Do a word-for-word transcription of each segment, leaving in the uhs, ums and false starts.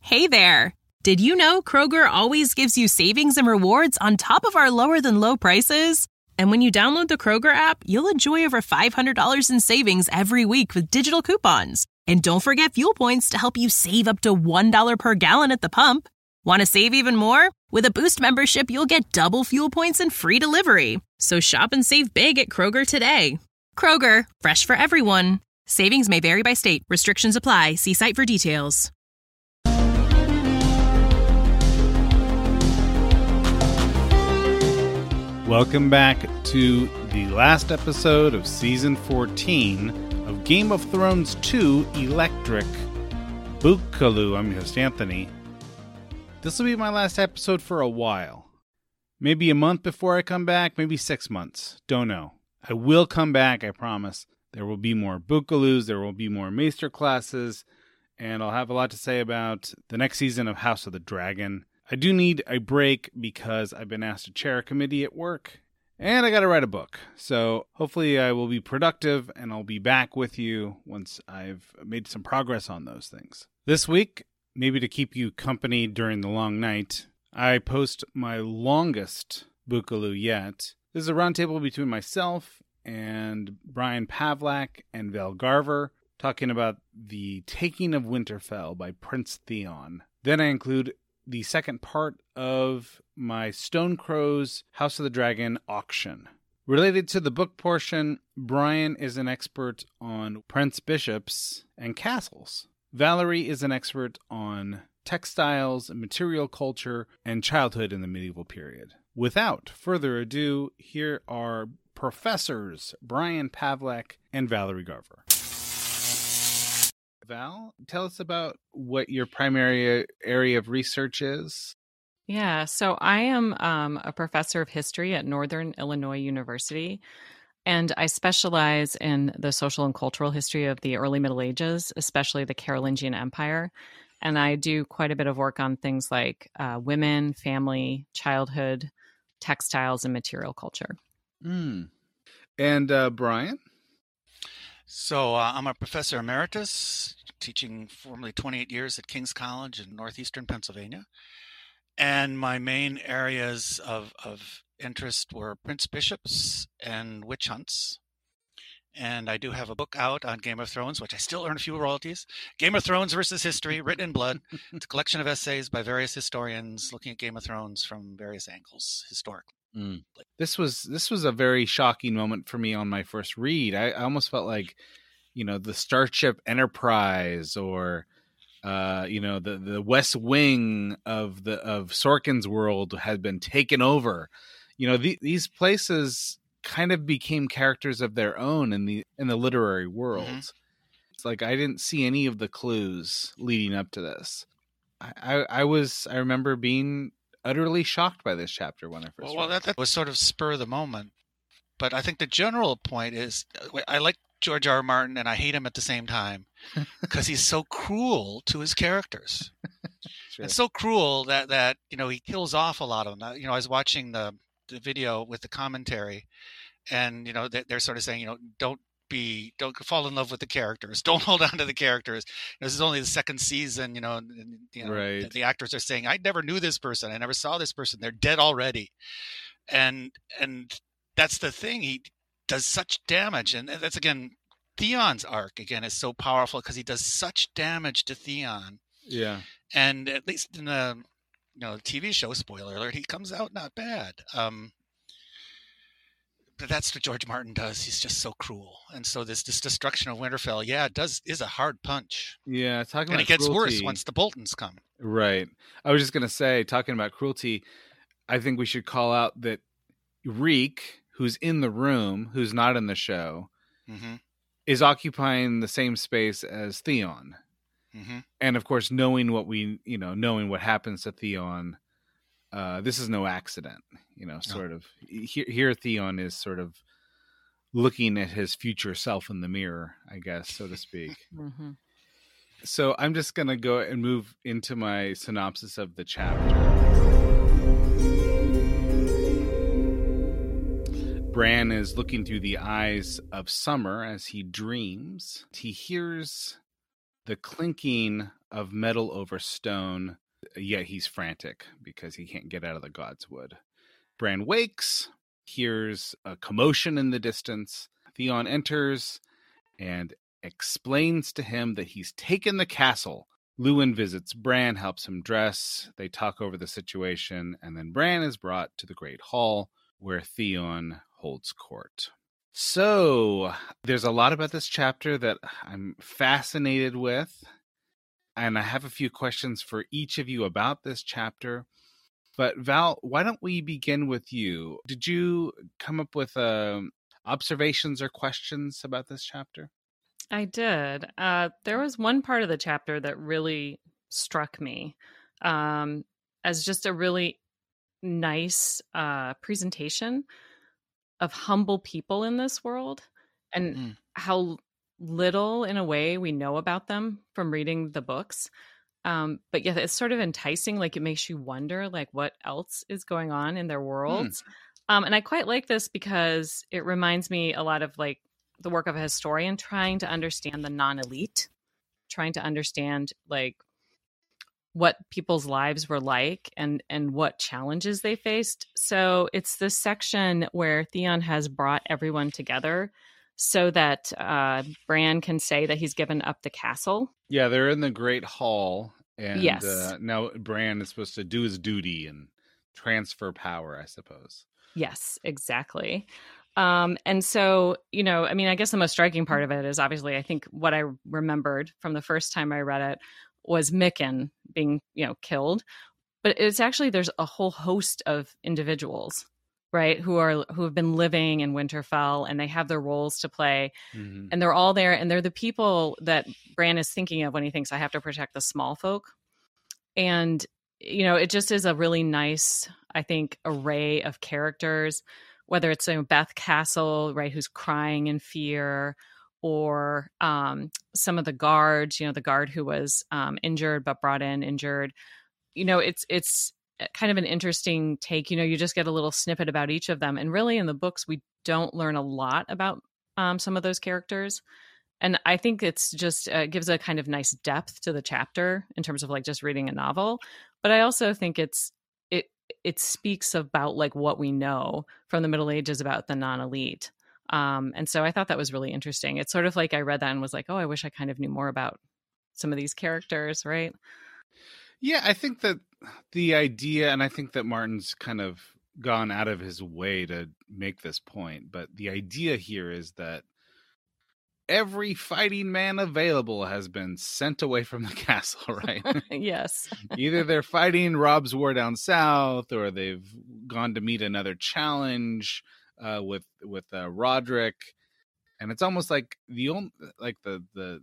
Hey there! Did you know Kroger always gives you savings and rewards on top of our lower-than-low prices? And when you download the Kroger app, you'll enjoy over five hundred dollars in savings every week with digital coupons. And don't forget fuel points to help you save up to one dollar per gallon at the pump. Want to save even more? With a Boost membership, you'll get double fuel points and free delivery. So shop and save big at Kroger today. Kroger, fresh for everyone. Savings may vary by state. Restrictions apply. See site for details. Welcome back to the last episode of Season fourteen of Game of Thrones two Electric Bookaloo. I'm your host, Anthony. This will be my last episode for a while. Maybe a month before I come back, maybe six months. Don't know. I will come back, I promise. There will be more Bookaloos, there will be more Maester classes, and I'll have a lot to say about the next season of House of the Dragon. I do need a break because I've been asked to chair a committee at work, and I got to write a book. So hopefully I will be productive, and I'll be back with you once I've made some progress on those things. This week, maybe to keep you company during the long night, I post my longest Bookaloo yet. This is a roundtable between myself and Brian Pavlak and Val Garver, talking about The Taking of Winterfell by Prince Theon. Then I include the second part of my Stone Crows House of the Dragon auction. Related to the book portion, Brian is an expert on prince bishops and castles. Valerie is an expert on textiles, material culture, and childhood in the medieval period. Without further ado, here are Professors Brian Pavlak and Valerie Garver. Val, tell us about what your primary area of research is. Yeah, so I am um, a professor of history at Northern Illinois University, and I specialize in the social and cultural history of the early Middle Ages, especially the Carolingian Empire. And I do quite a bit of work on things like uh, women, family, childhood, textiles, and material culture. Mm. And uh, Brian? So uh, I'm a professor emeritus, teaching formerly twenty-eight years at King's College in northeastern Pennsylvania. And my main areas of, of interest were prince bishops and witch hunts. And I do have a book out on Game of Thrones, which I still earn a few royalties. Game of Thrones versus History, written in blood. It's a collection of essays by various historians looking at Game of Thrones from various angles, historically. Mm. This was this was a very shocking moment for me on my first read. I, I almost felt like, you know, the Starship Enterprise or, uh, you know, the, the West Wing of the of Sorkin's world had been taken over. You know, the, these places kind of became characters of their own in the in the literary world. Mm-hmm. It's like I didn't see any of the clues leading up to this. I, I, I was I remember being utterly shocked by this chapter when I first well, read well that, that was sort of spur of the moment. But I think the general point is I like George R. R. Martin and I hate him at the same time because he's so cruel to his characters. Sure. It's so cruel that, that, you know, he kills off a lot of them. You know, I was watching the, the video with the commentary and, you know, they're, they're sort of saying, you know, don't be, don't fall in love with the characters. Don't hold on to the characters. This is only the second season, you know, and, you know, right. the, the actors are saying, I never knew this person. I never saw this person. They're dead already. And, and that's the thing. He does such damage. And that's, again, Theon's arc, again, is so powerful because he does such damage to Theon. Yeah. And at least in the, you know, T V show, spoiler alert, he comes out not bad. Um, But that's what George Martin does. He's just so cruel. And so this this destruction of Winterfell, yeah, it does is a hard punch. Yeah, talking and about it gets cruelty, worse once the Boltons come. Right. I was just gonna say, talking about cruelty, I think we should call out that Reek, who's in the room, who's not in the show, mm-hmm. is occupying the same space as Theon. Mm-hmm. And of course, knowing what we, you know, knowing what happens to Theon, uh, this is no accident, you know, sort no. of. Here, here, Theon is sort of looking at his future self in the mirror, I guess, so to speak. Mm-hmm. So I'm just going to go and move into my synopsis of the chapter. Bran is looking through the eyes of Summer as he dreams. He hears the clinking of metal over stone, yet he's frantic because he can't get out of the Godswood. Bran wakes, hears a commotion in the distance. Theon enters and explains to him that he's taken the castle. Luwin visits Bran, helps him dress. They talk over the situation, and then Bran is brought to the Great Hall, where Theon holds court. So, there's a lot about this chapter that I'm fascinated with, and I have a few questions for each of you about this chapter. But Val, why don't we begin with you? Did you come up with uh, observations or questions about this chapter? I did. Uh, there was one part of the chapter that really struck me um, as just a really nice uh, presentation of humble people in this world and mm. how little, in a way, we know about them from reading the books. Um, but yeah, it's sort of enticing. Like, it makes you wonder, like, what else is going on in their worlds. Mm. Um, and I quite like this because it reminds me a lot of, like, the work of a historian trying to understand the non-elite, trying to understand, like, what people's lives were like and, and what challenges they faced. So it's this section where Theon has brought everyone together so that uh, Bran can say that he's given up the castle. Yeah, they're in the Great Hall, and yes. uh, now Bran is supposed to do his duty and transfer power, I suppose. Yes, exactly. Um, and so, you know, I mean, I guess the most striking part of it is obviously, I think what I remembered from the first time I read it was Mikken being, you know, killed. But it's actually, there's a whole host of individuals, right, who are who have been living in Winterfell, and they have their roles to play, mm-hmm. and they're all there, and they're the people that Bran is thinking of when he thinks, I have to protect the small folk. And, you know, it just is a really nice, I think, array of characters, whether it's, you know, Beth Castle, right, who's crying in fear, or um, some of the guards, you know, the guard who was um, injured but brought in injured. You know, it's it's kind of an interesting take. You know, you just get a little snippet about each of them. And really in the books, we don't learn a lot about um, some of those characters. And I think it's just uh, gives a kind of nice depth to the chapter in terms of, like, just reading a novel. But I also think it's it it speaks about, like, what we know from the Middle Ages about the non-elite. Um, and so I thought that was really interesting. It's sort of like I read that and was like, oh, I wish I kind of knew more about some of these characters, right? Yeah, I think that the idea, and I think that Martin's kind of gone out of his way to make this point, but the idea here is that every fighting man available has been sent away from the castle, right? Yes. Either they're fighting Robb's war down south, or they've gone to meet another challenge uh, with with uh, Rodrik, and it's almost like the only like the the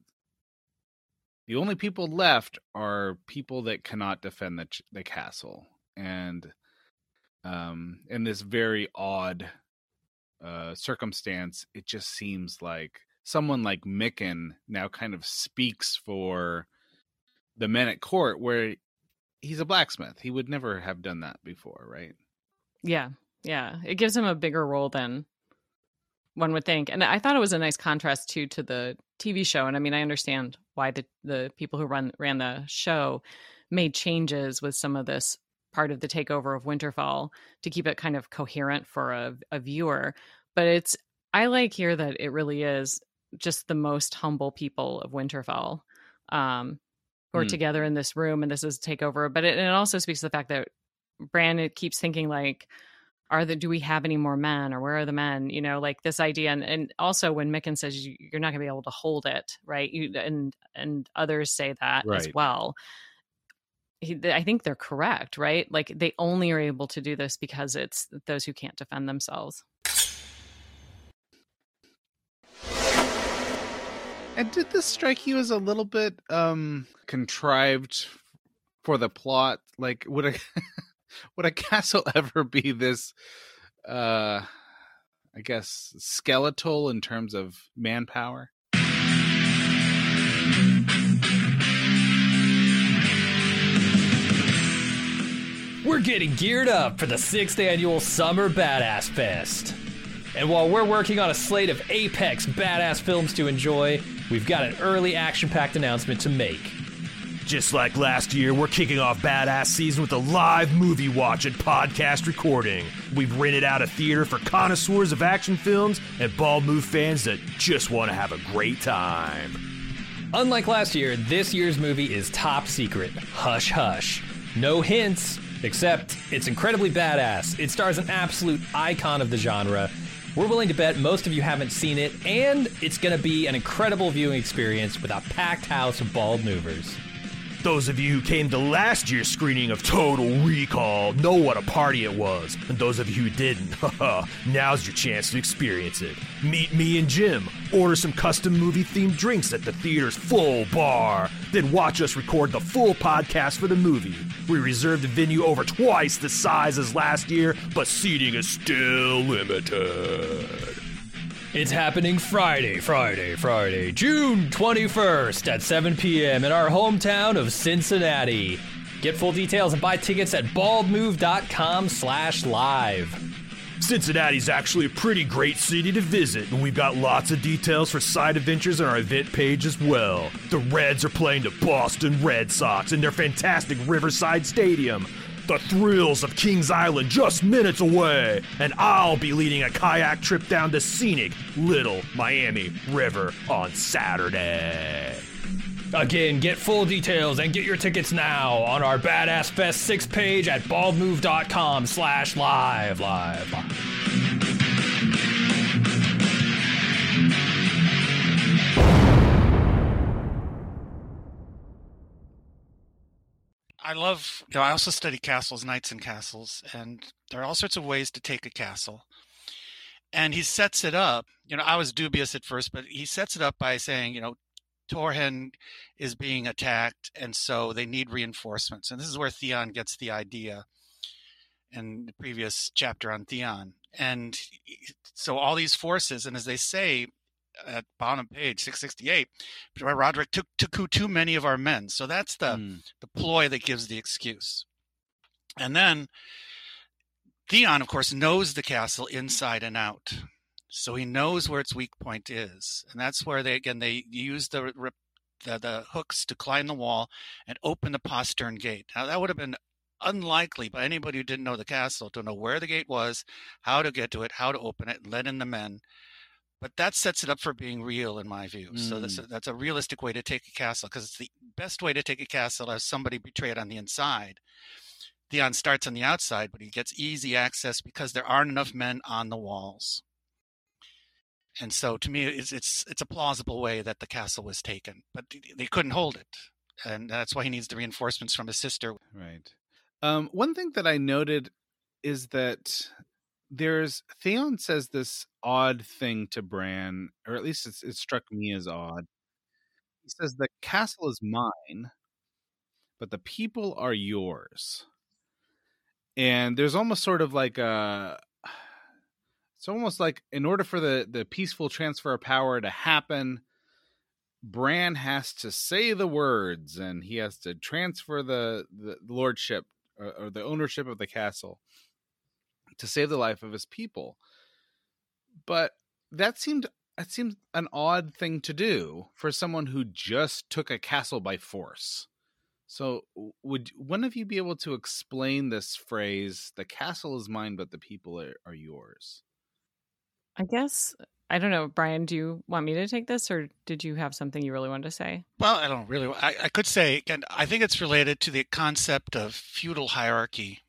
the only people left are people that cannot defend the the castle, and um, in this very odd uh, circumstance, it just seems like someone like Mikken now kind of speaks for the men at court, where he's a blacksmith. He would never have done that before, right? Yeah, yeah. It gives him a bigger role than one would think. And I thought it was a nice contrast, too, to the T V show. And I mean, I understand why the, the people who run ran the show made changes with some of this part of the takeover of Winterfell to keep it kind of coherent for a, a viewer. But it's I like here that it really is just the most humble people of Winterfell um, who are mm. together in this room, and this is takeover. But it, it also speaks to the fact that Bran keeps thinking, like, are the do we have any more men, or where are the men? You know, like this idea, and, and also when Mikken says you, you're not going to be able to hold it, right? You, and and others say that right. as well. He, I think they're correct, right? Like they only are able to do this because it's those who can't defend themselves. And did this strike you as a little bit um, contrived for the plot? Like, would a would a castle ever be this, uh, I guess, skeletal in terms of manpower? We're getting geared up for the sixth annual Summer Badass Fest. And while we're working on a slate of apex badass films to enjoy, we've got an early action-packed announcement to make. Just like last year, we're kicking off Badass Season with a live movie watch and podcast recording. We've rented out a theater for connoisseurs of action films and Bald Move fans that just want to have a great time. Unlike last year, this year's movie is top secret. Hush hush. No hints, except it's incredibly badass. It stars an absolute icon of the genre. We're willing to bet most of you haven't seen it, and it's going to be an incredible viewing experience with a packed house of Bald Movers. Those of you who came to last year's screening of Total Recall know what a party it was. And those of you who didn't, haha, now's your chance to experience it. Meet me and Jim, order some custom movie-themed drinks at the theater's full bar, then watch us record the full podcast for the movie. We reserved a venue over twice the size as last year, but seating is still limited. It's happening Friday, Friday, Friday, June twenty-first at seven p.m. in our hometown of Cincinnati. Get full details and buy tickets at baldmove.com slash live. Cincinnati's actually a pretty great city to visit, and we've got lots of details for side adventures on our event page as well. The Reds are playing the Boston Red Sox in their fantastic Riverside Stadium. The thrills of Kings Island just minutes away, and I'll be leading a kayak trip down the scenic Little Miami River on Saturday. Again, get full details and get your tickets now on our Badass Fest six page at baldmove.com slash live, live, live. I love, you know, I also study castles, knights and castles, and there are all sorts of ways to take a castle. And he sets it up, you know, I was dubious at first, but he sets it up by saying, you know, Torhen is being attacked, and so they need reinforcements. And this is where Theon gets the idea in the previous chapter on Theon. And so all these forces, and as they say, at bottom page six sixty-eight, Roderick took took too many of our men. So that's the mm. the ploy that gives the excuse. And then Theon, of course, knows the castle inside and out, so he knows where its weak point is, and that's where they again they use the the, the hooks to climb the wall and open the postern gate. Now that would have been unlikely by anybody who didn't know the castle to know where the gate was, how to get to it, how to open it, and let in the men. But that sets it up for being real, in my view. Mm. So that's a, that's a realistic way to take a castle, because it's the best way to take a castle as somebody betrayed on the inside. Theon starts on the outside, but he gets easy access because there aren't enough men on the walls. And so, to me, it's it's it's a plausible way that the castle was taken, but they couldn't hold it, and that's why he needs the reinforcements from his sister. Right. Um, one thing that I noted is that there's Theon says this odd thing to Bran, or at least it's, it struck me as odd. He says the castle is mine, but the people are yours. And there's almost sort of like a, it's almost like in order for the, the peaceful transfer of power to happen, Bran has to say the words, and he has to transfer the, the lordship or, or the ownership of the castle to save the life of his people. But that seemed that seemed an odd thing to do for someone who just took a castle by force. So would one of you be able to explain this phrase, the castle is mine, but the people are, are yours? I guess, I don't know, Brian, do you want me to take this, or did you have something you really wanted to say? Well, I don't really, I, I could say, and I think it's related to the concept of feudal hierarchy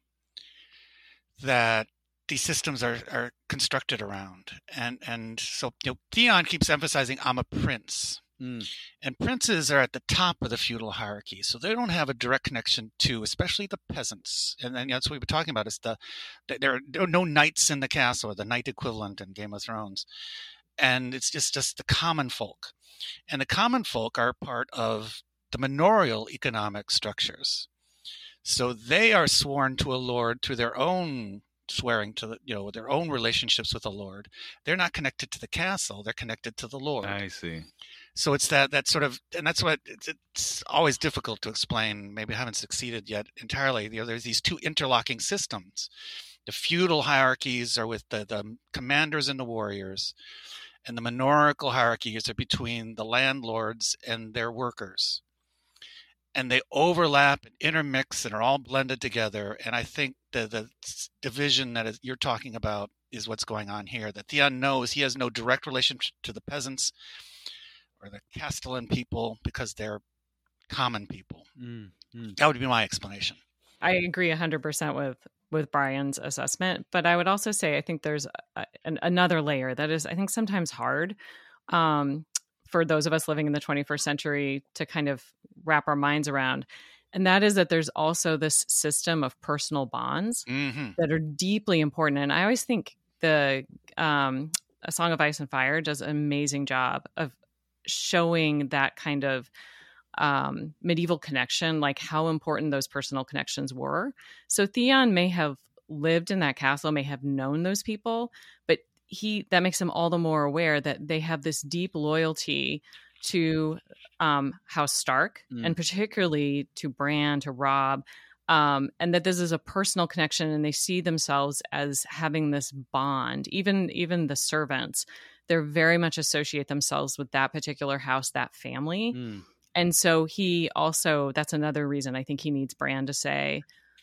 that these systems are, are constructed around. And and so, you know, Theon keeps emphasizing, I'm a prince. Mm. And princes are at the top of the feudal hierarchy. So they don't have a direct connection to, especially the peasants. And then that's what we've been talking about, is the, the there are no knights in the castle, or the knight equivalent in Game of Thrones. And it's just, just the common folk. And the common folk are part of the manorial economic structures. So they are sworn to a lord through their own swearing to the, you know, their own relationships with the Lord. They're not connected to the castle; they're connected to the Lord. I see. So it's that that sort of, and that's what it's, it's always difficult to explain. Maybe I haven't succeeded yet entirely. You know, there's these two interlocking systems. The feudal hierarchies are with the, the commanders and the warriors, and the monarchical hierarchies are between the landlords and their workers. And they overlap and intermix and are all blended together. And I think the, the division that is, you're talking about is what's going on here. That Theon knows he has no direct relationship to the peasants or the Castellan people because they're common people. Mm-hmm. That would be my explanation. I agree one hundred percent with, with Brian's assessment. But I would also say I think there's a, an, another layer that is, I think, sometimes hard um, for those of us living in the twenty-first century to kind of wrap our minds around. And that is that there's also this system of personal bonds mm-hmm. that are deeply important. And I always think the um, A Song of Ice and Fire does an amazing job of showing that kind of um, medieval connection, like how important those personal connections were. So Theon may have lived in that castle, may have known those people, but he that makes him all the more aware that they have this deep loyalty to um, House Stark, mm. and particularly to Bran, to Robb, um, and that this is a personal connection, and they see themselves as having this bond. Even even the servants, they're very much associate themselves with that particular house, that family. Mm. And so he also, that's another reason I think he needs Bran to say,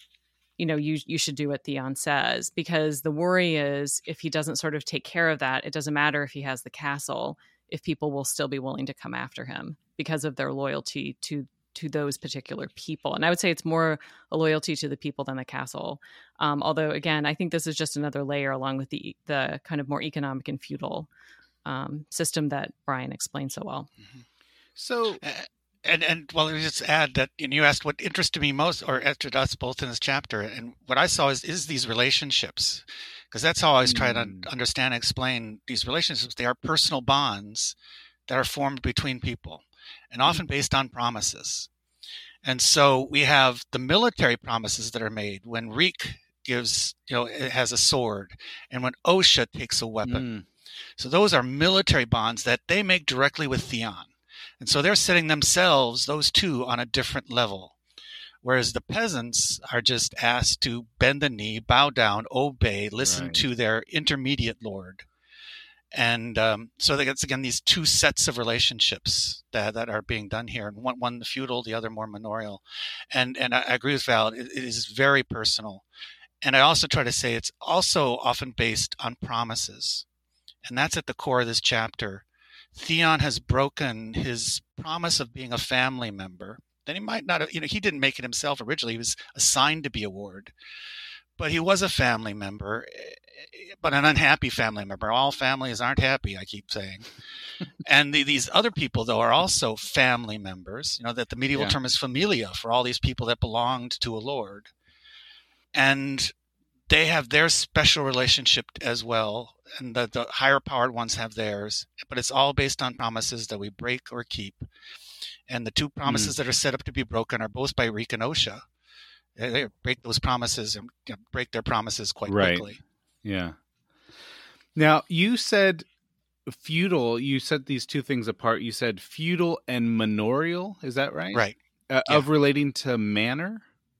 you know, you you should do what Theon says, because the worry is if he doesn't sort of take care of that, it doesn't matter if he has the castle, if people will still be willing to come after him because of their loyalty to to those particular people. And I would say it's more a loyalty to the people than the castle. Um, although, again, I think this is just another layer along with the the kind of more economic and feudal um, system that Brian explained so well. Mm-hmm. So, uh, and, and well, let me just add that, and you asked what interested me most, or interested us both in this chapter, and what I saw is, is these relationships. Because that's how I always try to understand and explain these relationships. They are personal bonds that are formed between people, and often based on promises. And so we have the military promises that are made when Reek gives, you know, it has a sword, and when Osha takes a weapon. Mm. So those are military bonds that they make directly with Theon. And so they're setting themselves, those two, on a different level. Whereas the peasants are just asked to bend the knee, bow down, obey, listen right. to their intermediate lord. And um, so that's, again, these two sets of relationships that, that are being done here. And one, one feudal, the other more manorial. And and I agree with Val, it, it is very personal. And I also try to say it's also often based on promises. And that's at the core of this chapter. Theon has broken his promise of being a family member. Then he might not have, you know, he didn't make it himself originally. He was assigned to be a ward. But he was a family member, but an unhappy family member. All families aren't happy, I keep saying. And the, these other people, though, are also family members. You know, that the medieval yeah. term is familia for all these people that belonged to a lord. And they have their special relationship as well. And the, the higher powered ones have theirs. But it's all based on promises that we break or keep. And the two promises mm. that are set up to be broken are both by Reek and Osha. They, they break those promises and you know, break their promises quite right. quickly. Yeah. Now, you said feudal. You set these two things apart. You said feudal and manorial. Is that right? Right. Uh, yeah. Of relating to manor?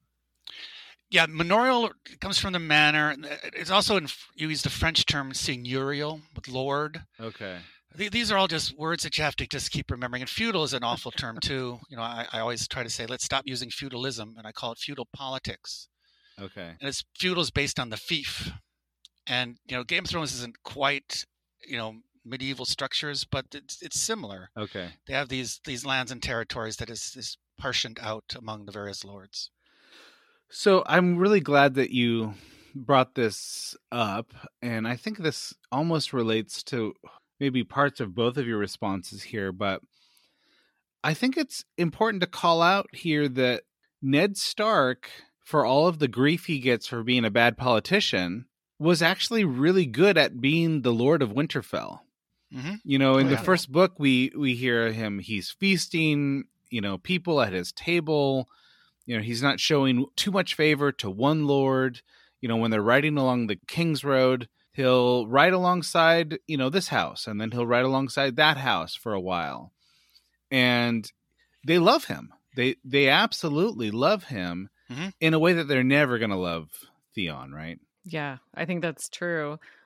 Yeah, manorial comes from the manor. It's also, in, you use the French term seigneurial, with lord. Okay. These are all just words that you have to just keep remembering. And feudal is an awful term, too. You know, I, I always try to say, let's stop using feudalism, and I call it feudal politics. Okay. And it's feudal is based on the fief. And, you know, Game of Thrones isn't quite, you know, medieval structures, but it's, it's similar. Okay. They have these these lands and territories that is, is partitioned out among the various lords. So I'm really glad that you brought this up. And I think this almost relates to maybe parts of both of your responses here, but I think it's important to call out here that Ned Stark, for all of the grief he gets for being a bad politician, was actually really good at being the Lord of Winterfell. Mm-hmm. You know, in oh, the yeah. first book, we, we hear him, he's feasting, you know, people at his table. You know, he's not showing too much favor to one lord. You know, when they're riding along the King's Road, he'll ride alongside, you know, this house, and then he'll ride alongside that house for a while. And they love him. They they absolutely love him mm-hmm. in a way that they're never going to love Theon, right? Yeah, I think that's true.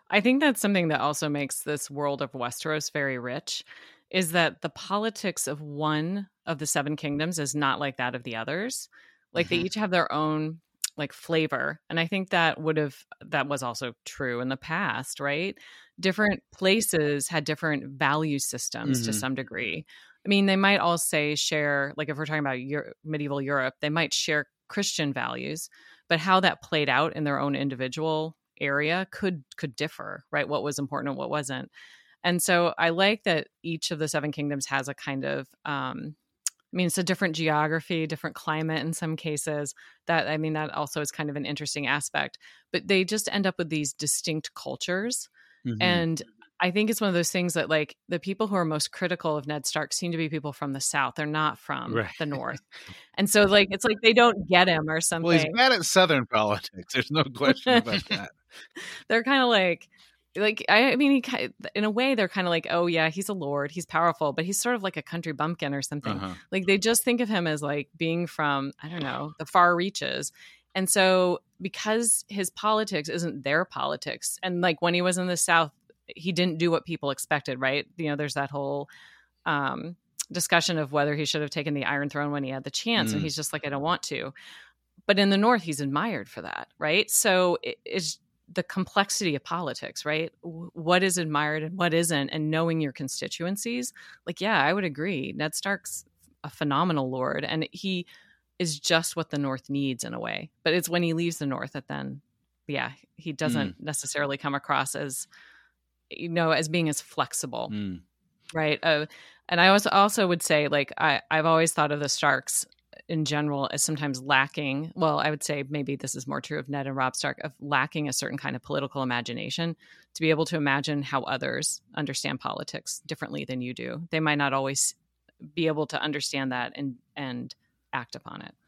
I think that's something that also makes this world of Westeros very rich, is that the politics of one of the seven kingdoms is not like that of the others. Like Mm-hmm. they each have their own like flavor. And I think that would have, that was also true in the past, right? Different places had different value systems to Mhm. some degree. I mean, they might all say share, like if we're talking about Euro- medieval Europe, they might share Christian values, but how that played out in their own individual area could could differ, right? What was important and what wasn't. And so I like that each of the seven kingdoms has a kind of, um, I mean, it's a different geography, different climate in some cases. That, I mean, that also is kind of an interesting aspect. But they just end up with these distinct cultures. Mhm. And I think it's one of those things that, like, the people who are most critical of Ned Stark seem to be people from the South. They're not from Right. the North. And so, like, it's like they don't get him or something. Well, he's bad at Southern politics. There's no question about that. They're kind of like, like I, I mean, he ki- in a way they're kind of like, oh yeah, he's a lord, he's powerful, but he's sort of like a country bumpkin or something. Uh-huh. Like they just think of him as like being from, I don't know, the far reaches. And so because his politics isn't their politics, and like when he was in the South, he didn't do what people expected, right? You know, there's that whole um, discussion of whether he should have taken the Iron Throne when he had the chance, Mm. and he's just like, I don't want to. But in the North, he's admired for that, right? So it, it's the complexity of politics, right? W- What is admired and what isn't, and knowing your constituencies. Like, yeah, I would agree. Ned Stark's a phenomenal lord, and he is just what the North needs in a way. But it's when he leaves the North that then, yeah, he doesn't necessarily come across as, you know, as being as flexible, Mm. right? Uh, and I also also would say, like, I, I've always thought of the Starks in general as sometimes lacking. Well, I would say maybe this is more true of Ned and Robb Stark, of lacking a certain kind of political imagination to be able to imagine how others understand politics differently than you do. They might not always be able to understand that and and act upon it.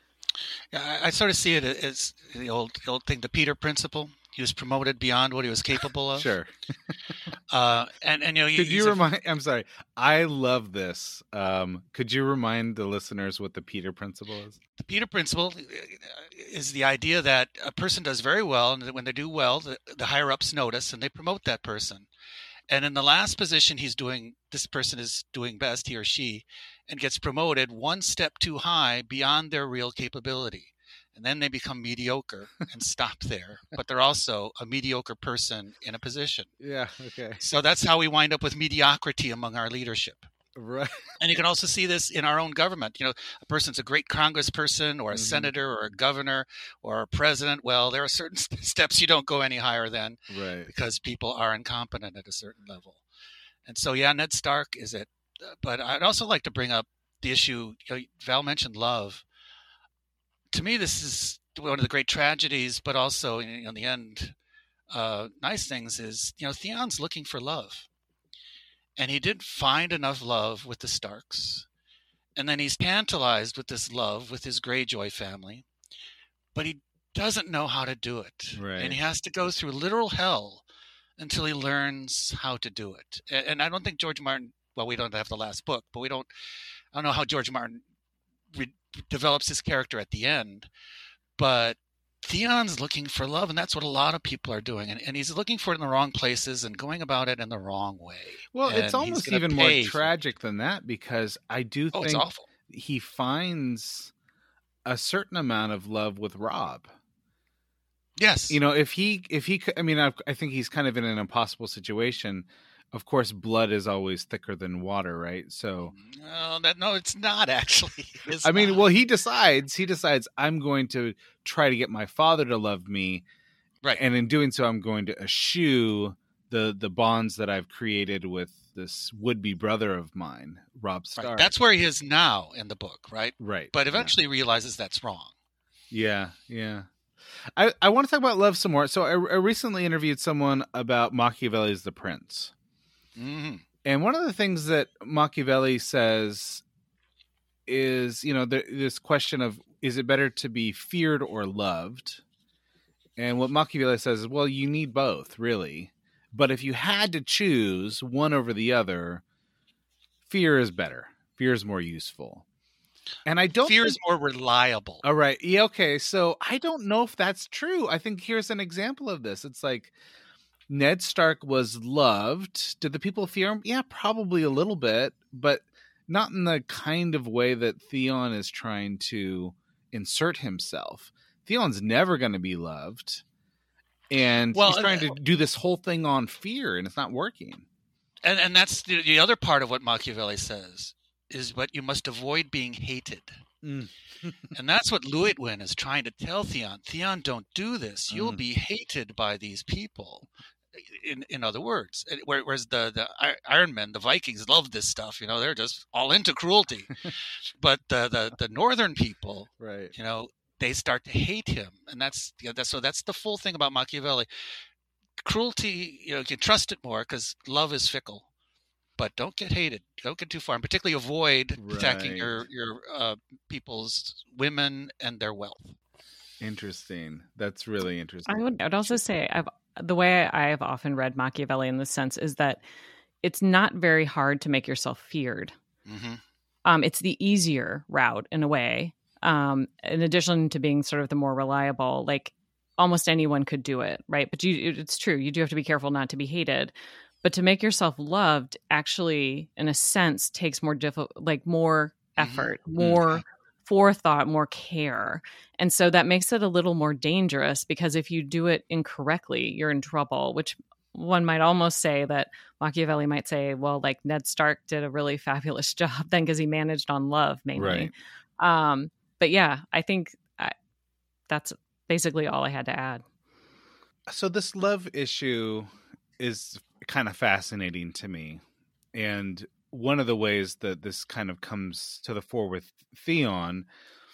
Yeah, I, I sort of see it as the old the old thing, the Peter principle. He was promoted beyond what he was capable of. Sure. Uh, and and you know, Could he's you a- remind? I'm sorry. I love this. Um, could you remind the listeners what the Peter principle is? the Peter principle is the idea that a person does very well, and that when they do well, the, the higher ups notice and they promote that person. And in the last position he's doing, this person is doing best, he or she, and gets promoted one step too high beyond their real capability. And then they become mediocre and stop there. But they're also a mediocre person in a position. Yeah. Okay. So that's how we wind up with mediocrity among our leadership. Right. And you can also see this in our own government. You know, a person's a great congressperson or a Mhm. senator or a governor or a president. Well, there are certain st- steps you don't go any higher than Right. because people are incompetent at a certain level. And so, yeah, Ned Stark is it. But I'd also like to bring up the issue, you know, Val mentioned love. To me, this is one of the great tragedies, but also, in, in the end, uh, nice things is, you know, Theon's looking for love. And he didn't find enough love with the Starks. And then he's tantalized with this love with his Greyjoy family. But he doesn't know how to do it. Right. And he has to go through literal hell until he learns how to do it. And, and I don't think George Martin, well, we don't have the last book, but we don't, I don't know how George Martin re- develops his character at the end. But Theon's looking for love, and that's what a lot of people are doing. And, and he's looking for it in the wrong places and going about it in the wrong way. Well, And it's he's almost gonna even more pay for it. tragic than that, because I do Oh, think it's awful. he finds a certain amount of love with Robb. Yes. You know, if he, if he, could, I mean, I, I think he's kind of in an impossible situation. Of course, blood is always thicker than water, right? So, No, that, no, it's not actually. It's I mean, not. well, he decides, he decides, I'm going to try to get my father to love me. Right. And in doing so, I'm going to eschew the, the bonds that I've created with this would-be brother of mine, Robb Stark. Right. That's where he is now in the book, right? right. But yeah. eventually he realizes that's wrong. Yeah, yeah. I, I want to talk about love some more. So I, I recently interviewed someone about Machiavelli's The Prince. Mm-hmm. And one of the things that Machiavelli says is, you know, there, this question of, is it better to be feared or loved? And what Machiavelli says is, well, you need both, really. But if you had to choose one over the other, fear is better. Fear is more useful. And I don't Fear think- is more reliable. All right. Yeah, okay. So I don't know if that's true. I think here's an example of this. It's like, Ned Stark was loved. Did the people fear him? Yeah, probably a little bit, but not in the kind of way that Theon is trying to insert himself. Theon's never going to be loved. And Well, he's trying uh, to do this whole thing on fear, and it's not working. And and that's the, the other part of what Machiavelli says is, but you must avoid being hated. Mm. And that's what Luitwin is trying to tell Theon. Theon, don't do this. You'll Mm. be hated by these people. In in other words, whereas the the Iron Men, the Vikings, love this stuff. You know, they're just all into cruelty. But the, the the northern people, Right. you know, they start to hate him, and that's, you know, that's so that's the full thing about Machiavelli. Cruelty, you know, you can trust it more because love is fickle. But don't get hated. Don't get too far, and particularly avoid attacking Right. your your uh, people's women and their wealth. Interesting. That's really interesting. I would I'd also say I've the way I have often read Machiavelli in this sense is that it's not very hard to make yourself feared. Mm-hmm. Um, it's the easier route in a way. Um, in addition to being sort of the more reliable, like almost anyone could do it, right? But you, it's true. You do have to be careful not to be hated. But to make yourself loved actually, in a sense, takes more difficult, like more effort, Mm-hmm. more forethought, more care. And so that makes it a little more dangerous because if you do it incorrectly, you're in trouble, which one might almost say that Machiavelli might say, well, like Ned Stark did a really fabulous job then because he managed on love mainly. Right. Um, but yeah, I think I, that's basically all I had to add. So this love issue is kind of fascinating to me. And one of the ways that this kind of comes to the fore with Theon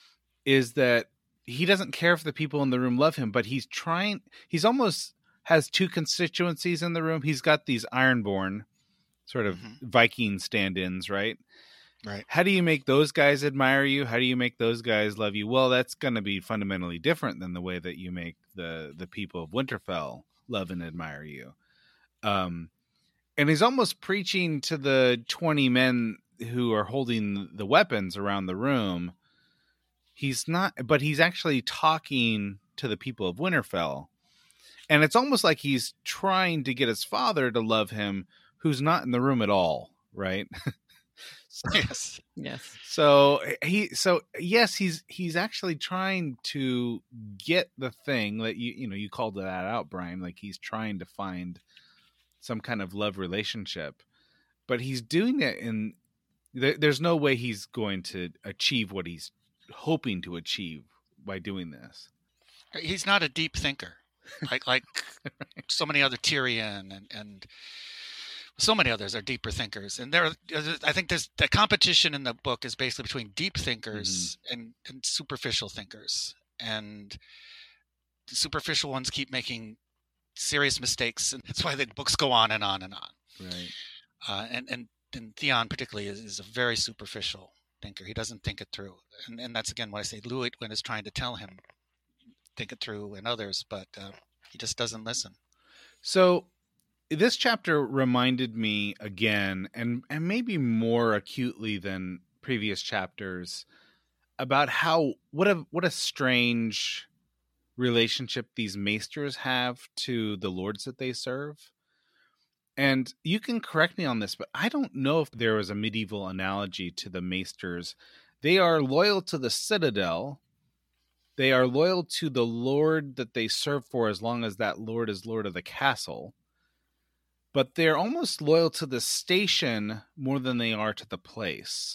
is that he doesn't care if the people in the room love him, but he's trying, he's almost has two constituencies in the room. He's got these Ironborn sort of Mm-hmm. Viking stand-ins, right? Right. How do you make those guys admire you? How do you make those guys love you? Well, that's going to be fundamentally different than the way that you make the, the people of Winterfell love and admire you. Um, and he's almost preaching to the twenty men who are holding the weapons around the room. He's not, but he's actually talking to the people of Winterfell. And it's almost like he's trying to get his father to love him, who's not in the room at all, right? so, Yes. Yes. so he, so yes, he's he's actually trying to get the thing that you you know you called that out, Brian. Like he's trying to find some kind of love relationship, but he's doing it in. There, there's no way he's going to achieve what he's hoping to achieve by doing this. He's not a deep thinker, like like Right. so many other Tyrion and and so many others are deeper thinkers. And there, I think there's the competition in the book is basically between deep thinkers Mm-hmm. and, and superficial thinkers, and the superficial ones keep making serious mistakes, and that's why the books go on and on and on. Right. Uh, and, and and Theon particularly is, is a very superficial thinker. He doesn't think it through, and and that's again what I say. Luitwin is trying to tell him think it through, and others, but uh, he just doesn't listen. So this chapter reminded me again, and and maybe more acutely than previous chapters, about how what a what a strange relationship these maesters have to the lords that they serve. And you can correct me on this, but I don't know if there was a medieval analogy to the maesters. They are loyal to the citadel. They are loyal to the lord that they serve for as long as that lord is lord of the castle. But they're almost loyal to the station more than they are to the place.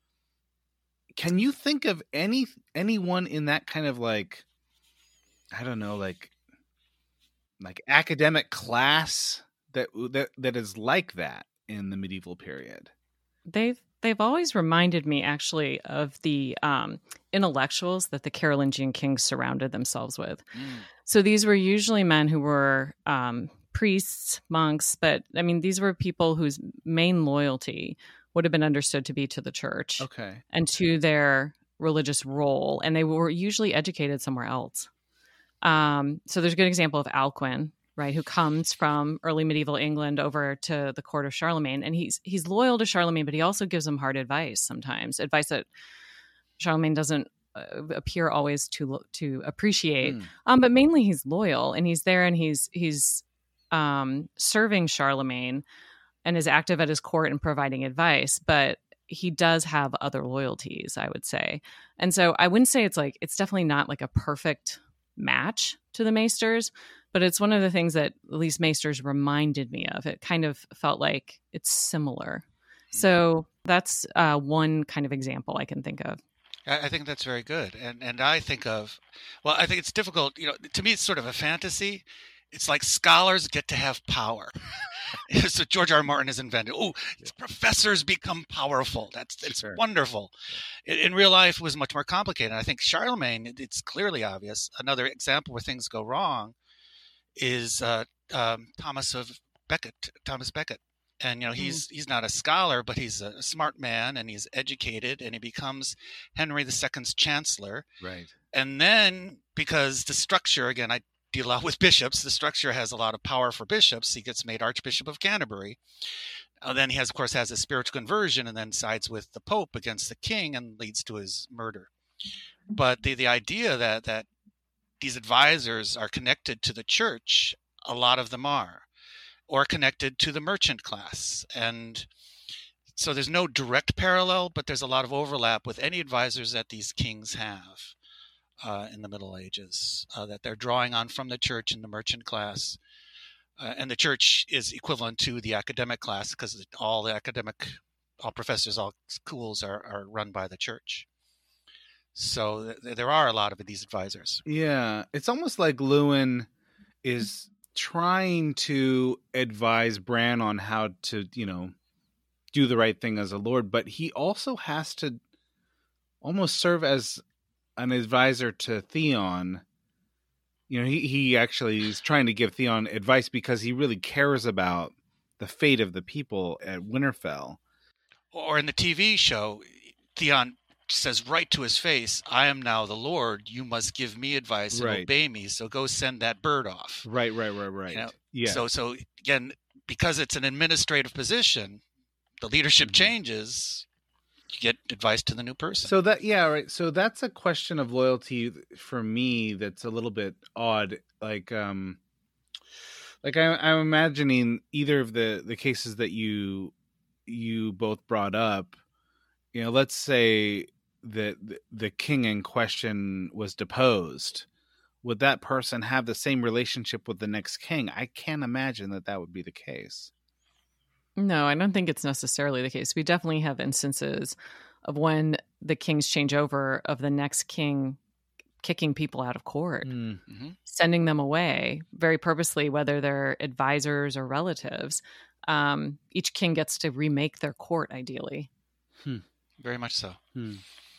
Can you think of any anyone in that kind of like, I don't know, like like academic class that that that is like that in the medieval period? They've they've always reminded me actually of the um, intellectuals that the Carolingian kings surrounded themselves with. Mm. So these were usually men who were um, priests, monks, but I mean these were people whose main loyalty would have been understood to be to the church Okay. and to their religious role, and they were usually educated somewhere else. Um, so there's a good example of Alcuin, right, who comes from early medieval England over to the court of Charlemagne, and he's he's loyal to Charlemagne, but he also gives him hard advice sometimes, advice that Charlemagne doesn't uh, appear always to to appreciate. Mm. Um, but mainly he's loyal, and he's there, and he's he's um, serving Charlemagne and is active at his court and providing advice, but he does have other loyalties, I would say. And so I wouldn't say it's like, it's definitely not like a perfect match to the Maesters, but it's one of the things that at least Maesters reminded me of. It kind of felt like it's similar. So that's uh, one kind of example I can think of. I I think that's very good. And and I think of, well, I think it's difficult, you know, to me it's sort of a fantasy. It's like scholars get to have power. So George R. R. Martin has invented, oh, professors become powerful. That's it's Sure. wonderful. In, in real life, it was much more complicated. I think Charlemagne, it- it's clearly obvious. Another example where things go wrong is uh, um, Thomas of Becket, Thomas Becket. And, you know, he's he's not a scholar, but he's a smart man and he's educated and he becomes Henry the Second's chancellor. Right. And then because the structure, again, I deal a lot with bishops, the structure has a lot of power for bishops. He gets made Archbishop of Canterbury. Uh, then he has, of course, has a spiritual conversion and then sides with the Pope against the king and leads to his murder. But the, the idea that, that these advisors are connected to the church, a lot of them are, or connected to the merchant class. And so there's no direct parallel, but there's a lot of overlap with any advisors that these kings have uh, in the Middle Ages, uh, that they're drawing on from the church and the merchant class. Uh, and the church is equivalent to the academic class because all the academic, all professors, all schools are, are run by the church. So th- there are a lot of these advisors. Yeah, it's almost like Lewin is trying to advise Bran on how to, you know, do the right thing as a lord, but he also has to almost serve as an advisor to Theon. You know, he, he actually is trying to give Theon advice because he really cares about the fate of the people at Winterfell. Or in the T V show, Theon says right to his face, I am now the Lord. You must give me advice and Right. obey me. So go send that bird off. Right, right, right, right. You know, yeah. So, so again, because it's an administrative position, the leadership Mhm. changes. You get advice to the new person. So that, yeah, right. So that's a question of loyalty for me that's a little bit odd. Like, um, like I, I'm imagining either of the the cases that you you both brought up. You know, let's say that the, the king in question was deposed. Would that person have the same relationship with the next king? I can't imagine that that would be the case. No, I don't think it's necessarily the case. We definitely have instances of when the kings change over of the next king kicking people out of court, Mm. Mhm. sending them away very purposely, whether they're advisors or relatives. Um, each king gets to remake their court, ideally. Very much so. Hmm.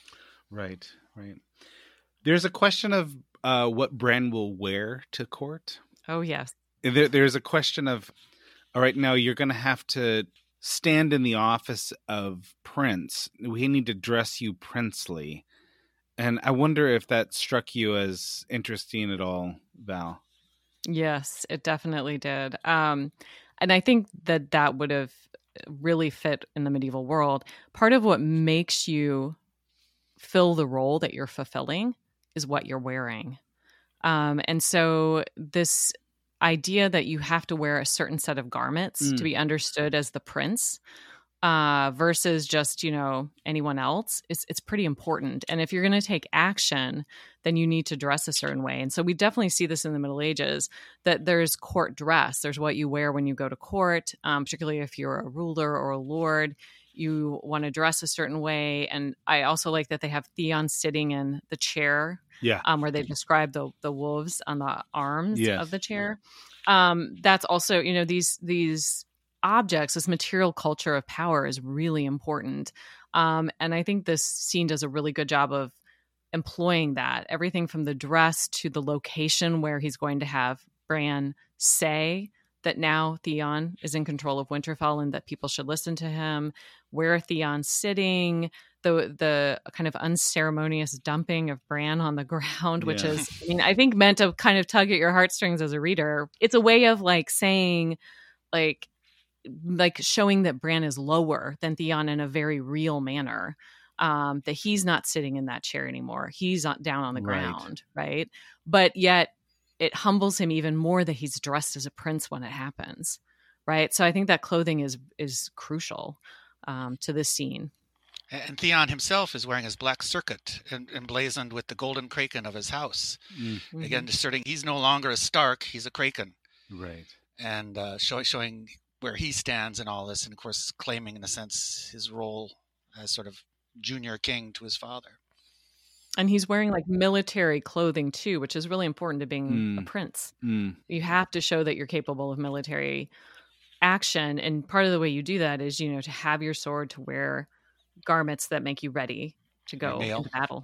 Right, right. There's a question of uh, what Bran will wear to court. Oh, yes. There, there's a question of, all right, now you're going to have to stand in the office of prince. We need to dress you princely. And I wonder if that struck you as interesting at all, Val. Yes, it definitely did. Um, and I think that that would have really fit in the medieval world. Part of what makes you fill the role that you're fulfilling is what you're wearing. Um, and so this idea that you have to wear a certain set of garments Mm. to be understood as the prince uh, versus just, you know, anyone else, it's, it's pretty important. And if you're going to take action, then you need to dress a certain way. And so we definitely see this in the Middle Ages, that there's court dress. There's what you wear when you go to court, um, particularly if you're a ruler or a lord. You want to dress a certain way. And I also like that they have Theon sitting in the chair, Yeah. um, where they describe the the wolves on the arms Yes. of the chair. Um, that's also, you know, these these objects, this material culture of power is really important. Um, and I think this scene does a really good job of employing that. Everything from the dress to the location where he's going to have Bran say that now Theon is in control of Winterfell and that people should listen to him, where Theon's sitting, the the kind of unceremonious dumping of Bran on the ground, which Yeah. is, I mean, I think meant to kind of tug at your heartstrings as a reader. It's a way of like saying, like, like showing that Bran is lower than Theon in a very real manner. Um, that he's not sitting in that chair anymore. He's on, down on the Right. ground, right? But yet it humbles him even more that he's dressed as a prince when it happens, right? So I think that clothing is is crucial um, to this scene. And Theon himself is wearing his black circuit em- emblazoned with the golden kraken of his house. Mm. Again, asserting he's no longer a Stark, he's a kraken. Right. And uh, show, showing where he stands in all this, and of course claiming, in a sense, his role as sort of junior king to his father. And he's wearing like military clothing too, which is really important to being Mm. a prince. Mm. You have to show that you're capable of military action. And part of the way you do that is, you know, to have your sword, to wear garments that make you ready to go Mail. into battle.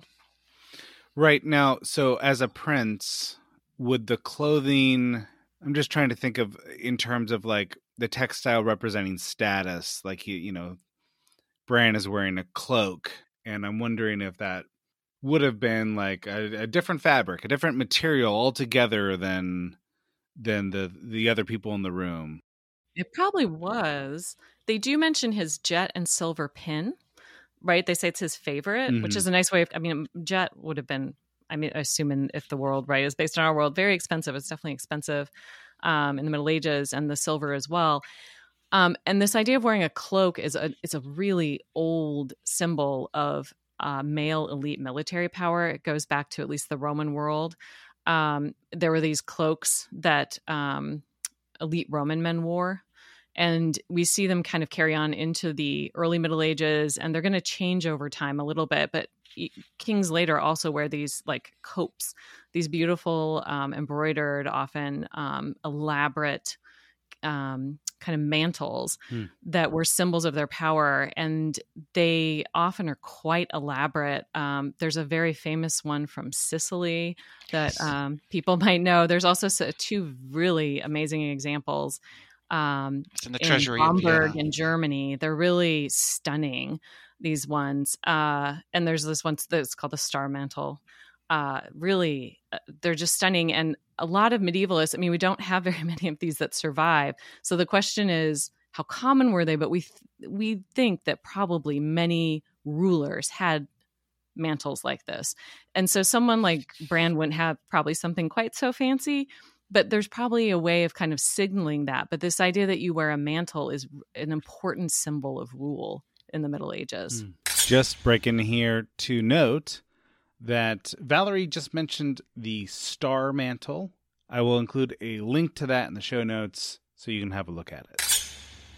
Right. Now, so as a prince, would the clothing, I'm just trying to think of in terms of like the textile representing status, like, he, you know, Bran is wearing a cloak, and I'm wondering if that would have been like a, a different fabric, a different material altogether than than the the other people in the room. It probably was. They do mention his jet and silver pin, right? They say it's his favorite, Mhm. which is a nice way of, I mean, jet would have been, I mean, assuming if the world, right, is based on our world, very expensive. It's definitely expensive um, in the Middle Ages, and the silver as well. Um, and this idea of wearing a cloak is a, it's a really old symbol of uh, male elite military power. It goes back to at least the Roman world. Um, there were these cloaks that um, elite Roman men wore. And we see them kind of carry on into the early Middle Ages, and they're going to change over time a little bit. But kings later also wear these like copes, these beautiful, um, embroidered, often um, elaborate um, kind of mantles Hmm. that were symbols of their power. And they often are quite elaborate. Um, there's a very famous one from Sicily that um, people might know. There's also so- two really amazing examples. Um, It's in the in treasury of Bamberg Vienna. in Germany. They're really stunning, these ones. Uh, and there's this one that's called the Star Mantle. Uh, really, uh, they're just stunning. And a lot of medievalists, I mean, we don't have very many of these that survive. So the question is, how common were they? But we th- we think that probably many rulers had mantles like this. And so someone like Bran wouldn't have probably something quite so fancy, but there's probably a way of kind of signaling that. But this idea that you wear a mantle is an important symbol of rule in the Middle Ages. Just break in here to note that Valerie just mentioned the Star Mantle. I will include a link to that in the show notes so you can have a look at it.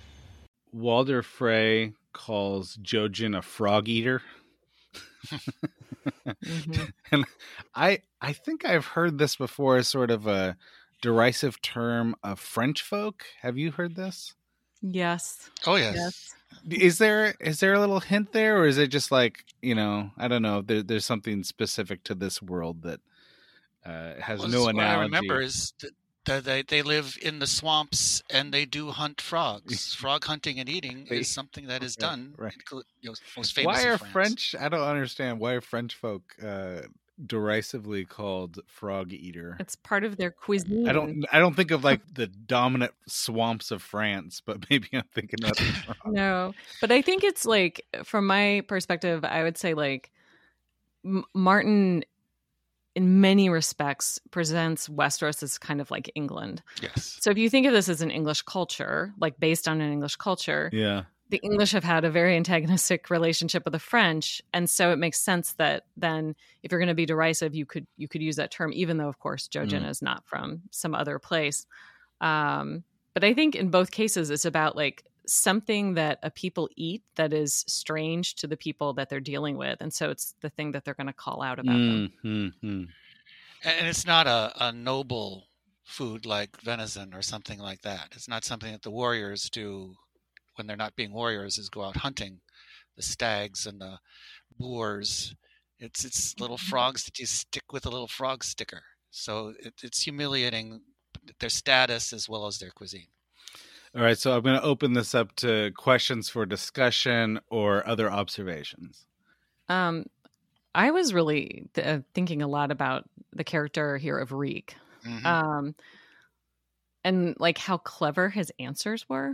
Walder Frey calls Jojen a frog eater. Mm-hmm. And I I think I've heard this before as sort of a derisive term of French folk. Have you heard this? Yes. Oh, yes. Yes. Is there is there a little hint there, or is it just like, you know, I don't know, there, there's something specific to this world that uh, has Well, no what analogy? I remember is that that they, they live in the swamps and they do hunt frogs. Frog hunting and eating They- is something that is okay, done. right. You know, most famous Why in are France. French? I don't understand. Why are French folk uh, derisively called frog eater? It's part of their cuisine. I don't. I don't think of like the dominant swamps of France, but maybe I'm thinking of it wrong. No, but I think it's like, from my perspective, I would say like M- Martin, in many respects, presents Westeros as kind of like England. Yes. So if you think of this as an English culture, like based on an English culture, Yeah. the English have had a very antagonistic relationship with the French, and so it makes sense that then, if you're going to be derisive, you could you could use that term, even though, of course, Jojen Mm. is not from some other place. Um, but I think in both cases, it's about like something that a people eat that is strange to the people that they're dealing with, and so it's the thing that they're going to call out about them. Mm-hmm. And it's not a, a noble food like venison or something like that. It's not something that the warriors do when they're not being warriors, is go out hunting the stags and the boars. It's it's little frogs that you stick with a little frog sticker. So it, it's humiliating their status as well as their cuisine. All right, so I'm going to open this up to questions for discussion or other observations. Um, I was really th- uh, thinking a lot about the character here of Reek. Mhm. Um, and like how clever his answers were,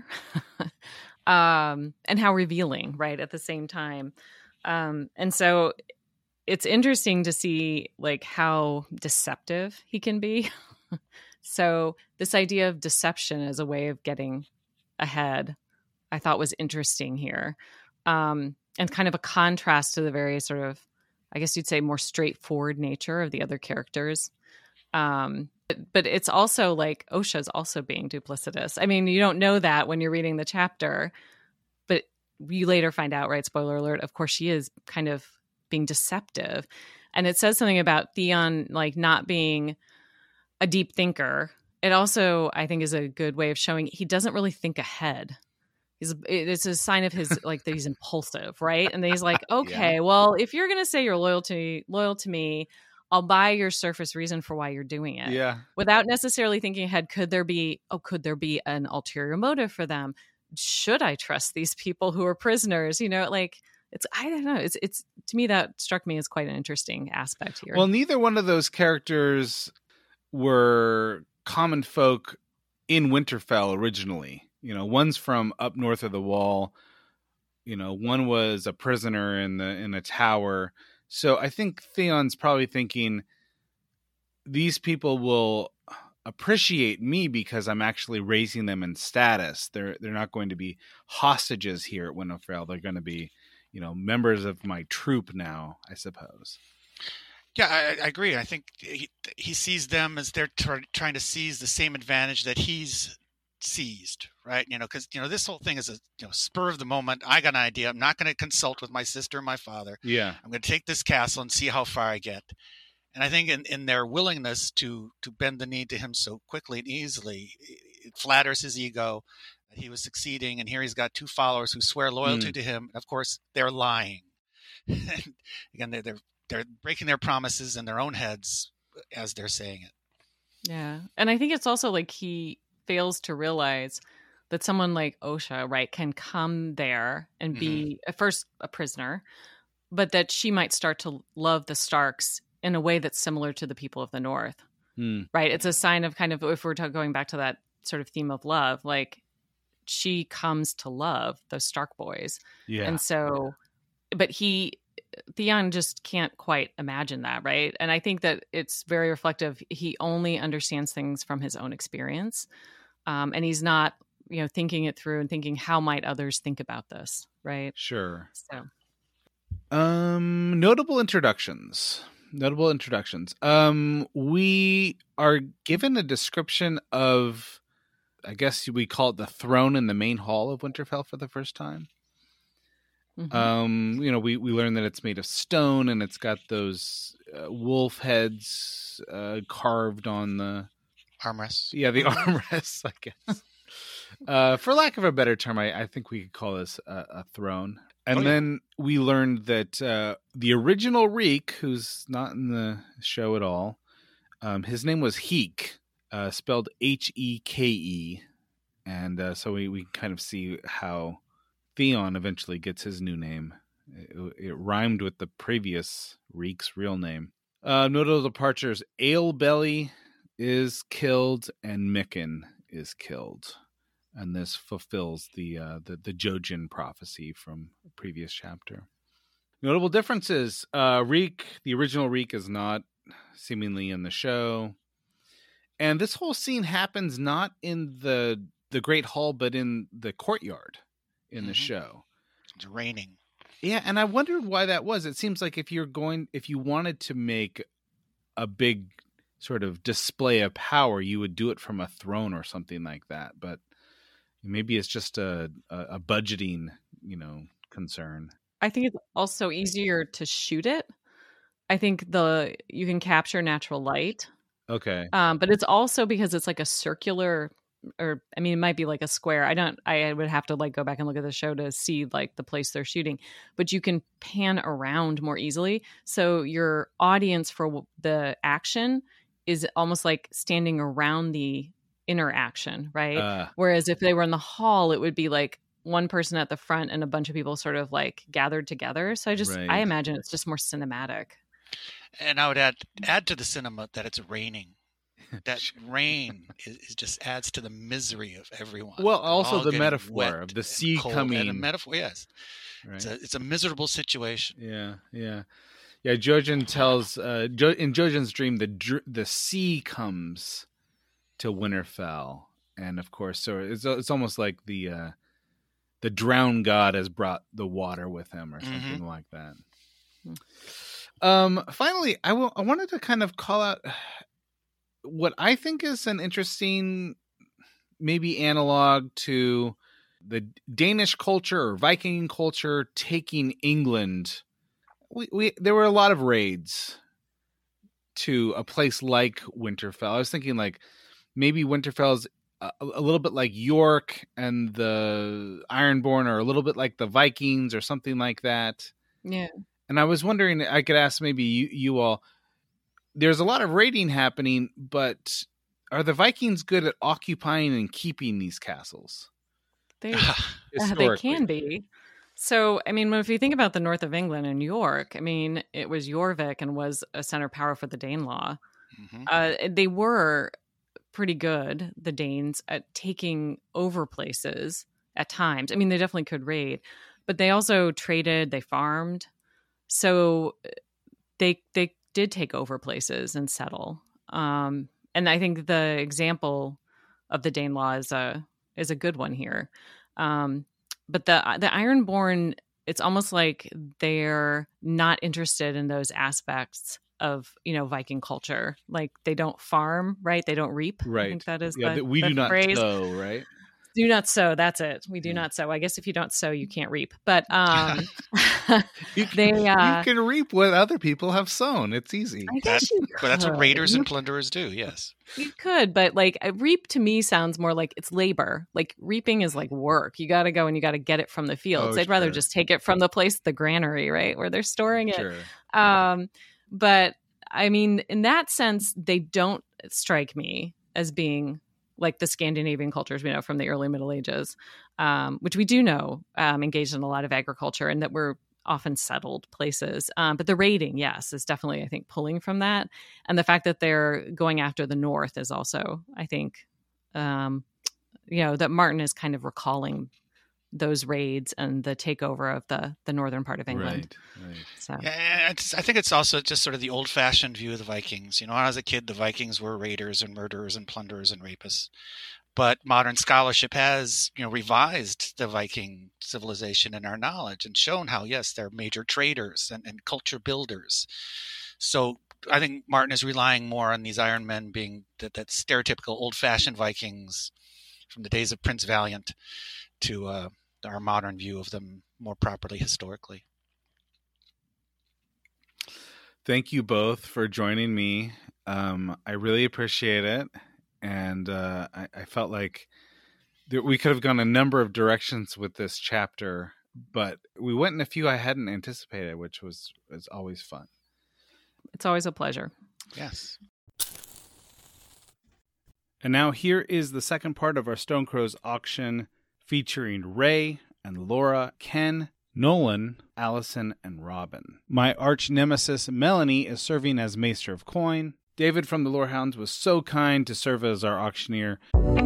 um, and how revealing, right, at the same time. Um, and so it's interesting to see like how deceptive he can be. So this idea of deception as a way of getting ahead, I thought was interesting here. Um, and kind of a contrast to the very sort of, I guess you'd say, more straightforward nature of the other characters. Um, but, but it's also like Osha's also being duplicitous. I mean, you don't know that when you're reading the chapter, but you later find out, right? Spoiler alert. Of course, she is kind of being deceptive. And it says something about Theon, like, not being a deep thinker. It also, I think, is a good way of showing he doesn't really think ahead. He's, it's a sign of his, like, that he's impulsive, right? And then he's like, okay, yeah. well, if you're going to say you're loyal to, loyal to me, I'll buy your surface reason for why you're doing it. Yeah. Without necessarily thinking ahead, could there be, oh, could there be an ulterior motive for them? Should I trust these people who are prisoners? You know, like, it's, I don't know. It's, it's, to me, that struck me as quite an interesting aspect here. Well, neither one of those characters were common folk in Winterfell originally. You know, one's from up north of the Wall. You know, one was a prisoner in the in a tower. So I think Theon's probably thinking these people will appreciate me because I'm actually raising them in status. They're they're not going to be hostages here at Winterfell. They're going to be, you know, members of my troop now, I suppose. Yeah, I, I agree. I think he, he sees them as they're tr- trying to seize the same advantage that he's seized, right? You know, because, you know, this whole thing is a, you know, spur of the moment. I got an idea. I'm not going to consult with my sister and my father. Yeah. I'm going to take this castle and see how far I get. And I think in, in their willingness to to bend the knee to him so quickly and easily, it flatters his ego that he was succeeding. And here he's got two followers who swear loyalty mm. to him. Of course, they're lying. Again, they're, they're they're breaking their promises in their own heads as they're saying it. Yeah. And I think it's also like he fails to realize that someone like Osha, right, can come there and be mm-hmm. at first a prisoner, but that she might start to love the Starks in a way that's similar to the people of the North, mm. right? It's a sign of kind of, if we're talking, going back to that sort of theme of love, like she comes to love those Stark boys. Yeah. And so, but he, Theon just can't quite imagine that, right? And I think that it's very reflective. He only understands things from his own experience. Um, and he's not, you know, thinking it through and thinking, how might others think about this, right? Sure. So, um, notable introductions. Notable introductions. Um, we are given a description of, I guess we call it the throne in the main hall of Winterfell for the first time. Mm-hmm. Um, you know, we, we learn that it's made of stone and it's got those uh, wolf heads uh, carved on the armrests. Yeah, the armrests, I guess. uh, for lack of a better term, I, I think we could call this a, a throne. And oh, yeah. then we learned that uh, the original Reek, who's not in the show at all, um, his name was Heek, uh, spelled H E K E. And uh, so we, we kind of see how Theon eventually gets his new name. It, it rhymed with the previous Reek's real name. Uh, notable departures: Alebelly is killed and Mikken is killed, and this fulfills the uh, the the Jojen prophecy from a previous chapter. Notable differences: uh, Reek, the original Reek, is not seemingly in the show, and this whole scene happens not in the the Great Hall, but in the courtyard. In the mm-hmm. show. It's raining. Yeah, and I wondered why that was. It seems like if you're going, if you wanted to make a big sort of display of power, you would do it from a throne or something like that. But maybe it's just a, a, a budgeting, you know, concern. I think it's also easier to shoot it. I think the you can capture natural light. Okay. Um, but it's also because it's like a circular, or I mean, it might be like a square. I don't, I would have to like go back and look at the show to see like the place they're shooting, but you can pan around more easily. So your audience for the action is almost like standing around the interaction, right? Uh, Whereas if they were in the hall, it would be like one person at the front and a bunch of people sort of like gathered together. So I just, right. I imagine it's just more cinematic. And I would add, add to the cinema that it's raining. That rain is, is just adds to the misery of everyone. Well, also the metaphor of the sea coming. And a metaphor, yes. Right. It's, a, it's a miserable situation. Yeah, yeah. Yeah, Jojen tells, uh, jo- in Jojen's dream, the dr- the sea comes to Winterfell, and of course, so it's it's almost like the uh, the drowned god has brought the water with him, or something mm-hmm. like that. Um, finally, I will. I wanted to kind of call out what I think is an interesting, maybe analog to the Danish culture or Viking culture taking England. We, we there were a lot of raids to a place like Winterfell. I was thinking like maybe Winterfell's a, a little bit like York, and the Ironborn are a little bit like the Vikings or something like that. Yeah. And I was wondering, I could ask maybe you, you all, there's a lot of raiding happening, but are the Vikings good at occupying and keeping these castles? They, uh, they can be. So, I mean, if you think about the north of England and York, I mean, it was Jorvik and was a center power for the Danelaw. Mm-hmm. Uh, they were pretty good, the Danes, at taking over places at times. I mean, they definitely could raid, but they also traded, they farmed. So they they did take over places and settle. Um, and I think the example of the Danelaw is a, is a good one here. Um, but the the Ironborn, it's almost like they're not interested in those aspects of, you know, Viking culture. Like they don't farm, right? They don't reap. Right. I think that is yeah, the, we the do phrase. not sow, right? Do not sow. That's it. We do yeah. not sow. I guess if you don't sow, you can't reap. But um, you, can, they uh, you can reap what other people have sown. It's easy. I guess you But that's what raiders and plunderers do. Yes, you could. But like a reap to me sounds more like it's labor. Like reaping is like work. You got to go and you got to get it from the fields. Oh, They'd sure. rather just take it from the place, the granary, right, where they're storing it. Sure. Um, but I mean, in that sense, they don't strike me as being like the Scandinavian cultures we know from the early Middle Ages, um, which we do know um, engaged in a lot of agriculture and that were often settled places. Um, but the raiding, yes, is definitely, I think, pulling from that. And the fact that they're going after the North is also, I think, um, you know, that Martin is kind of recalling those raids and the takeover of the the northern part of England. Right, right. So. Yeah, it's, I think it's also just sort of the old-fashioned view of the Vikings. You know, when I was a kid, the Vikings were raiders and murderers and plunderers and rapists. But modern scholarship has, you know, revised the Viking civilization and our knowledge and shown how, yes, they're major traders and, and culture builders. So I think Martin is relying more on these Iron Men being that, that stereotypical old-fashioned Vikings from the days of Prince Valiant to uh, our modern view of them more properly historically. Thank you both for joining me. Um, I really appreciate it. And uh, I, I felt like there, we could have gone a number of directions with this chapter, but we went in a few I hadn't anticipated, which was, was always fun. It's always a pleasure. Yes. And now here is the second part of our Stone Crows auction, featuring Ray and Laura, Ken, Nolan, Allison, and Robin. My arch nemesis, Melanie, is serving as Maester of Coin. David from the Lorehounds was so kind to serve as our auctioneer.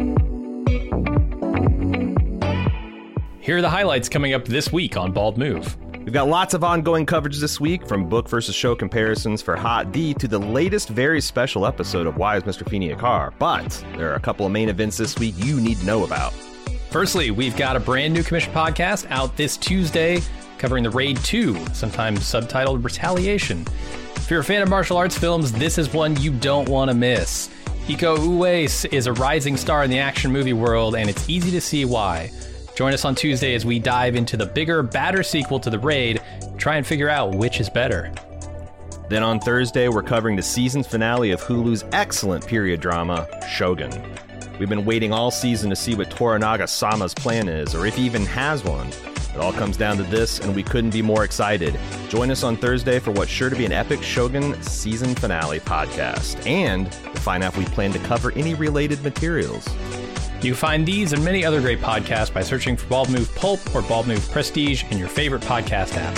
Here are the highlights coming up this week on Bald Move. We've got lots of ongoing coverage this week, from book versus show comparisons for Hot D to the latest very special episode of Why is Mister Feeney a Car? But there are a couple of main events this week you need to know about. Firstly, we've got a brand new commission podcast out this Tuesday covering the Raid two, sometimes subtitled Retaliation. If you're a fan of martial arts films, this is one you don't want to miss. Iko Uwais is a rising star in the action movie world, and it's easy to see why. Join us on Tuesday as we dive into the bigger, badder sequel to The Raid, try and figure out which is better. Then on Thursday, we're covering the season finale of Hulu's excellent period drama, Shogun. We've been waiting all season to see what Toranaga Sama's plan is, or if he even has one. It all comes down to this, and we couldn't be more excited. Join us on Thursday for what's sure to be an epic Shogun season finale podcast, and to find out if we plan to cover any related materials. You can find these and many other great podcasts by searching for Bald Move Pulp or Bald Move Prestige in your favorite podcast app.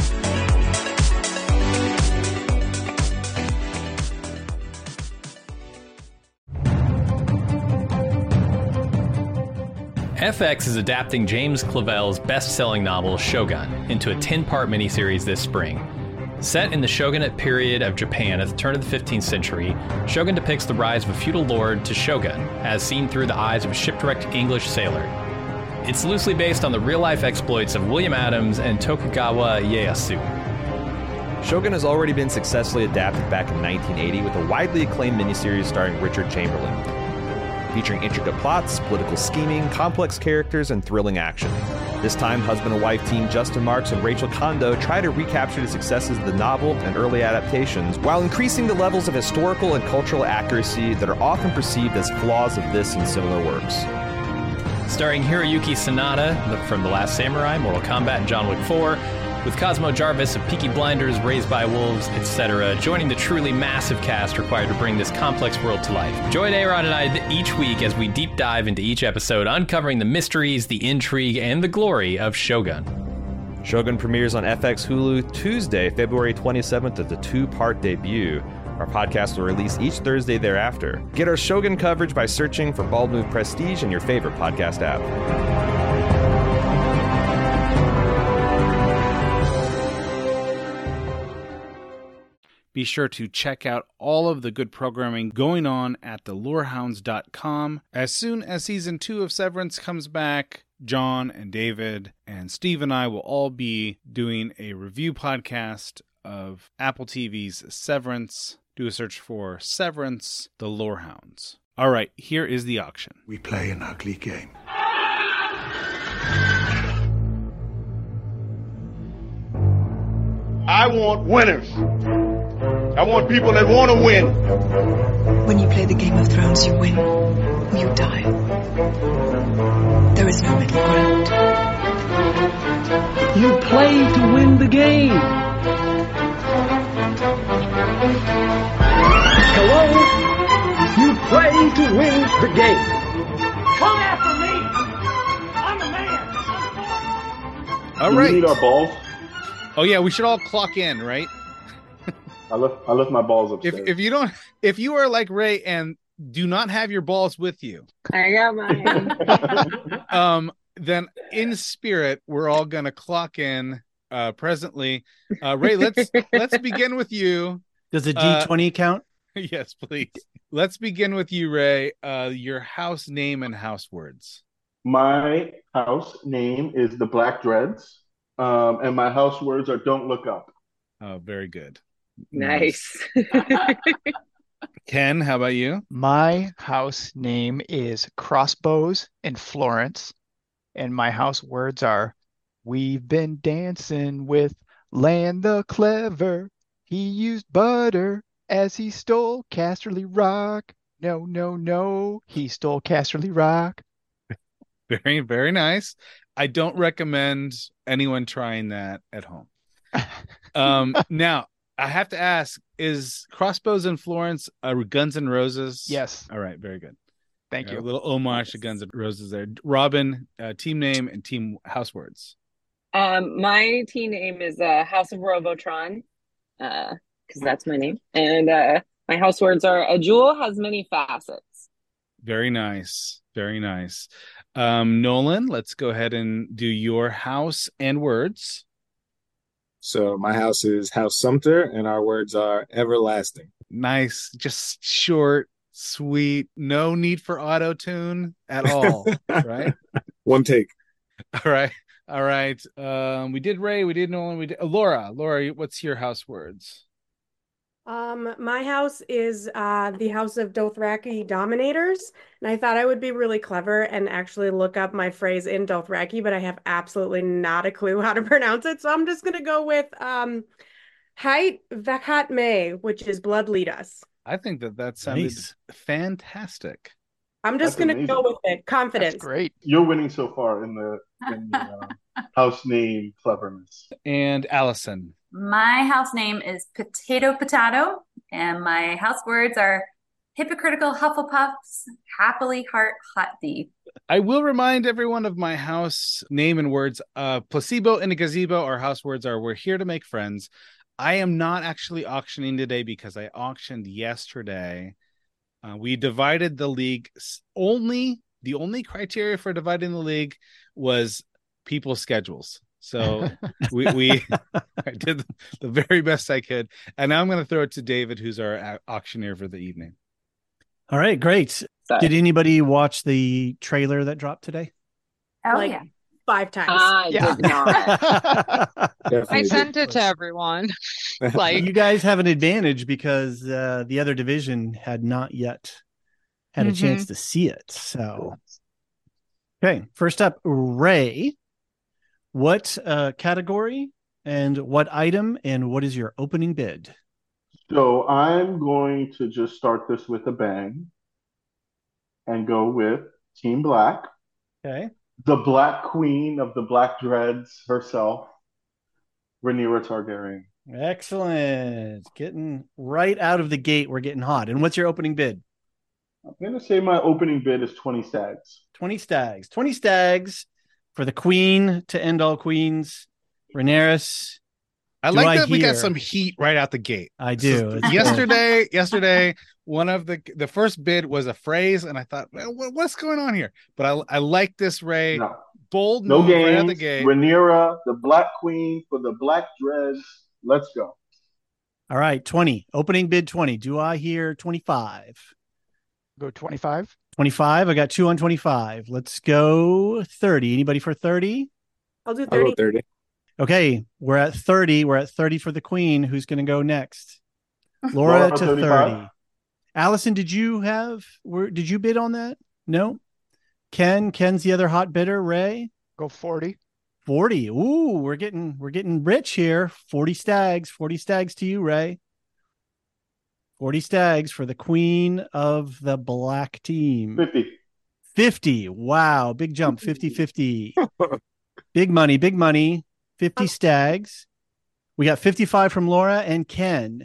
F X is adapting James Clavell's best-selling novel, Shogun, into a ten-part miniseries this spring. Set in the shogunate period of Japan at the turn of the fifteenth century, Shogun depicts the rise of a feudal lord to shogun, as seen through the eyes of a shipwrecked English sailor. It's loosely based on the real-life exploits of William Adams and Tokugawa Ieyasu. Shogun has already been successfully adapted back in nineteen eighty with a widely acclaimed miniseries starring Richard Chamberlain, featuring intricate plots, political scheming, complex characters, and thrilling action. This time, husband and wife team Justin Marks and Rachel Kondo try to recapture the successes of the novel and early adaptations while increasing the levels of historical and cultural accuracy that are often perceived as flaws of this and similar works. Starring Hiroyuki Sanada from The Last Samurai, Mortal Kombat, and John Wick four, with Cosmo Jarvis of Peaky Blinders, Raised by Wolves, et cetera, joining the truly massive cast required to bring this complex world to life. Join Aaron and I each week as we deep dive into each episode, uncovering the mysteries, the intrigue, and the glory of Shogun. Shogun premieres on F X Hulu Tuesday, February twenty-seventh as a two-part debut. Our podcast will release each Thursday thereafter. Get our Shogun coverage by searching for Bald Move Prestige in your favorite podcast app. Be sure to check out all of the good programming going on at the lore hounds dot com. As soon as season two of Severance comes back, John and David and Steve and I will all be doing a review podcast of Apple T V's Severance. Do a search for Severance, the Lorehounds. All right, here is the auction. We play an ugly game. I want winners. I want people that want to win. When you play the Game of Thrones, you win or you die. There is no middle ground. You play to win the game. Hello? You play to win the game. Come after me. I'm a man. All Do right. we need our balls? Oh yeah, we should all clock in, right? I left I left my balls If upstairs. if you don't, if you are like Ray and do not have your balls with you, I got mine. um, then in spirit, we're all gonna clock in uh, presently. Uh, Ray, let's let's begin with you. Does a D twenty uh, count? Yes, please. Let's begin with you, Ray. Uh, your house name and house words. My house name is the Black Dreads, um, and my house words are "Don't look up." Oh, very good. Nice. Ken, how about you? My house name is Crossbows in Florence, and my house words are, "We've been dancing with Land the Clever. He used butter as he stole Casterly Rock. No, no, no, he stole Casterly Rock." Very, very nice. I don't recommend anyone trying that at home. Um, now, I have to ask, is Crossbows in Florence uh, Guns N' Roses? Yes. All right, very good. Thank Uh, you. A little homage to Guns N' Roses there. Robin, uh, team name and team house words. Um, my team name is uh, House of Robotron, uh, because that's my name. And uh, my house words are, "A jewel has many facets." Very nice. Very nice. Um, Nolan, let's go ahead and do your house and words. So my house is House Sumter, and our words are everlasting. Nice. Just short, sweet, no need for auto-tune at all, right? One take. All right. All right. Um, we did Ray, we did Nolan, we did uh, Laura. Laura, what's your house words? Um, my house is uh the House of Dothraki Dominators, and I thought I would be really clever and actually look up my phrase in Dothraki, but I have absolutely not a clue how to pronounce it, so I'm just gonna go with um Hait Vakat Me, which is Blood Lead Us. I think that that sounded Nice. fantastic. I'm just That's gonna amazing. go with it. Confidence. That's great. You're winning so far in the, in the uh, house name cleverness. And Allison. My house name is Potato Potato, and my house words are hypocritical Hufflepuffs, happily heart hot thee. I will remind everyone of my house name and words. Uh, placebo in a gazebo. Our house words are, "We're here to make friends." I am not actually auctioning today because I auctioned yesterday. Uh, we divided the league. Only the only criteria for dividing the league was people's schedules. So we, we I did the very best I could. And now I'm going to throw it to David, who's our au- auctioneer for the evening. All right, great. Sorry. Did anybody watch the trailer that dropped today? Oh, Like yeah. five times. I Yeah. did not. I sent it to everyone. Like, You guys have an advantage because uh, the other division had not yet had a Mhm. chance to see it. So, okay, first up, Ray. What uh, category and what item and what is your opening bid? So I'm going to just start this with a bang and go with Team Black, Okay. the Black Queen of the Black Dreads herself, Rhaenyra Targaryen. Excellent. Getting right out of the gate. We're getting hot. And what's your opening bid? I'm going to say my opening bid is twenty stags. twenty stags. twenty stags for the queen to end all queens, Rhaenyra. I Do like I that we got hear- some heat right out the gate. I This is- do. It's yesterday, yesterday, one of the the first bid was a phrase, and I thought, well, what- what's going on here? But I I like this, Ray. No, Bold no move right out the games. gate. Rhaenyra, the Black Queen for the Black Dreads. Let's go. All right, twenty. Opening bid twenty. Do I hear twenty-five? Go twenty-five. twenty-five. I got two on twenty-five. Let's go thirty. Anybody for thirty? I'll do I'll go thirty. thirty. Okay, we're at thirty. We're at thirty for the queen. Who's going to go next? Laura Laura, to thirty-five. thirty. Allison, did you have, where, did you bid on that? No? Ken, Ken's the other hot bidder. Ray? Go forty. forty. Ooh, we're getting, we're getting rich here. forty stags, forty stags to you, Ray. forty stags for the queen of the black team. fifty. fifty. Wow. Big jump. fifty fifty. Big money. Big money. fifty stags. We got fifty-five from Laura and Ken.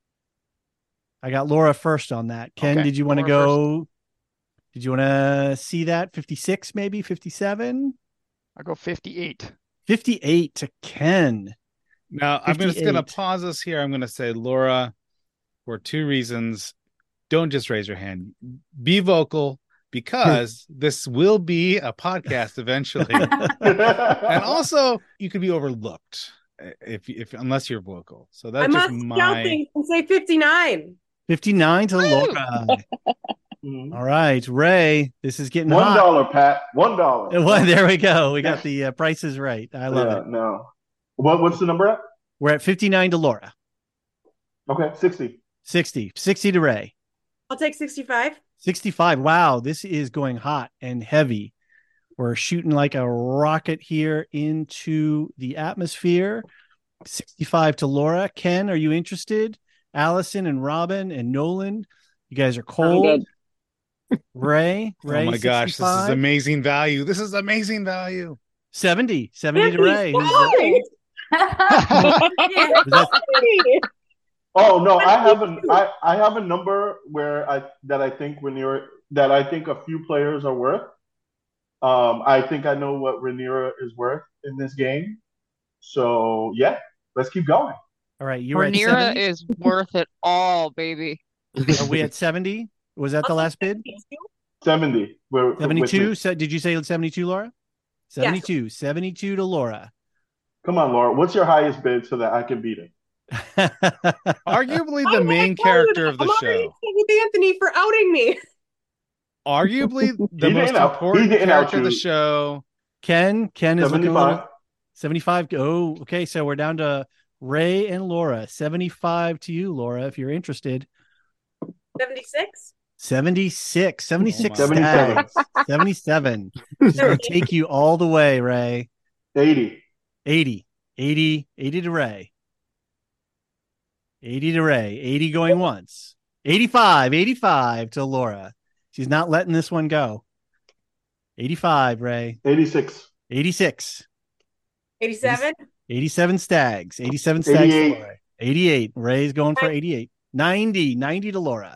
I got Laura first on that. Ken, Okay, did you want to Laura go? Did you want to see that? fifty-six, maybe? fifty-seven? I go fifty-eight. fifty-eight to Ken. Now, I'm just going to fifty-eight. pause us here. I'm going to say, Laura, for two reasons. Don't just raise your hand. Be vocal, because this will be a podcast eventually. And also, you could be overlooked if if unless you're vocal. So I that's just must my. yell things and say fifty-nine. fifty-nine to Laura. Mhm. All right, Ray, this is getting One hot. dollar, Pat. One dollar. Well, there we go. We got the uh, prices right. I love Yeah, it. no. What what's the number at? We're at fifty-nine to Laura. Okay, sixty. sixty. sixty to Ray. I'll take sixty-five. sixty-five. Wow, this is going hot and heavy. We're shooting like a rocket here into the atmosphere. sixty-five to Laura. Ken, are you interested? Allison and Robin and Nolan, you guys are cold. good. Ray, Ray. Oh my gosh, this is sixty-five. amazing value. This is amazing value. seventy. seventy to Ray. Who's- Oh no, I have a I, I have a number where I that I think Rhaenyra that I think a few players are worth. Um, I think I know what Rhaenyra is worth in this game. So yeah, let's keep going. All right, you were at Rhaenyra seventy? is worth it all, baby. Are we at seventy? Was that the last bid? Seventy. We're, seventy-two? with So, did you say seventy-two, Laura? seventy-two. seventy-two to Laura. Come on, Laura. What's your highest bid so that I can beat it? Arguably the main character of the I'm already show. upset with Anthony for outing me. Arguably the He most didn't out- he important didn't out character of the you. show. Ken, Ken is looking a seventy-five. little seventy-five. Oh, okay. So we're down to Ray and Laura. seventy-five to you, Laura, if you're interested. seventy-six? seventy-six. seventy-six Oh my. stags. seventy-seven. She's going to take you all the way, Ray. eighty. eighty. eighty. eighty to Ray. eighty to Ray. eighty going once. eighty-five. eighty-five to Laura. She's not letting this one go. eighty-five, Ray. eighty-six. eighty-six. eighty-seven? eighty-seven stags. eighty-seven stags eighty-eight. to Laura. eighty-eight. Ray's going for eighty-eight. ninety. ninety to Laura.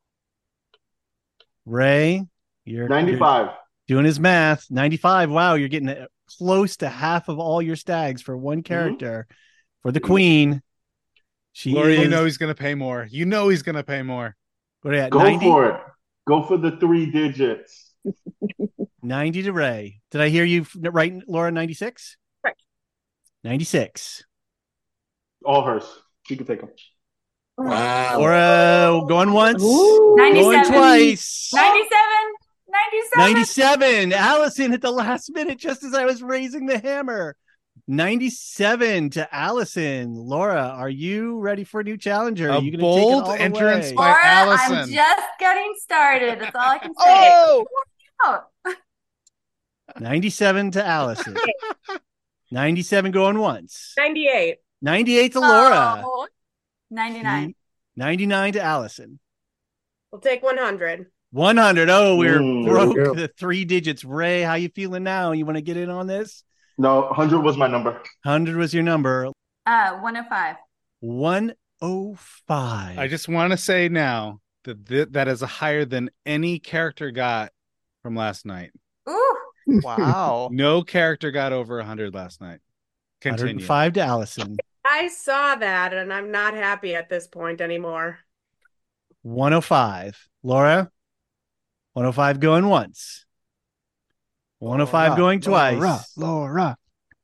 Ray, you're ninety-five. you're doing his math. ninety-five. Wow, you're getting uh, close to half of all your stags for one character. For the queen. She Laura, is, you know he's going to pay more. You know he's going to pay more. what are you at? Go ninety? for it. Go for the three digits. ninety to Ray. Did I hear you f- right, Laura? ninety-six? Correct. ninety-six. All hers. She can take them. Wow. Laura going once. ninety-seven. Going twice. ninety-seven. ninety-seven. ninety-seven. Allison at the last minute, just as I was raising the hammer. ninety-seven to Allison. Laura, are you ready for a new challenger? A are you gonna bold take it all entrance the way? by Laura, Allison. I'm just getting started. That's all I can say. Oh! Oh! ninety-seven to Allison. ninety-seven going once. ninety-eight. ninety-eight to Laura. Oh. ninety-nine. ninety-nine to Allison. We'll take one hundred. one hundred. Oh, we're Mm, there we broke go. the three digits. Ray, how you feeling now? You want to get in on this? No, one hundred was my number. one hundred was your number. Uh, one oh five. one oh five. I just want to say now that th- that is higher than any character got from last night. Ooh. Wow. No character got over one hundred last night. one Continue. hundred five to Allison. I saw that, and I'm not happy at this point anymore. one oh five. Laura? one oh five going once. one oh five Laura, going twice. Laura, Laura.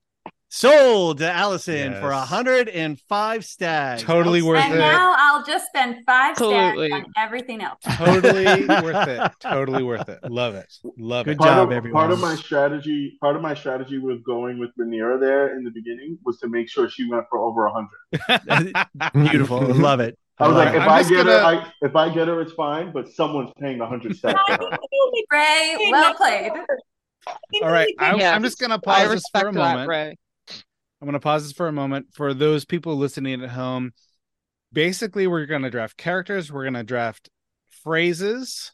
Sold to Allison Yes. for one hundred five stacks. Totally worth And it. now I'll just spend five Absolutely. stacks on everything else. Totally worth it. Totally worth it. Love it. Love Good it. Part job, of, everyone. part of my strategy, part of my strategy with going with Rhaenyra there in the beginning was to make sure she went for over one hundred. Beautiful. Love it. I was love like, it. if I'm I just get gonna- her, I, if I get her, it's fine. But someone's paying one hundred stacks for her. Ray, well played. All right. I, Yes. I'm just going to I pause this respect for a that, moment. Ray. I'm going to pause this for a moment. For those people listening at home, basically, we're going to draft characters. We're going to draft phrases.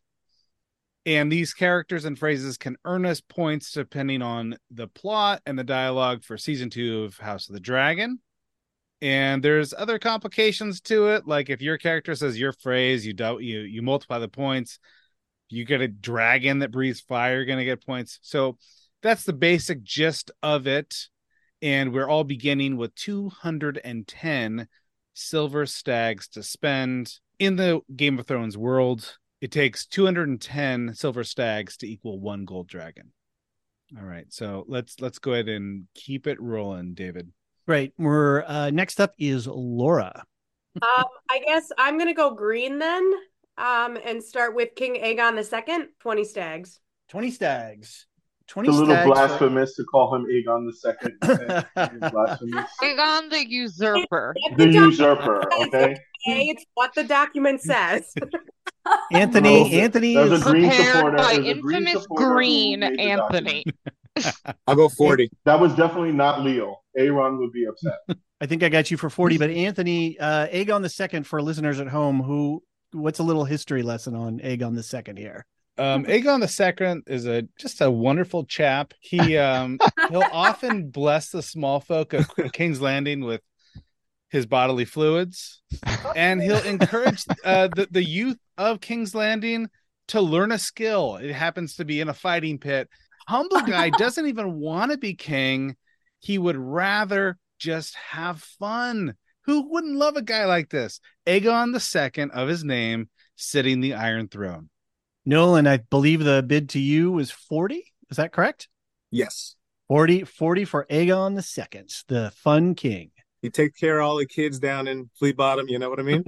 And these characters and phrases can earn us points depending on the plot and the dialogue for season two of House of the Dragon. And there's other complications to it. Like if your character says your phrase, you don't, you, you multiply the points. You get a dragon that breathes fire, you're going to get points. So that's the basic gist of it. And we're all beginning with two hundred ten silver stags to spend. In the Game of Thrones world, it takes two hundred ten silver stags to equal one gold dragon. All right, so let's let's go ahead and keep it rolling, David. Great. We're uh, next up is Laura. Um, I guess I'm gonna go green then, um, and start with King Aegon the Second. Twenty stags. twenty stags. twenty It's a little stags. blasphemous to call him Aegon the Second. It's blasphemous. Aegon the usurper. The usurper. Okay. Hey, it's what the document says. Anthony. No, Anthony there's is a green Prepared supporter. by There's a green infamous supporter who green made the Anthony. document. I'll go forty. That was definitely not Leo. Aaron would be upset. I think I got you for forty, but Anthony, uh, Aegon the Second for listeners at home, who, what's a little history lesson on Aegon the Second here? Um, Aegon the Second is a just a wonderful chap. He um, he'll often bless the small folk of King's Landing with his bodily fluids, and he'll encourage uh, the the youth of King's Landing to learn a skill. It happens to be in a fighting pit. Humble guy doesn't even want to be king. He would rather just have fun. Who wouldn't love a guy like this? Aegon the Second of his name, sitting the Iron Throne. Nolan, I believe the bid to you was forty. Is that correct? Yes. forty, forty for Aegon the Second, the fun king. You take care of all the kids down in Fleet Bottom, you know what I mean?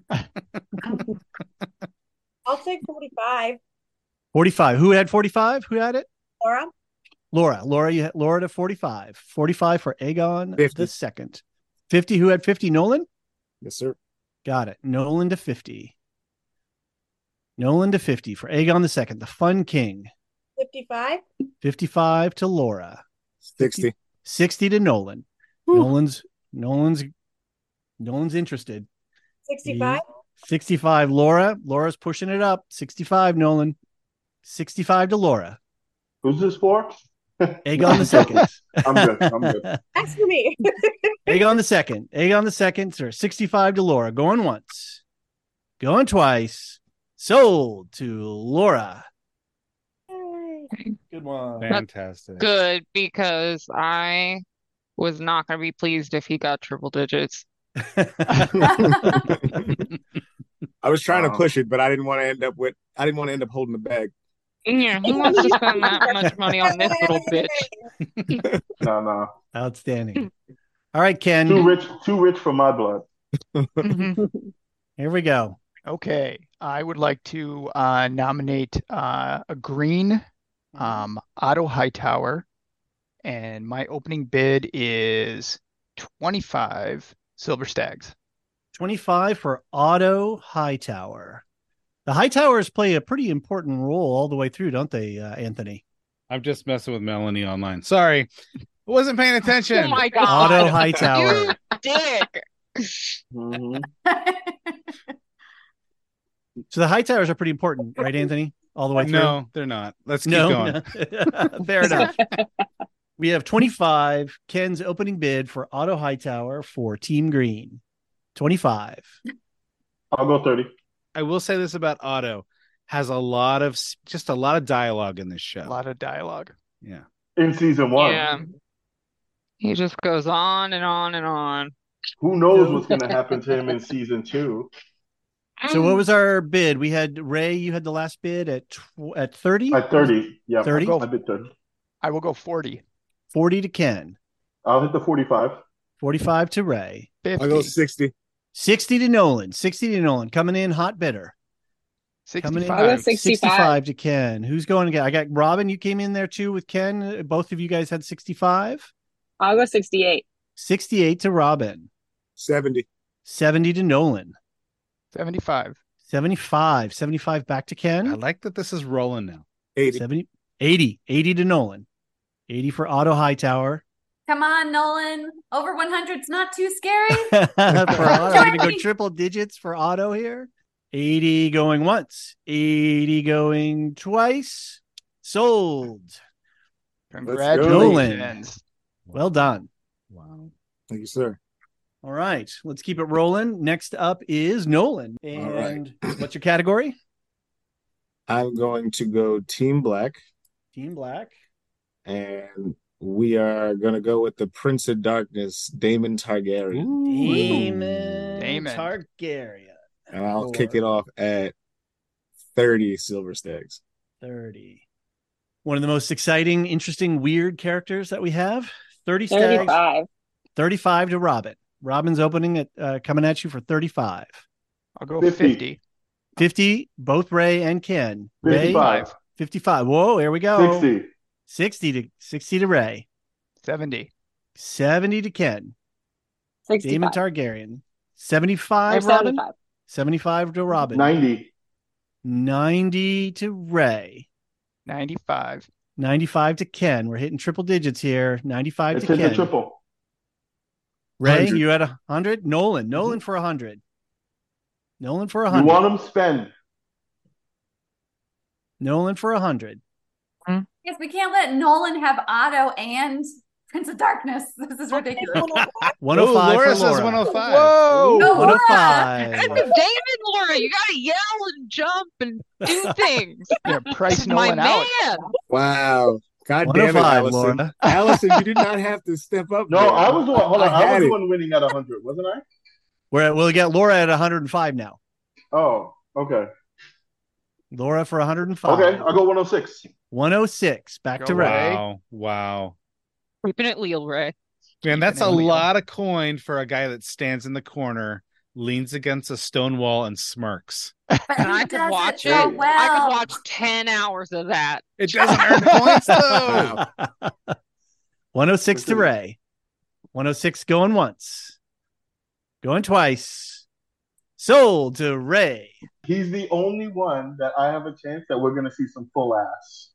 I'll take forty-five. forty-five. Who had forty-five? Who had it? Laura. Laura. Laura, you had Laura to forty-five. forty-five for Aegon fifty. the Second. fifty. Who had fifty? Nolan? Yes, sir. Got it. Nolan to fifty. Nolan to fifty for Aegon the Second, the fun king. fifty-five. fifty-five to Laura. sixty. sixty to Nolan. Whew. Nolan's Nolan's Nolan's interested. sixty-five. sixty-five Laura. Laura's pushing it up. sixty-five Nolan. sixty-five to Laura. Who's this for? Aegon the Second. I'm good. I'm good. That's for me. Aegon the Second. Aegon the Second, sir. sixty-five to Laura. Going once. Going twice. Sold to Laura. Good one. Fantastic. Good, because I was not going to be pleased if he got triple digits. I was trying to Um, push it, but I didn't want to end up with I didn't want to end up holding the bag. Yeah, who wants to spend that much money on this little bitch? No, no. Outstanding. All right, Ken. Too rich, too rich for my blood. Here we go. Okay, I would like to uh, nominate uh, a green um, Otto Hightower, and my opening bid is twenty-five Silver Stags. twenty-five for Otto Hightower. The Hightowers play a pretty important role all the way through, don't they, uh, Anthony? I'm just messing with Melanie online. Sorry. I wasn't paying attention. Oh my God. Otto Hightower. You dick. Mm-hmm. So the Hightowers are pretty important, right, Anthony? All the way through? No, they're not. Let's keep No, going. no. Fair enough. We have twenty-five. Ken's opening bid for Otto Hightower for Team Green. twenty-five. I'll go thirty. I will say this about Otto. Has a lot of, just a lot of dialogue in this show. A lot of dialogue. Yeah. In season one. Yeah. He just goes on and on and on. Who knows what's going to happen to him in season two? So what was our bid? We had Ray, you had the last bid at tw- at thirty? At thirty. Yeah. thirty? I bid thirty. I will go forty. forty to Ken. I'll hit the forty-five. forty-five to Ray. I'll go sixty. sixty to Nolan. sixty to Nolan. Coming in hot bidder. Coming in I'll go sixty-five. sixty-five to Ken. Who's going again? I got Robin. You came in there too with Ken. Both of you guys had sixty-five. I'll go sixty-eight. sixty-eight to Robin. seventy. seventy to Nolan. seventy-five. seventy-five. seventy-five back to Ken. I like that this is rolling now. eighty. seventy. eighty. eighty to Nolan. eighty for Otto Hightower. Come on, Nolan. Over one hundred's not too scary. For Otto. Join We're going to go me. triple digits for Otto here. eighty going once. eighty going twice. Sold. Congratulations. Well done. Wow. Thank you, sir. All right. Let's keep it rolling. Next up is Nolan. And what's your category? I'm going to go Team Black, Team Black. and we are going to go with the Prince of Darkness, Daemon Targaryen. Damon, Damon. Targaryen. And I'll Four. kick it off at thirty Silver Stags. thirty. One of the most exciting, interesting, weird characters that we have. thirty stags. thirty-five. thirty-five to Robin. Robin's opening at uh, coming at you for thirty-five. I'll go fifty. fifty. fifty, both Ray and Ken. Ray, fifty-five. fifty-five. Whoa, here we go. sixty. sixty to sixty to Ray. seventy. seventy to Ken. Daemon sixty-five. Targaryen. seventy-five, Or Robin. seventy-five. seventy-five to Robin. ninety. ninety to Ray. ninety-five. ninety-five to Ken. We're hitting triple digits here. ninety-five Let's to hit the Ken. triple. Ray, one hundred. you at one hundred? Nolan. Nolan for one hundred. Nolan for You one hundred. want them spend. Nolan for one hundred. Yes, we can't let Nolan have Otto and Prince of Darkness. This is ridiculous. one oh five Ooh, Laura for says Laura. one oh five. Whoa. No, one oh Laura. five. David, Laura, you gotta yell and jump and do things. Yeah, price My Nolan out. man. Wow. God damn it, one oh five, Allison. Laura. Allison, you did not have to step up. No, there. I was the one. Hold on. I I, had was the it. one winning at one hundred, wasn't I? We're at, we'll get Laura at one hundred five now. Oh, okay. Laura for one hundred five. Okay, I'll go one oh six. one oh six. Back Go to Ray. Wow. Wow. Keeping it Leo Ray. Man, that's a Keeping it real. lot of coin for a guy that stands in the corner, leans against a stone wall, and smirks. But And he I could does watch it it. so well. I could watch ten hours of that. It doesn't earn points, though. one oh six to Ray. one oh six going once. Going twice. Sold to Ray. He's the only one that I have a chance that we're going to see some full ass.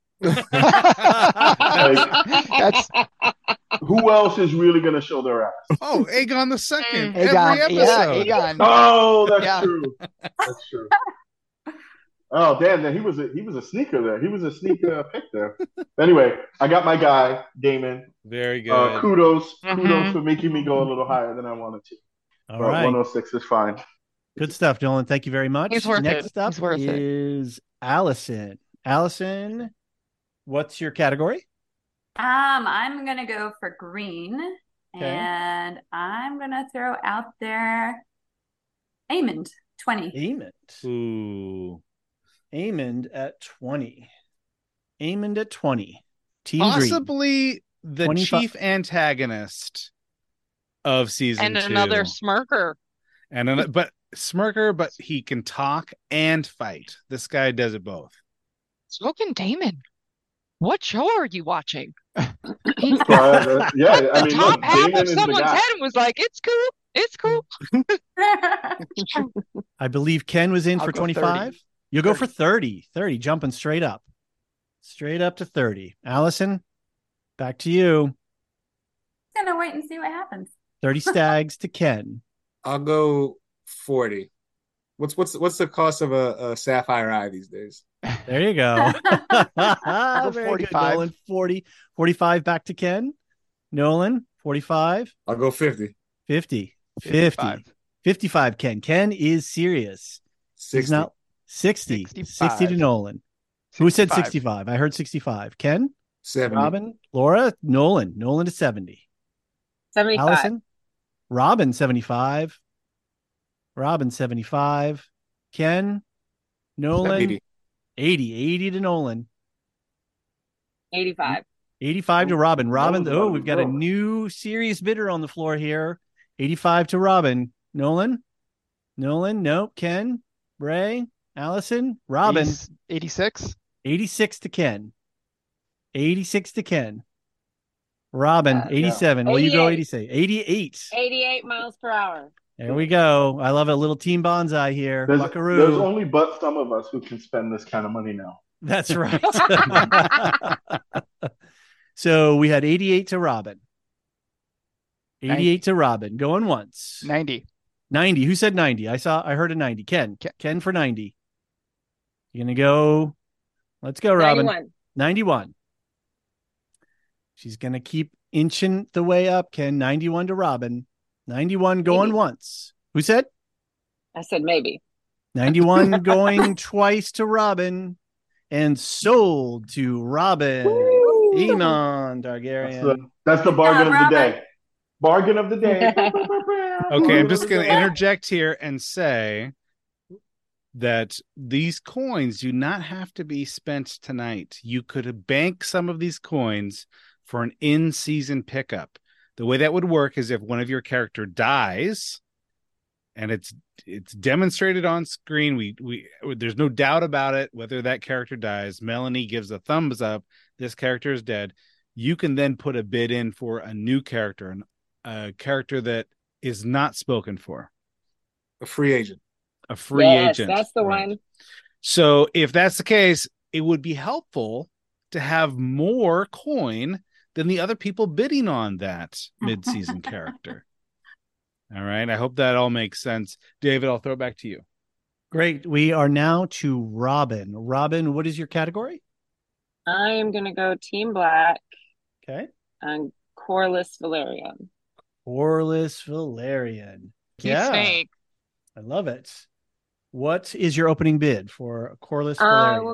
That's Who else is really going to show their ass? Oh, Aegon the second. Aegon. Every Yeah, episode. Aegon. Oh, that's Yeah. true. That's true. Oh, damn! Then he was a he was a sneaker there. He was a sneaker pick there. Anyway, I got my guy Damon. Very good. Uh, kudos, kudos Mhm. for making me go a little higher than I wanted to. All but right. one oh six is fine. Good stuff, Nolan. Thank you very much. He's worth Next it. up He's worth it. is Allison. Allison, what's your category? Um, I'm gonna go for green, Okay. and I'm gonna throw out there Amond twenty. Aemond. Ooh. Aemond at twenty. Aemond at twenty. Team Green. Possibly the twenty-five chief antagonist of season and two. another smirker. And an, but smirker, but he can talk and fight. This guy does it both. Smoking Damon, what show are you watching? He Uh, yeah, I the mean, top look, half Damon of is the someone's guy. head and was like, "It's cool, it's cool." I believe Ken was in I'll for go twenty-five. thirty. You'll go for thirty. thirty, jumping straight up. Straight up to thirty. Allison, back to you. Gonna wait and see what happens. thirty stags to Ken. I'll go forty. What's what's what's the cost of a, a sapphire eye these days? There you go. I'll go Very good, forty-five. Nolan. forty. forty-five back to Ken. Nolan, forty-five. I'll go fifty. fifty. fifty-five. fifty. fifty-five, Ken. Ken is serious. He's sixty. not sixty. sixty-five. sixty to Nolan. Who said sixty-five. sixty-five? I heard sixty-five. Ken? seventy. Robin? Laura? Nolan. Nolan to seventy. seventy-five. Allison? Robin, seventy-five. Robin, seventy-five. Ken? Nolan? eighty. eighty. eighty to Nolan. eighty-five. eighty-five to Robin. Robin, Nolan's oh, on we've the got a road. new serious bidder on the floor here. eighty-five to Robin. Nolan? Nolan? Nope. Ken? Ray? Allison? Robin? eighty-six. eighty-six to Ken. eighty-six to Ken. Robin, Uh, eighty-seven. Will you go eighty-eight. eighty-six? eighty-eight. eighty-eight miles per hour. There we go. I love a little team bonsai here. There's, Buckaroo. there's only but some of us who can spend this kind of money now. That's right. So we had eighty-eight to Robin. eighty-eight to Robin. Going once. ninety. ninety. Who said ninety? I saw, I heard a ninety. Ken. Ken, Ken for ninety. You're going to go. Let's go, Robin. ninety-one. ninety-one. She's going to keep inching the way up, Ken. ninety-one to Robin. ninety-one going Maybe. once. Who said? I said maybe. ninety-one going twice to Robin. And sold to Robin. Woo! Eamon That's Targaryen. the, that's the bargain of the day. Bargain of the day. Okay, I'm just going to interject here and say that these coins do not have to be spent tonight. You could bank some of these coins for an in-season pickup. The way that would work is if one of your character dies, and it's it's demonstrated on screen, we we there's no doubt about it whether that character dies. Melanie gives a thumbs up. This character is dead. You can then put a bid in for a new character, an, a character that is not spoken for. A free agent. A free yes, agent. that's the Right. one. So if that's the case, it would be helpful to have more coin than the other people bidding on that mid-season character. All right. I hope that all makes sense. David, I'll throw it back to you. Great. We are now to Robin. Robin, what is your category? I am going to go Team Black Okay. on Corlys Valerian. Orlis Valerian. He's Yeah. snake. I love it. What is your opening bid for Corlys I Valerian? will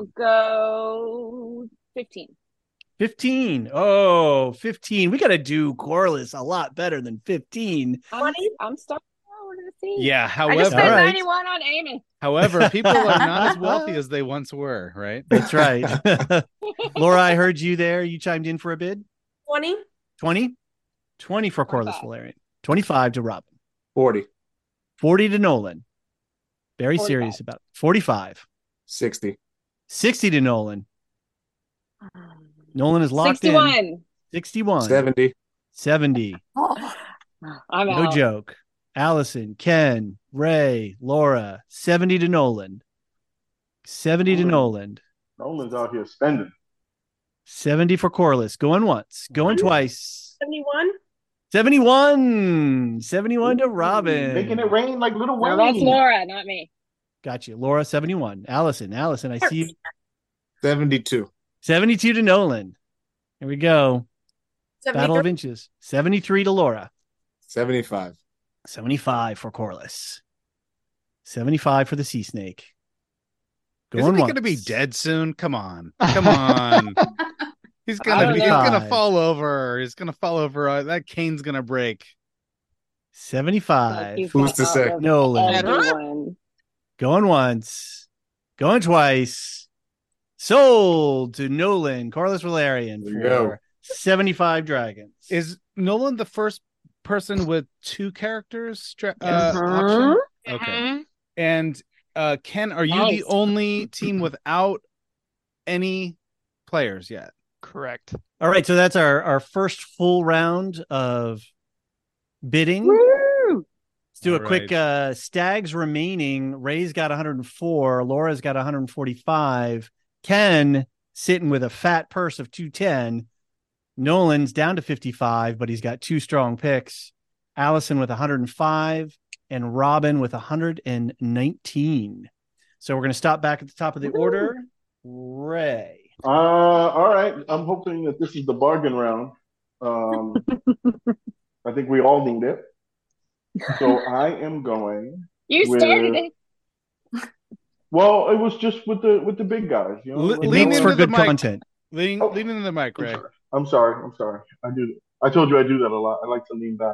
go fifteen. fifteen. Oh, fifteen. We got to do Corlys a lot better than fifteen. I'm, I'm stuck. We're going to see. Yeah. I just However, spent All right. ninety-one on Amy. however, people are not as wealthy as they once were, right? That's right. Laura, I heard you there. You chimed in for a bid. twenty. twenty? twenty for Corlys twenty-five. Valerian. twenty-five to Robin. forty. forty to Nolan. Very forty-five. serious about it. forty-five. sixty. sixty to Nolan. Nolan is locked in. sixty-one. sixty-one. seventy. seventy. I'm No out. joke. Allison, Ken, Ray, Laura, seventy to Nolan. seventy to Nolan. Nolan. Nolan's out here spending. seventy for Corlys. Going once. Going twice. seventy-one. seventy-one. seventy-one to Robin. Making it rain like Little No, Wayne. that's Laura, not me. Got you. Laura, seventy-one. Allison, Allison, I see you. seventy-two. seventy-two to Nolan. Here we go. Battle of seventy-three. inches. seventy-three to Laura. seventy-five. seventy-five for Corlys. seventy-five for the Sea Snake. Going Isn't he once. going to be dead soon? Come on. Come on. He's I gonna don't he's know. gonna fall over. He's gonna fall over. Uh, that cane's gonna break. seventy-five. He's Who's gonna to say? outlive Nolan. everyone. Going once. Going twice. Sold to Nolan. Corlys Valerian There you for go. seventy-five dragons. Is Nolan the first person with two characters stra- uh, Uh-huh. option? Okay. Mhm. And uh, Ken, are you Nice. the only team without any players yet? Correct. All right, so that's our our first full round of bidding. Woo! Let's do All a quick right. uh Stags remaining. Ray's got one hundred four, Laura's got one hundred forty-five, Ken sitting with a fat purse of two ten. Nolan's down to fifty-five, but he's got two strong picks. Allison with one hundred five and Robin with one hundred nineteen. So we're going to stop back at the top of the order. Ray. Uh, all right. I'm hoping that this is the bargain round. Um, I think we all need it. So I am going. You with- started it. Well, it was just with the with the big guys. You know, Le- Like, It lean makes into for the good mic. content. Lean, Oh. lean into the mic, I'm Ray. sorry. I'm sorry. I'm sorry. I do. I told you I do that a lot. I like to lean back.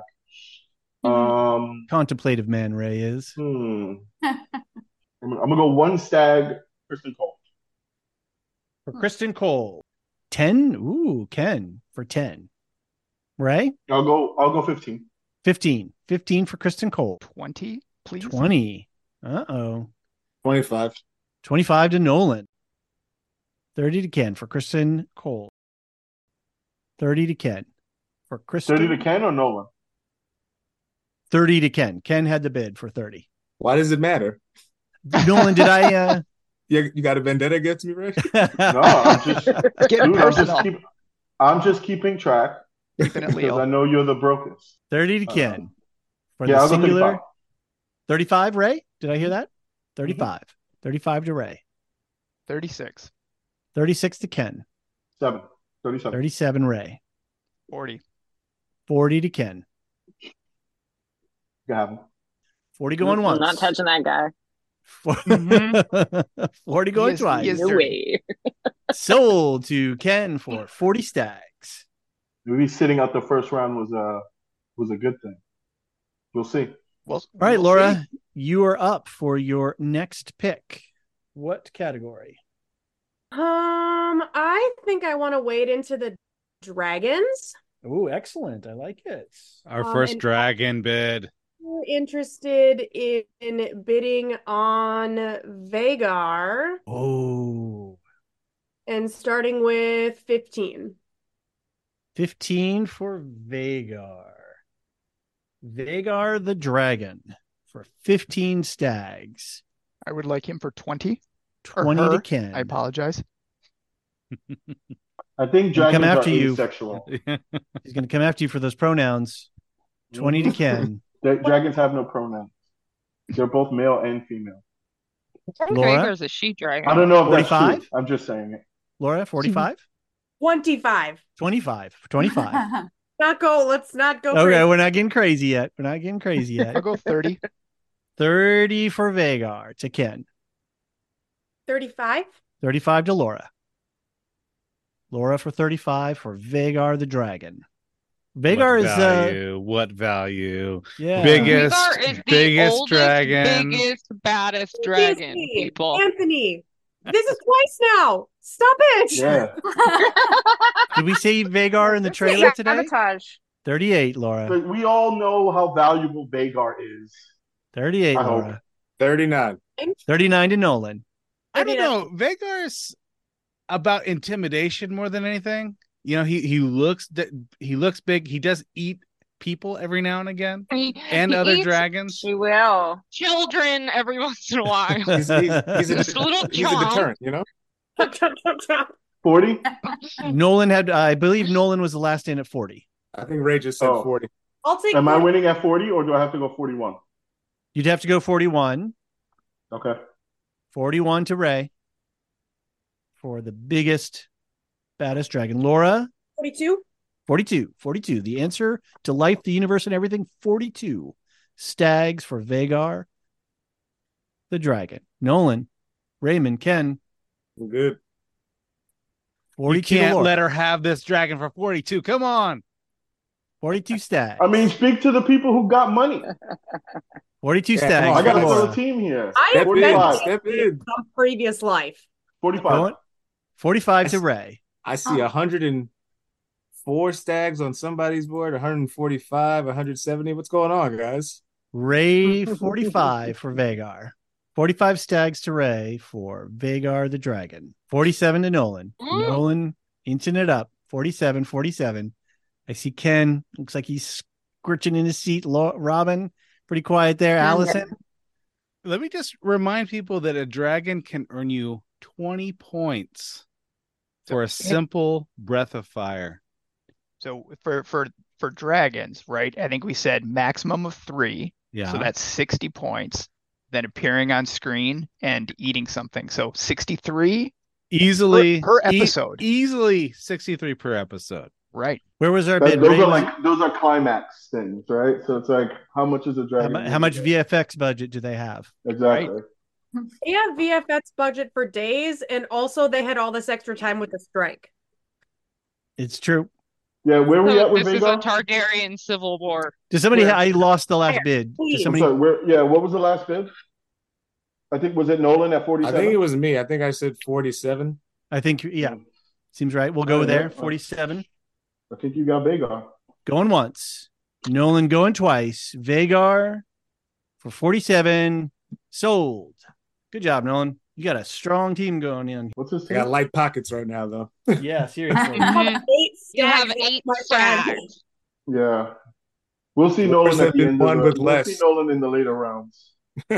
Um. Contemplative man Ray is. Hmm. I'm, gonna- I'm gonna go one stag, Kristen Cole. For Kristen Cole. ten. Ooh, Ken for ten. Ray? I'll go. I'll go fifteen. fifteen. fifteen for Kristen Cole. twenty, please. twenty. Uh-oh. twenty-five. twenty-five to Nolan. thirty to Ken for Kristen Cole. thirty to Ken for Kristen. Thirty to Ken or Nolan? thirty to Ken. Ken had the bid for thirty. Why does it matter? Nolan, did I uh You, you got a vendetta against me, Ray? No, I'm just. Get dude, I'm personal. just keep. I'm just keeping track Keeping it because Leo. I know you're the brokest. thirty to Uh, Ken. For yeah, the I'll go singular. thirty-five. thirty-five, Ray? Did I hear that? thirty-five. thirty-five to Ray. thirty-six. thirty-six to Ken. Seven. Thirty-seven. thirty-seven, Ray. forty. forty to Ken. You have him. forty going I'm once. not touching that guy. forty going He is- twice. he is No dirty. way. Sold to Ken for forty stacks. Maybe sitting out the first round was a was a good thing. We'll see. Well, All right, we'll Laura, see. you are up for your next pick. What category? Um, I think I want to wade into the dragons. Oh, excellent. I like it. Our Um, first and- dragon bid. We're interested in, in bidding on Vagar Oh, and starting with fifteen. fifteen for Vagar. Vagar the dragon for fifteen stags. I would like him for twenty. Or twenty to her. Ken. I apologize. I think He'll come dragons after are you. asexual. He's going to come after you for those pronouns. twenty to Ken. Dra- Dragons have no pronouns. They're both male and female. Laura? Vagar's a she dragon. I don't know if that's forty-five? true. I'm just saying it. Laura, forty-five? twenty-five. twenty-five. twenty-five. Not go. Let's not go. Okay, crazy. we're not getting crazy yet. We're not getting crazy I'll yet. go thirty. thirty for Vagar to Ken. thirty-five. thirty-five to Laura. Laura for thirty-five for Vagar the dragon. Vagar What is uh value? What value? yeah. Biggest, Vagar is the biggest oldest, dragon. biggest, baddest dragon, Anthony, people. Anthony, this is twice now. Stop it. Yeah. Did we see Vagar in the trailer Yeah, today? sabotage. thirty-eight, Laura. But we all know how valuable Vagar is. thirty-eight, I hope. Laura. thirty-nine. thirty-nine to Nolan. I don't know. Vagar's about intimidation more than anything. You know, he he looks he looks big. He does eat people every now and again, He, and he other eats dragons. She will. children every once in a while. He's, he's, he's, a, Just a little he's a chomp. deterrent, you know? forty? Nolan had, I believe Nolan was the last in at forty. I think Ray just said Oh. forty. I'll take. Am I forty. winning at forty or do I have to go forty-one? You'd have to go forty-one. Okay. forty-one to Ray for the biggest, baddest dragon. Laura, forty-two. forty-two. forty-two. The answer to life, the universe, and everything, forty-two. Stags for Vagar, the dragon. Nolan, Raymond, Ken, I'm good. You forty-two. can't Laura. let her have this dragon for forty-two. Come on. forty-two stags. I mean, speak to the people who got money. forty-two Yeah, come stags. on, I got to for throw Laura. a team here. I Step have in, forty-five. step in. some previous life. forty-five. Going- forty-five to Ray. I see one hundred four stags on somebody's board, one hundred forty-five, one hundred seventy. What's going on, guys? Ray forty-five for Vagar. forty-five stags to Ray for Vagar the Dragon. forty-seven to Nolan. Mm. Nolan inching it up. forty-seven, forty-seven. I see Ken. Looks like he's squirching in his seat. Lo- Robin, pretty quiet there. Allison. Let me just remind people that a dragon can earn you twenty points for a simple breath of fire. So for for for dragons, right? I think we said maximum of three. Yeah. So that's sixty points. Then appearing on screen and eating something. So sixty-three Easily per, per e- episode. easily sixty-three per episode. Right. Where was our That- bid? those Ray, are was- like those are climax things, right? So it's like how much is a how, dragon? mu- how much V F X budget do they have? Exactly. They have V F X budget for days, and also they had all this extra time with the strike. It's true. Yeah, where we So at with this is a Vagar? Targaryen civil war. Does somebody? Where? I lost the last bid. Does I'm somebody? sorry, where, yeah, what was the last bid? I think was it Nolan at I forty-seven? think it was me. I think I said forty-seven. I think yeah, seems right. We'll go Yeah, there. yeah. forty-seven. I think you got Vagar. Going once. Nolan going twice. Vagar for forty-seven. Sold. Good job, Nolan. You got a strong team going in. What's his I got light pockets right now, though. Yeah, seriously. Mhm. Eight You have stags, eight my friend. stags. Yeah. We'll see Worse Nolan at the than end one of the, with we'll less. see Nolan in the later rounds.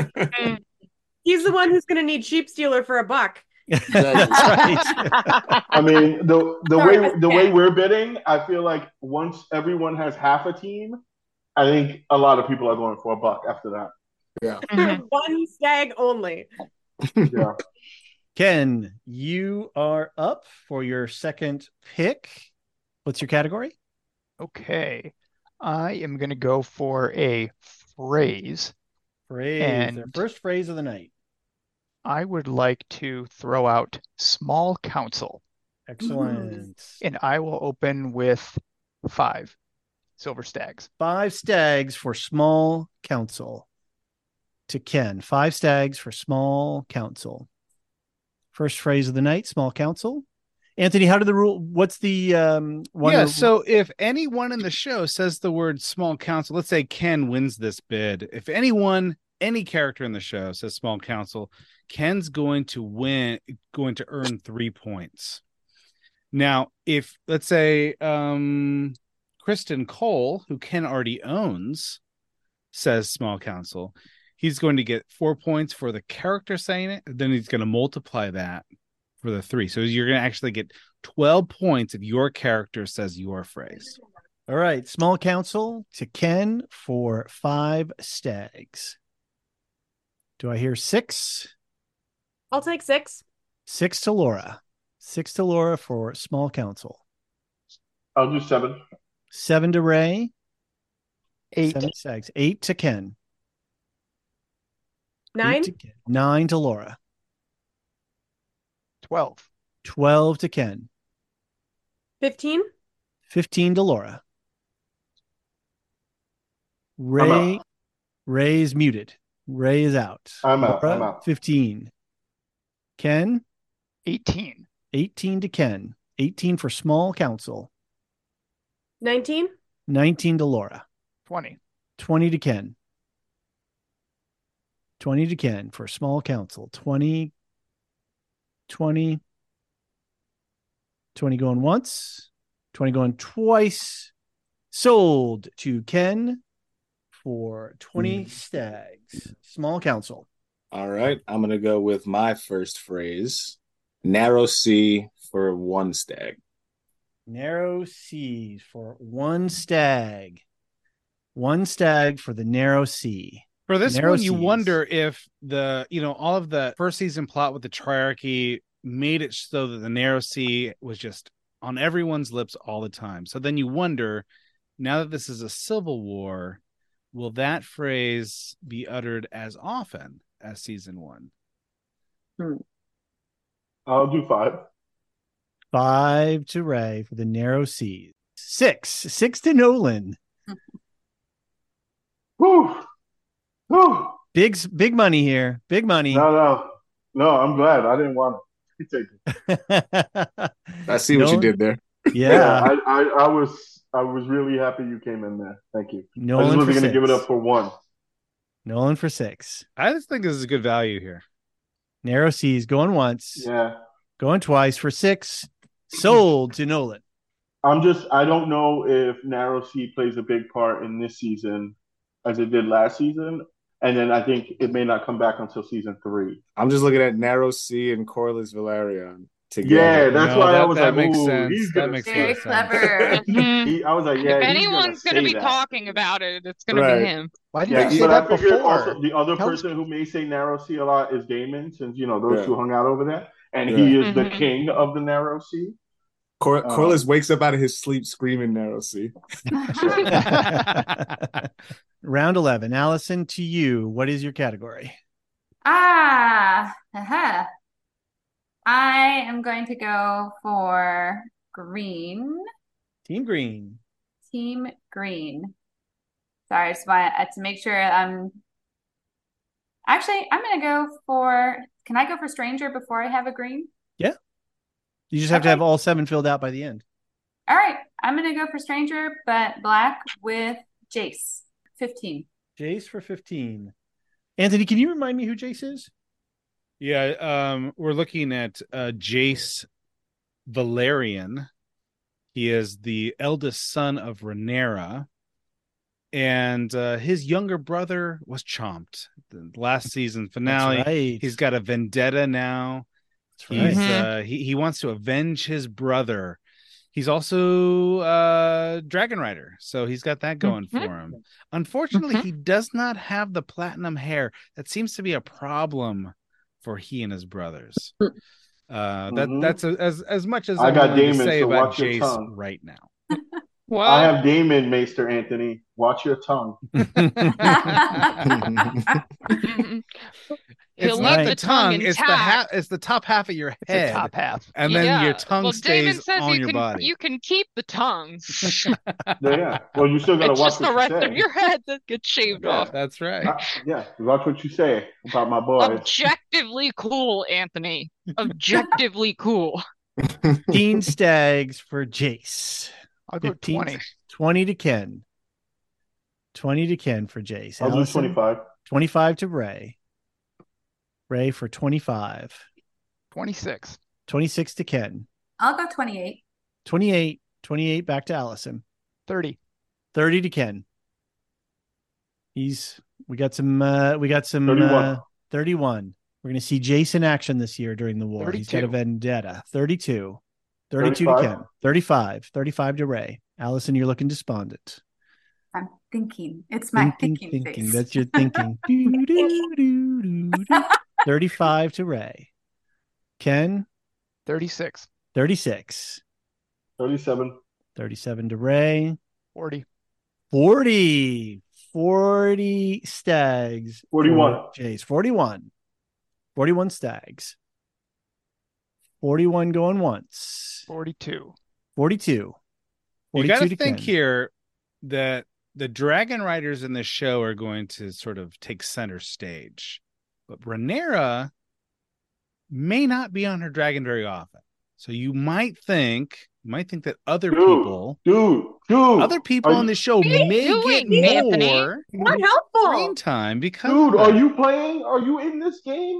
He's the one who's going to need Sheep Stealer for a buck. That's right. I mean, the the Sorry, way the Mister way Ken. we're bidding, I feel like once everyone has half a team, I think a lot of people are going for a buck after that. Yeah. Mhm. One stag only. Yeah. Ken, you are up for your second pick. What's your category? Okay. I am going to go for a phrase. Phrase. And- Their first phrase of the night. I would like to throw out small council, Excellent. and I will open with five silver stags. Five stags for small council. To Ken. Five stags for small council. First phrase of the night, small council. Anthony, how did the rule? What's the um one? Yeah, of- so if anyone in the show says the word small council, let's say Ken wins this bid. If anyone, any character in the show says small council, Ken's going to win, going to earn three points. Now, if let's say um Kristen Cole, who Ken already owns, says small council, he's going to get four points for the character saying it. Then he's going to multiply that for the three. So you're going to actually get twelve points if your character says your phrase. All right, small council to Ken for five stags. Do I hear six? I'll take six. Six to Laura. Six to Laura for small council. I'll do seven. Seven to Ray. Eight. Seven stags. Eight to Ken. Nine. Eight to Ken. Nine to Laura. Twelve. Twelve to Ken. Fifteen. Fifteen to Laura. I'm Ray. out. Ray is muted. Ray is out. I'm out. Laura, I'm out. Fifteen. Ken. Eighteen. Eighteen to Ken. Eighteen for small council. Nineteen. Nineteen to Laura. Twenty. twenty to Ken. twenty to Ken for small council. twenty. twenty. twenty going once. twenty going twice. Sold to Ken for twenty stags. Small council. All right. I'm going to go with my first phrase. Narrow sea for one stag. Narrow seas for one stag. One stag for the narrow sea. For this Narrow one, you seas. wonder if the, you know, all of the first season plot with the triarchy made it so that the narrow sea was just on everyone's lips all the time. So then you wonder, now that this is a civil war, will that phrase be uttered as often as season one? I'll do five. Five to Ray for the narrow seas. Six. Six to Nolan. Whew. Whew. Big, big money here. Big money. No, no. No, I'm glad. I didn't want to take it. I see what you Nolan- did there. Yeah. I, I, I was I was really happy you came in there. Thank you. Nolan I just wasn't for going to give it six. up for one. Nolan for six. I just think this is good value here. Narrow Seas going once. Yeah. Going twice for six. Sold to Nolan. I'm just, I don't know if Narrow Sea plays a big part in this season as it did last season. And then I think it may not come back until season three. I'm just looking at Narrow Sea and Corlys Velaryon together. Yeah, that's No, why that- I was that like, makes ooh, sense. he's That gonna makes say Very sense. clever. He, I was like, yeah, if he's anyone's gonna, gonna say be that. talking about it, it's gonna Right. be him. Why didn't Yeah, you say but I that figured before? also the other Tell us- person who may say Narrow Sea a lot is Damon, since you know those Yeah. two hung out over there, and Yeah. he is the Mhm. king of the Narrow Sea. Cor- Um, Corlys wakes up out of his sleep screaming Narrow Sea. Round eleven. Allison, to you. What is your category? Ah, uh-huh. I am going to go for green. Team Green. Team green. Sorry, I just want uh, to make sure I'm. Actually, I'm going to go for. Can I go for stranger before I have a green? Yeah. You just have to Okay. have all seven filled out by the end. All right, I'm going to go for stranger, but black with Jace. fifteen. Jace for fifteen. Anthony, can you remind me who Jace is? Yeah, um, we're looking at uh, Jace Valerian. He is the eldest son of Rhaenyra, and uh, his younger brother was chomped. The last season finale. That's right. He's got a vendetta now. That's right. He's uh, he he wants to avenge his brother. He's also uh Dragon Rider, so he's got that going Mhm. for him. Unfortunately, Mhm. he does not have the platinum hair. That seems to be a problem for he and his brothers. Uh, that Mhm. that's a, as as much as I I'm got willing to Damon, say so about watch your Jace tongue. right now. Well, I have Damon, Maester Anthony. Watch your tongue. It's he'll not leave the the tongue tongue; it's the intact. half. It's the top half of your It's the head, top half. and then Yeah. your tongue well, Damon stays says on you your can body. you can keep the tongue. Yeah, yeah. Well, you still got to It's watch just what the you rest say. of your head that gets shaved Yeah. off. That's right. Uh, yeah, watch what you say about my boys. Objectively cool, Anthony. Objectively cool. fifteen stags for Jace. I'll go fifteen twenty. twenty to Ken. twenty to Ken for Jace. I'll do Allison, twenty-five. twenty-five to Ray. Ray for twenty-five. twenty-six. twenty-six to Ken. I'll go twenty-eight. twenty-eight. twenty-eight back to Allison. thirty. thirty to Ken. He's we got some uh we got some thirty-one. uh thirty-one. We're gonna see Jason action this year during the war. He's got a thirty-two. vendetta. thirty-two. thirty-two to thirty-five. Ken. thirty-five. thirty-five to Ray. Allison, you're looking despondent. I'm thinking. It's my Thinking, thinking, thinking. face. That's your thinking. Doo, doo, doo, doo, doo. thirty-five to Ray. Ken, thirty-six. thirty-six. thirty-seven. thirty-seven to Ray. forty. forty. forty stags. forty-one. for Jace. forty-one. forty-one stags. forty-one going once. forty-two. forty-two. You got forty-two to to think Ken. here that the Dragon Riders in the show are going to sort of take center stage, but Rhaenyra may not be on her dragon very often. So you might think, you might think that other Dude, people, dude, dude. other people Are on you- the show What are you may doing, get Anthony? more Not helpful. screen time because Dude, of are that. you playing? Are you in this game?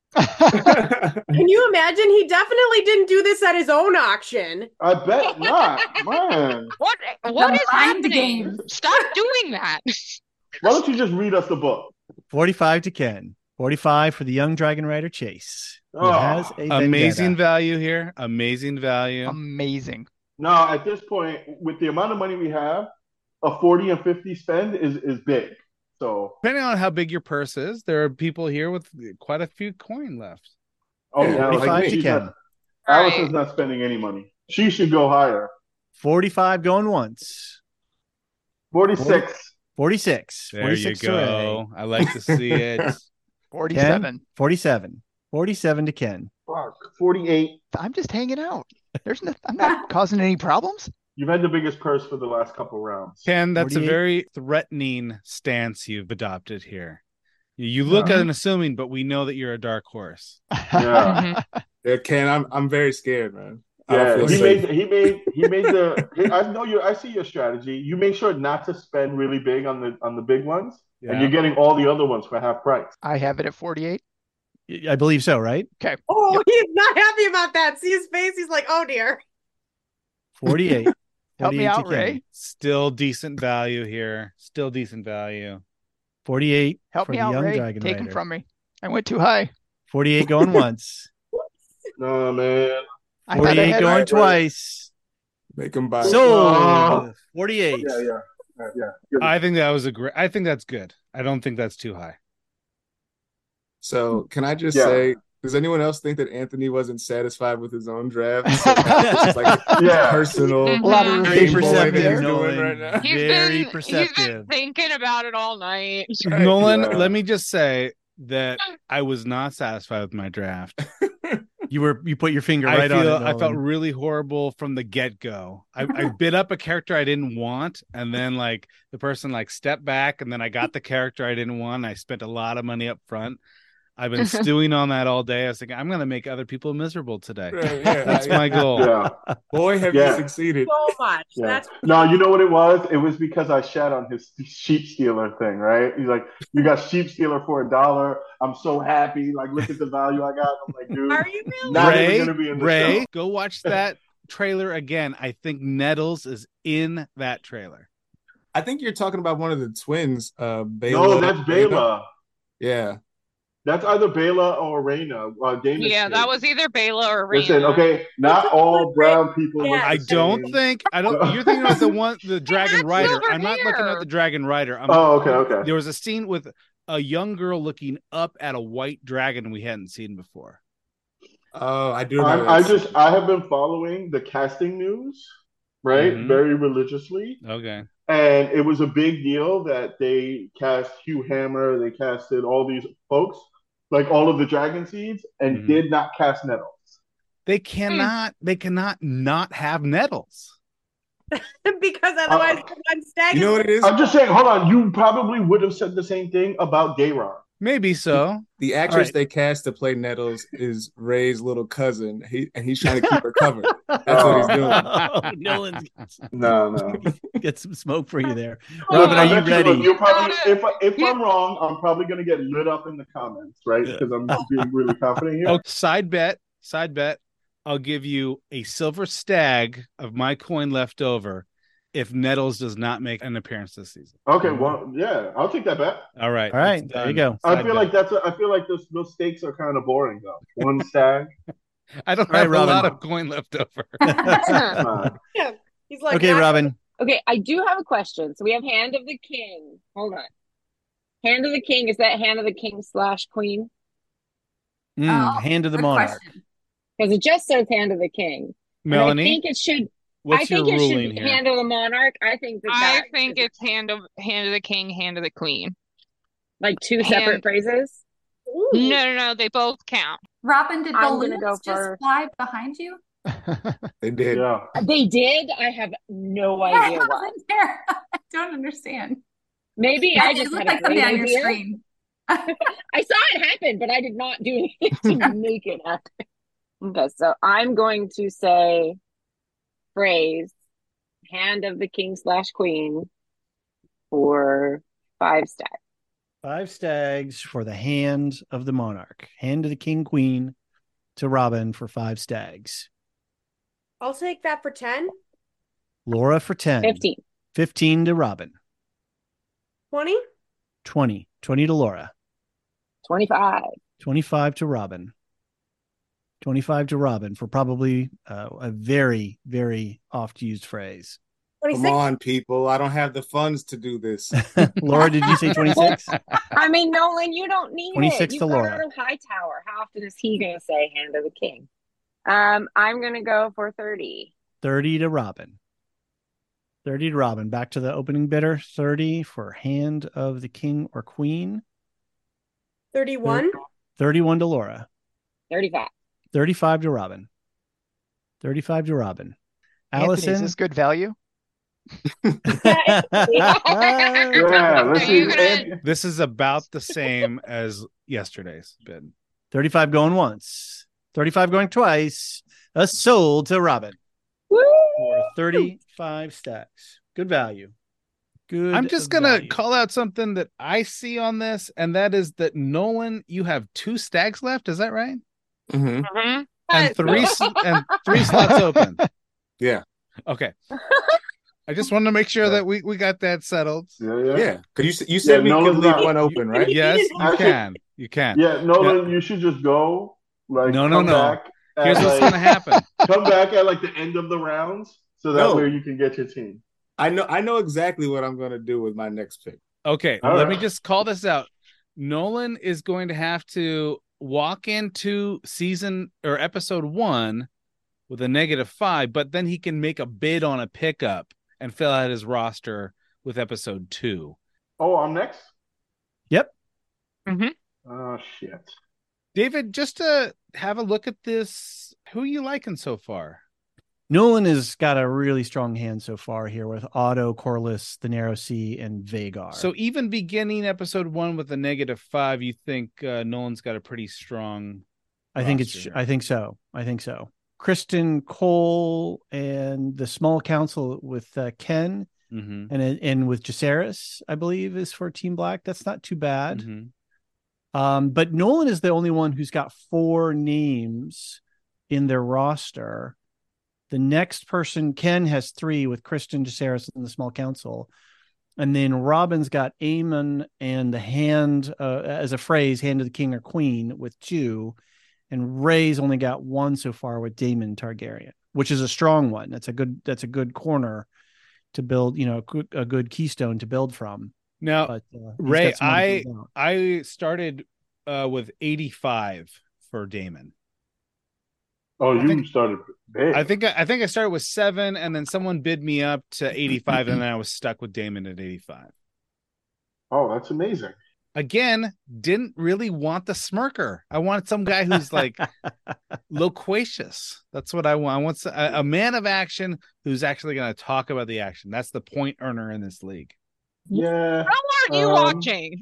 Can you imagine? He definitely didn't do this at his own auction. I bet not, man. What what is Behind the happening? game. Stop doing that. Why don't you just read us the book? forty-five to Ken. forty-five for the young Dragon Rider Chase. Who Oh, has a Amazing vendetta. value here. Amazing value. Amazing. No, at this point, with the amount of money we have, a forty and fifty spend is is big. So, Depending on how big your purse is, there are people here with quite a few coin left. oh Yeah, yeah, forty-five like to she's Ken. not, Allison's Right. not spending any money. She should go higher. forty-five going once. forty-six. forty-six. There you forty-six to Ray. go. I like to see it. forty-seven. Ken, forty-seven. forty-seven to Ken. Fuck. forty-eight. I'm just hanging out. There's no, I'm not causing any problems. You've had the biggest purse for the last couple rounds. Ken, that's a forty-eight. very threatening stance you've adopted here. You- You look Uh-huh. unassuming, but we know that you're a dark horse. Yeah. Mhm. Yeah, Ken, I'm I'm very scared, man. I don't Yeah, feel he safe. made he made he made the. I know you. I see your strategy. You make sure not to spend really big on the on the big ones, Yeah. and you're getting all the other ones for half price. I have it at forty-eight. I believe so, right? Okay. Oh, he's not happy about that. See his face? He's like, oh dear. forty-eight. Help me forty-eight to out, Ken. Ray. Still decent value here. Still decent value. forty-eight Help for me the out, young Ray. Dragon Take him Rider. from me. I went too high. forty-eight going once. No, man. I thought I forty-eight had going it. twice. Make him buy. Sold. Oh. forty-eight. Yeah, yeah, yeah. yeah. Give me- I think that was a great. I think that's good. I don't think that's too high. So can I just Yeah. say, does anyone else think that Anthony wasn't satisfied with his own draft? So that's just like Yeah. personal Mhm. A lot of Very game boy that perceptive, he's Nolan. doing right now. He's Very been perceptive. he's been thinking about it all night. Nolan, Yeah. let me just say that I was not satisfied with my draft. You were you put your finger I right feel on it. I felt Nolan. really horrible from the get go. I, I bid up a character I didn't want, and then like the person like stepped back, and then I got the character I didn't want. I spent a lot of money up front. I've been stewing on that all day. I was thinking I'm going to make other people miserable today. Right, yeah, That's I- my goal. Yeah. Boy, have Yeah. you succeeded. So much. Yeah. That's No, you know what it was? It was because I shat on his sheep stealer thing, right? He's like, "You got sheep stealer for a dollar. I'm so happy. Like, look at the value I got." I'm like, "Dude, Are you really? not Ray, even gonna be in the Ray, show." go watch that trailer again. I think Nettles is in that trailer. I think you're talking about one of the twins. Uh, Bela, No, that's Bela. Yeah. That's either Bela or Reina. Uh, Dana's Yeah, kid. that was either Bela or Reina. Listen, okay, not all brown people. look Yeah. the I don't same. think I don't. You're thinking about the one, the Dragon had Rider. silver I'm not looking hair. at the Dragon Rider. I'm, Oh, okay, okay. There was a scene with a young girl looking up at a white dragon we hadn't seen before. Oh, I do I'm, remember. I that just scene. I have been following the casting news, right, Mhm. very religiously, Okay. and it was a big deal that they cast Hugh Hammer, they casted all these folks, like all of the Dragon Seeds, and Mhm. did not cast Nettles. They cannot. They cannot not have Nettles. because otherwise Uh, one stag You know is what it is? I'm just saying, hold on, you probably would have said the same thing about Gayron. Maybe so. The actress right. they cast to play Nettles is Ray's little cousin. He and he's trying to keep her covered. That's Oh. what he's doing. Oh, Nolan's No, no. get some smoke for you there. Robin, are I you bet ready? You're probably, if I, if Yeah. I'm wrong, I'm probably going to get lit up in the comments, right? Because I'm being really confident here. Oh, side bet. Side bet. I'll give you a silver stag of my coin left over if Nettles does not make an appearance this season. Okay, well, yeah, I'll take that bet. All right. All right, it's there you done. go. I Side feel bet. like that's. A, I feel like those those stakes are kind of boring though. One stag. I don't All right, have a Robin. lot of coin left over. Fine. Yeah. He's like, Okay, not- Robin. Okay, I do have a question. So we have Hand of the King. Hold on. Hand of the King, is that Hand of the King slash Queen? Mm, Oh, hand of the good monarch. question. Because it just says Hand of the King. And I Melanie, think it should. what's I think your it should ruling be here? Hand of the Monarch. I think that I that think is it's hand of hand of the king, hand of the queen. like two separate Hand- phrases. Ooh. No, no, no, they both count. Robin, did I'm gonna balloons go just for- fly behind you? They did. Yeah. They did. I have no Yeah, I idea why. wasn't there. I don't understand. Maybe Yeah, I it just looked had a like something great on your idea. screen. I saw it happen, but I did not do anything to make it happen. Okay, so I'm going to say phrase Hand of the King slash Queen for five stacks. Five stags for the hand of the monarch. Hand of the king queen to Robin for five stags. I'll take that for ten. Laura for ten. Fifteen. fifteen to Robin. twenty. twenty. twenty to Laura. Twenty-five. twenty-five to Robin. twenty-five to Robin for probably uh, a very, very oft used phrase. Come twenty-six. on, people. I don't have the funds to do this. Laura, did you say twenty-six? I mean, Nolan, you don't need twenty-six it. to You've got Laura. Otto Hightower. How often is he going to say Hand of the King? Um, I'm going to go for thirty. thirty to Robin. thirty to Robin. Back to the opening bidder. thirty for hand of the king or queen. thirty-one. thirty-one to Laura. thirty-five. thirty-five to Robin. thirty-five to Robin. Anthony, Allison. is this good value? Yeah. Let's Are see. you gonna- And- This is about the same as yesterday's bid. thirty-five going once. thirty-five going twice. A sold to Robin. Woo! For thirty-five stacks. Good value. Good. I'm just going to value. call out something that I see on this, and that is that Nolan, you have two stacks left. Is that right? Mm-hmm. Mm-hmm. And three s- and three slots open. Yeah. Okay. I just wanted to make sure that we, we got that settled. Yeah, yeah. Yeah. Because you, you said Yeah, we Nolan's could leave not- one open, right? Yes, you Actually- can. You can. Yeah, Nolan, you should just go. Like, No, no, come no. back at, Here's what's like- going to happen. Come back at like the end of the rounds, so that No. way you can get your team. I know I know exactly what I'm going to do with my next pick. Okay, All let right. me just call this out. Nolan is going to have to walk into season or episode one with a negative five, but then he can make a bid on a pickup and fill out his roster with episode two. Oh, I'm next? Yep. Mm-hmm. Oh, shit. David, just to have a look at this, who are you liking so far? Nolan has got a really strong hand so far here with Otto, Corliss, the Narrow Sea, and Vagar. So even beginning episode one with a negative five, you think uh, Nolan's got a pretty strong I think it's. roster here. I think so. I think so. Kristen Cole and the small council with uh, Ken Mhm. and and with Jaceres, I believe, is for Team Black. That's not too bad. Mhm. Um, but Nolan is the only one who's got four names in their roster. The next person, Ken, has three with Kristen, Jaceres, and the small council. And then Robin's got Aemon and the hand, uh, as a phrase, hand of the king or queen with two. And Ray's only got one so far with Daemon Targaryen, which is a strong one. That's a good, that's a good corner to build, you know, a good, a good keystone to build from. Now, But, uh, he's Ray, got some other I things out. I started uh, with eighty-five for Damon. Oh, you think- started big. I think I, I think I started with seven, and then someone bid me up to eighty-five, and then I was stuck with Damon at eighty-five. Oh, that's amazing. Again, didn't really want the smirker. I wanted some guy who's like loquacious. That's what I want. I want a, a man of action who's actually going to talk about the action. That's the point earner in this league. Yeah. How are you Um, watching?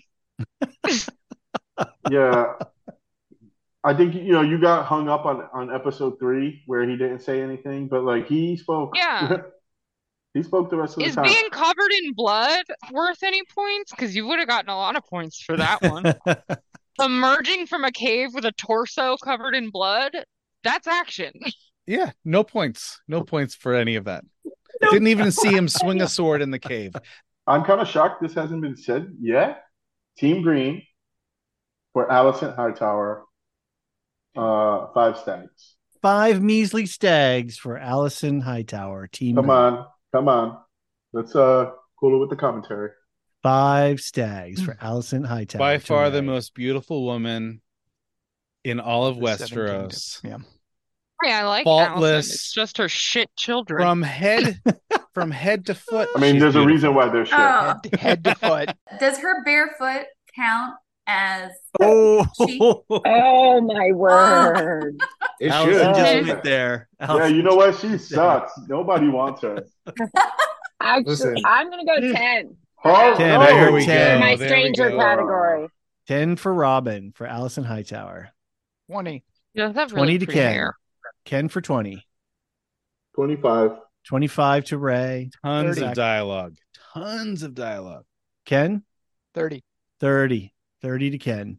Yeah. I think you know you got hung up on on episode three where he didn't say anything, but like he spoke. Yeah. He spoke the rest of the Is time. being covered in blood worth any points? Because you would have gotten a lot of points for that one. Emerging from a cave with a torso covered in blood, that's action. Yeah, no points. No points for any of that. Didn't even see him swing a sword in the cave. I'm kind of shocked this hasn't been said yet. Team Green for Alicent Hightower, uh, five stacks. Five measly stags for Allison Hightower. Team Come Green. on, come on. Let's uh cool it with the commentary. Five stags for Allison Hightower. By to far the Ray. most beautiful woman in all of The Seven Westeros. Kingdoms. Yeah. Yeah, I like Faultless. Alicent. It's just her shit children. From head from head to foot. I mean, she's there's a beautiful. reason why they're shit. Oh, Head, head to foot. does her barefoot count as Oh, She- Oh my word. It Allison should. just Yeah. went there. Yeah, Allison you know what? She just- sucks. Nobody wants her. Actually, Listen. I'm gonna go ten. Oh, ten. no. I There heard we ten. go. My there we stranger go. category. ten for Robin for Allison Hightower. twenty. She does have twenty really to pretty Ken. hair. Ken for twenty. twenty-five. twenty-five to Ray. Tons thirty. of dialogue. Tons of dialogue. Ken. thirty. thirty. thirty to Ken.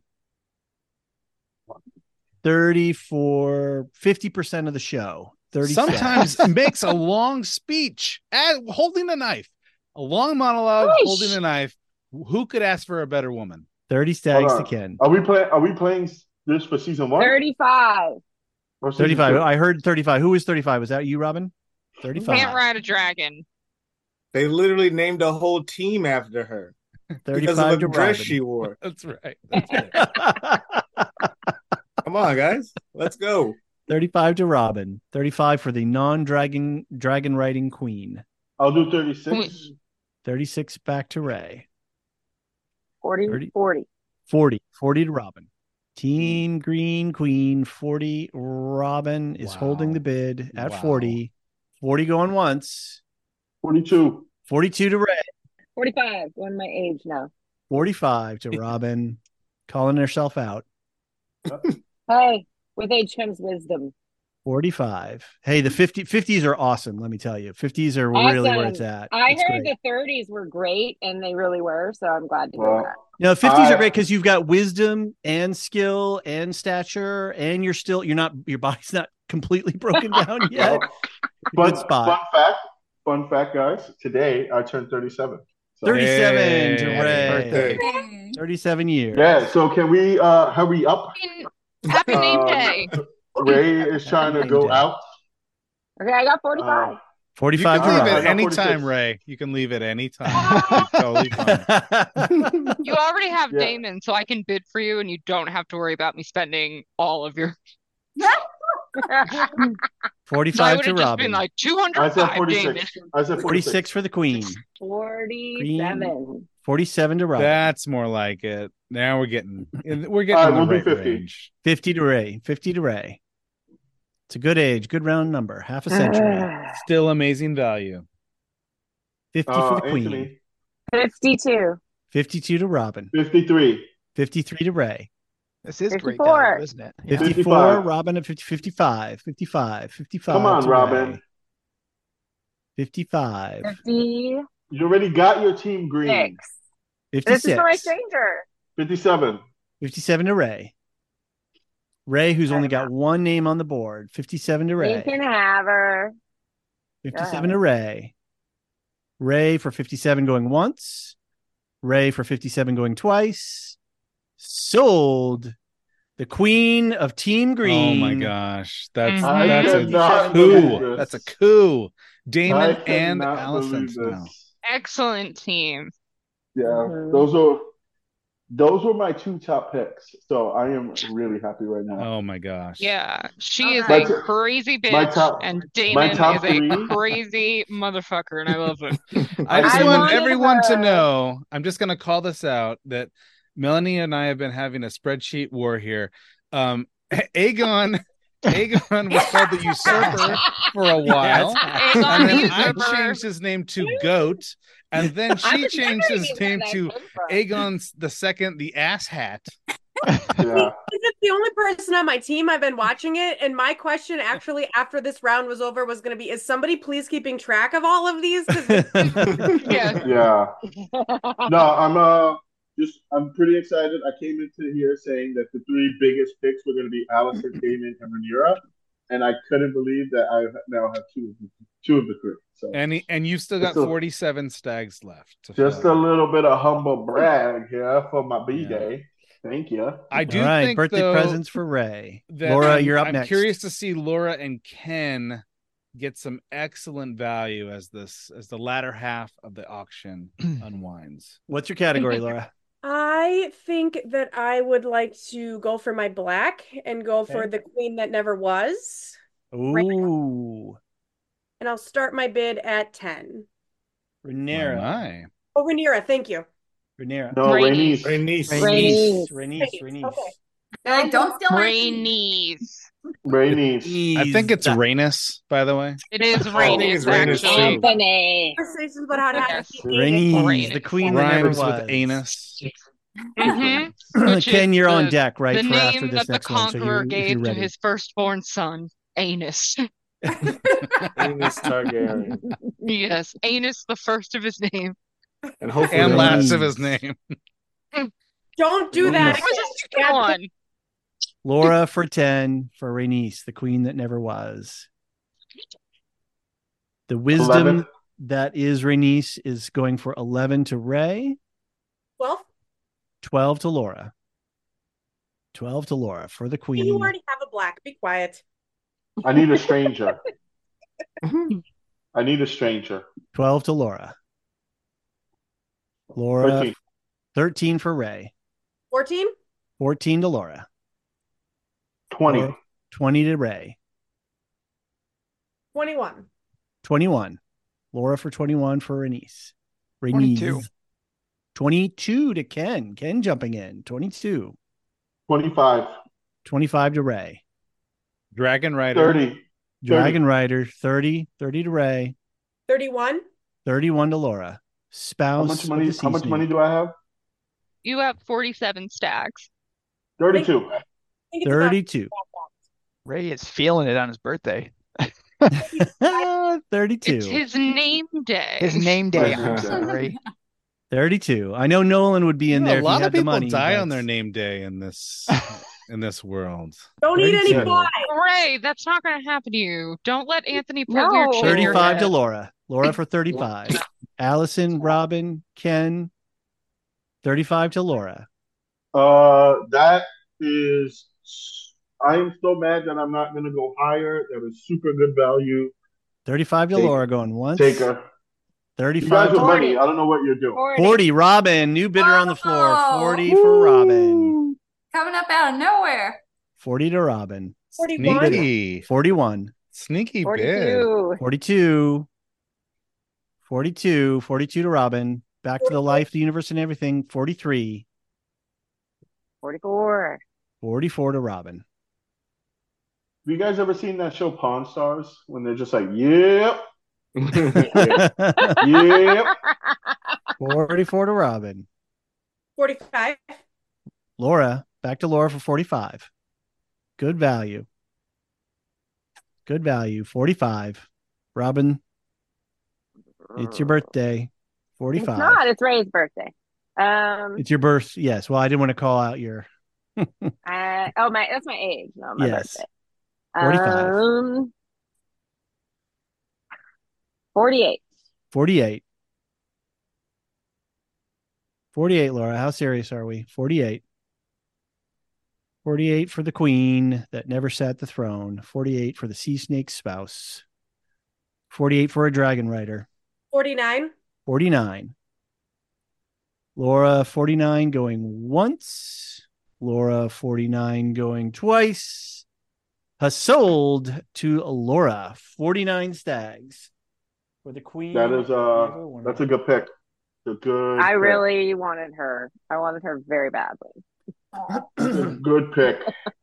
thirty for fifty percent of the show. thirty Sometimes stacks. makes a long speech at, holding a knife. A long monologue Nice. holding a knife. Who could ask for a better woman? thirty stags Hold to on. Ken. Are we playing? Are we playing this for season one? Thirty-five. Or season thirty-five. two? I heard thirty-five. Who was thirty-five? Was that you, Robin? thirty-five. Can't ride a dragon. They literally named a whole team after her because of thirty-five a to dress Robin. she wore. That's right. That's right. Come on, guys. Let's go. thirty-five to Robin. thirty-five for the non-dragon dragon riding queen. I'll do thirty-six. thirty-six back to Ray. forty, thirty. forty. forty. forty to Robin. Team Green Queen. forty. Robin is Wow. holding the bid at Wow. forty. forty going once. forty-two. forty-two to Ray. forty-five. Going my age now. forty-five to Robin. Calling herself out. Hey, With age comes wisdom. forty-five. Hey, the fifty, fifties are awesome, let me tell you. fifties are really where it's at. I It's heard great. the thirties were great, and they really were, so I'm glad to hear Well, that. You know, fifties I- are great because you've got wisdom and skill and stature, and you're still you're not your body's not completely broken down yet. Fun, Good spot. fun fact, fun fact, guys. Today I turned thirty-seven. So- thirty-seven to Hey. Ray. Birthday. thirty-seven years. Yeah. So can we uh hurry up? Happy name Um, day. Ray is trying to Name go day. out. Okay, I got forty-five. Uh, forty-five You to can leave I it Rob. got anytime, forty-six. Ray. You can leave it anytime. It's totally fine. You already have Yeah. Damon, so I can bid for you, and you don't have to worry about me spending all of your. So I forty-five would to have just Robin. been like I said two hundred five, Damon. forty-six. I said forty-six forty-six. for the Queen. Forty-seven. forty-seven to Robin. That's more like it. Now we're getting we're All getting right, in the we'll do right fifty. range. fifty to Ray. fifty to Ray. It's a good age, good round number. Half a century. Still amazing value. fifty Uh, for the Queen. Anthony, Fifty-two. fifty-two to Robin. fifty-three. fifty-three to Ray. This is great fifty-four. value, isn't it? Yeah. fifty-four, fifty-five. Robin at fifty, fifty-five, fifty-five, fifty-five. Come on, to Robin. Ray. fifty-five, Fifty-six. You already got your team green. This is for my fifty-six, stranger. fifty-seven. fifty-seven to Ray. Ray, who's only got one name on the board. fifty-seven to You Ray. can have her. fifty-seven to Ray. Ray for fifty-seven going once. Ray for fifty-seven going twice. Sold. The Queen of Team Green. Oh my gosh. That's Mhm. that's I a cannot coup. believe this. That's a coup. I Damon and cannot Allison believe now. this. Excellent team. Yeah, Mhm. those are those were my two top picks. So I am really happy right now. Oh my gosh. Yeah, she is My a t- crazy my bitch, top- and my Damon top is a three- crazy motherfucker, and I love it. I just I want wanted everyone to her. know, I'm just going to call this out, that Melanie and I have been having a spreadsheet war here. Um, Aegon, Aegon was called the usurper for a while. Aegon And the then I usurper. changed his name to Goat. And then I she was changed his wondering name where that to came from. Aegon the Second, the Ass Hat. Yeah. It's the only person on my team. I've been watching it, and my question actually after this round was over was going to be: is somebody please keeping track of all of these? 'Cause Yeah. Yeah. No, I'm uh just I'm pretty excited. I came into here saying that the three biggest picks were going to be Allison, Damon, and Rhaenyra, and I couldn't believe that I now have two of the, two of the three. So And he, and you've still got Just a- forty-seven stags left. to just fill. a little bit of humble brag here for my B Yeah. day. Thank you. I do All right, think, birthday though, presents for Ray. that Laura, I'm, you're up I'm next. curious to see Laura and Ken get some excellent value as this as the latter half of the auction unwinds. What's your category, Laura? I think that I would like to go for my black and go for Okay. the queen that never was. Ooh, And I'll start my bid at ten. Rhaenyra. My. Oh, Rhaenyra, thank you. Rhaenyra. No, Rhaenys. Rhaenys. Rhaenys. Rhaenys. Rhaenys. Rhaenys. Okay. They're like, don't steal my tea. Rhaenys. Rhaenys. I think it's Rhaenys, by the way. It is I think it's Rhaenys, Rhaenys, actually. too. Anthony. Conversations about how to have Yes. a Rhaenys, the Rhaenys. queen that never Rhymes was. with anus. Mm-hmm. Which Ken, is you're on the- deck, right, The for after name this that the next one. So conqueror you, if gave you're to ready. his firstborn son, Anus. Rhaenys Targaryen. Yes, Anus, the first of his name. And hopefully And the last Rhaenys. of his name. Don't do that. What was the second one? Laura for ten for Rhaenys, the queen that never was. The wisdom eleven. that is Rhaenys is going for eleven to Ray, Well, twelve to Laura. twelve to Laura for the you queen. already have a black. Be quiet. I need a stranger. I need a stranger. twelve to Laura. Laura, thirteen. thirteen for Ray, fourteen? fourteen to Laura, twenty. Laura, twenty to Ray, twenty-one. twenty-one. Laura for twenty-one for Rhaenys. Rhaenys. twenty-two. twenty-two to Ken. Ken jumping in. twenty-two. twenty-five. twenty-five to Ray. Dragon Rider. thirty. Dragon Rider. thirty. thirty to Ray. thirty-one? thirty-one to Laura. Spouse. How much of money? the How much season. money do I have? You have forty-seven stags. Thirty-two. I think it's about thirty-two. Ray is feeling it on his birthday. thirty-two. It's his name day. His name day. I'm sorry. thirty-two. I know Nolan would be in Yeah, there a if lot he had of people the money. die but- on their name day in this in this world. Don't eat any thirty-two. pie. Ray, that's not going to happen to you. Don't let Anthony put No. weird shit in your thirty-five to head. Laura. Laura for thirty-five. Allison, Robin, Ken. thirty-five to Laura. Uh, that is. I am so mad that I'm not going to go higher. That is super good value. thirty-five to Take- Laura going once. Take her. You thirty-five guys to with Laura. money. I don't know what you're doing. forty. forty, Robin. New bidder on the floor. Oh. forty for Robin. Coming up out of nowhere. forty to Robin. forty-one. Sneaky. forty-one. Sneaky bid. forty-two. forty-two. forty-two. forty-two to Robin. Back to the life, the universe, and everything. forty-three. forty-four. forty-four to Robin. Have you guys ever seen that show Pawn Stars when they're just like, yep, yep. forty-four to Robin. forty-five. Laura, back to Laura for forty-five. Good value. Good value. forty-five. Robin, it's your birthday. forty-five. It's not. It's Ray's birthday. Um. It's your birth. Yes. Well, I didn't want to call out your. Uh, oh my. That's my age. Not my Yes. birthday. forty-five. Um. Forty-eight. forty-eight. forty-eight, Laura. How serious are we? forty-eight. forty-eight for the queen that never sat the throne. forty-eight for the sea snake's spouse. forty-eight for a dragon rider. forty-nine. forty-nine. Laura, forty-nine going once. Laura, forty-nine going twice. Has sold to Laura. forty-nine stags for the queen. That is uh, that's a good pick. A good. I pick. really wanted her. I wanted her very badly. That's a good pick.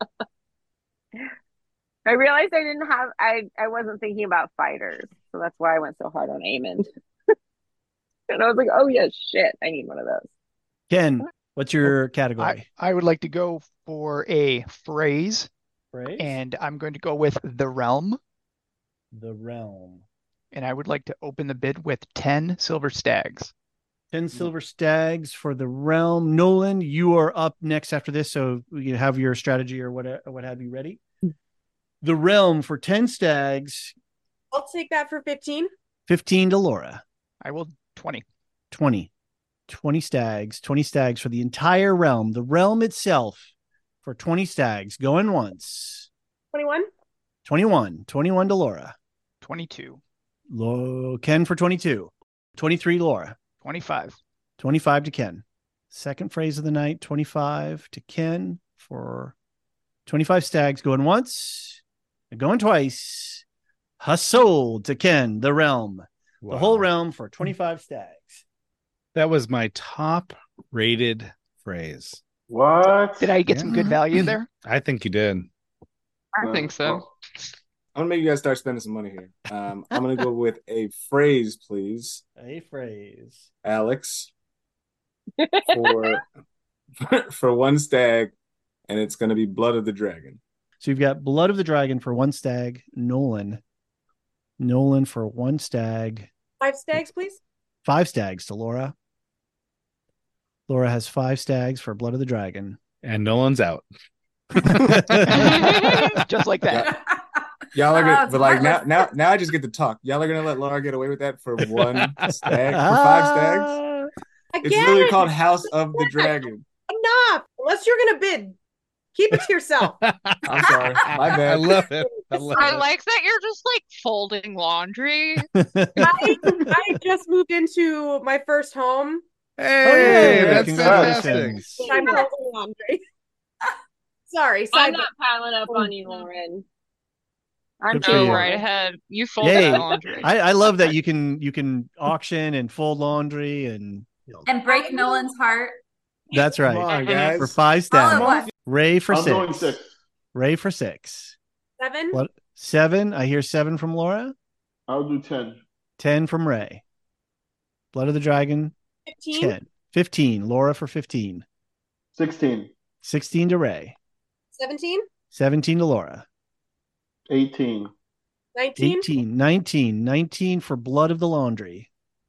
I realized I didn't have. I I wasn't thinking about fighters, so that's why I went so hard on Aemond. And I was like, oh yeah, shit, I need one of those. Ken, what's your category? I, I would like to go for a phrase, Phrase? and I'm going to go with the realm. The realm. And I would like to open the bid with ten silver stags. ten silver stags for the realm. Nolan, you are up next after this, so you have your strategy or what, what have you ready. The realm for ten stags. I'll take that for fifteen. fifteen to Laura. I will twenty. twenty. twenty stags. twenty stags for the entire realm. The realm itself for twenty stags. Going once. twenty-one. twenty-one. twenty-one to Laura. twenty-two. Lo- Ken for twenty-two. twenty-three, Laura. twenty-five. twenty-five to Ken. Second phrase of the night, twenty-five to Ken for twenty-five stags. Going once and going twice. Hustled to Ken, the realm. Wow. The whole realm for twenty-five stags. That was my top rated phrase. What? Did I get some good value there? I think you did. I think so. I'm gonna make you guys start spending some money here. Um, I'm gonna go with a phrase, please. A phrase. Alex, for for one stag, and it's gonna be Blood of the Dragon. So you've got Blood of the Dragon for one stag. Nolan. Nolan for one stag. Five stags, please. Five stags to Laura. Laura has five stags for Blood of the Dragon. And Nolan's out. Just like that. Y'all are Oh, gonna, it's but like now, heartless. now, now I just get to talk. Y'all are gonna let Laura get away with that for one stag, for five stags. It's Again. literally called House of the Dragon. Enough. Unless you're gonna bid, keep it to yourself. I'm sorry, my I bad. love it. I love I it. like that you're just like folding laundry. I, I just moved into my first home. Hey, yeah, that's fantastic. congratulations. I'm folding laundry. Sorry, I'm side not piling up on you, Lauren. I'm Good for Go you. right ahead. You fold Yay. that laundry. I, I love that you can you can auction and fold laundry and you know, And break Nolan's heart. that's right. Come on, guys. For five All at stags. once. Ray for I'm going six. six. Ray for six. seven. What seven? I hear seven from Laura. I'll do ten. Ten from Ray. Blood of the Dragon. fifteen. Ten. Fifteen. Laura for fifteen. Sixteen. Sixteen to Ray. seventeen. Seventeen to Laura. eighteen. nineteen. eighteen, nineteen, nineteen for Blood of the Laundry.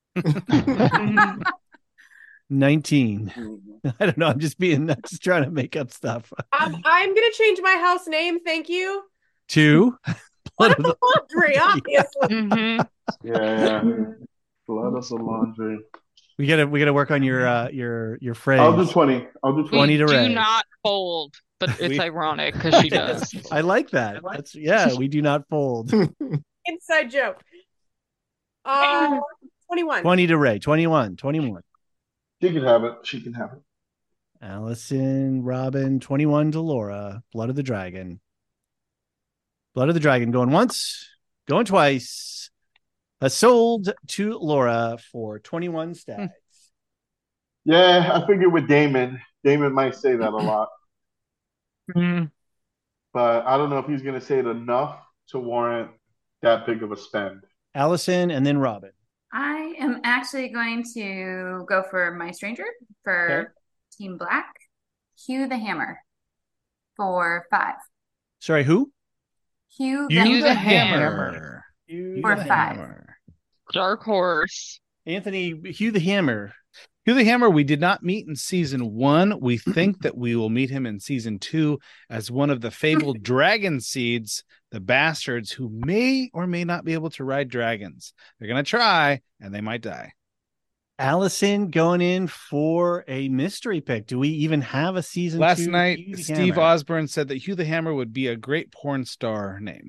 nineteen. I don't know. I'm just being I'm just trying to make up stuff. Um, I'm gonna change my house name. Thank you. Two. Blood of the Laundry, obviously. Mm-hmm. Yeah, yeah. Blood of the Laundry. We gotta we gotta work on your uh your your phrase. I'll do twenty. I'll do twenty to Do Ray. not fold, but it's We- ironic because she does. I like that. That's yeah. We do not fold. Inside joke. Uh, twenty-one. twenty to Ray. twenty-one. twenty-one. She can have it. She can have it. Allison, Robin, twenty-one to Laura. Blood of the Dragon. Blood of the Dragon going once, going twice. Uh, sold to Laura for twenty-one stacks. Yeah, I figured with Damon, Damon might say that a lot, Mm. but I don't know if he's going to say it enough to warrant that big of a spend. Allison and then Robin. I am actually going to go for my stranger for Okay. Team Black. Hugh the Hammer for five. Sorry, who? Hugh the, Hugh the Hammer. Hammer. Hugh For the five. Hammer. Dark Horse. Anthony, Hugh the Hammer. Hugh the Hammer, we did not meet in season one. We think that we will meet him in season two as one of the fabled dragon seeds, the bastards who may or may not be able to ride dragons. They're going to try, and they might die. Allison going in for a mystery pick. Do we even have a season Last two night, Hugh the Steve Hammer? Osborne said that Hugh the Hammer would be a great porn star name.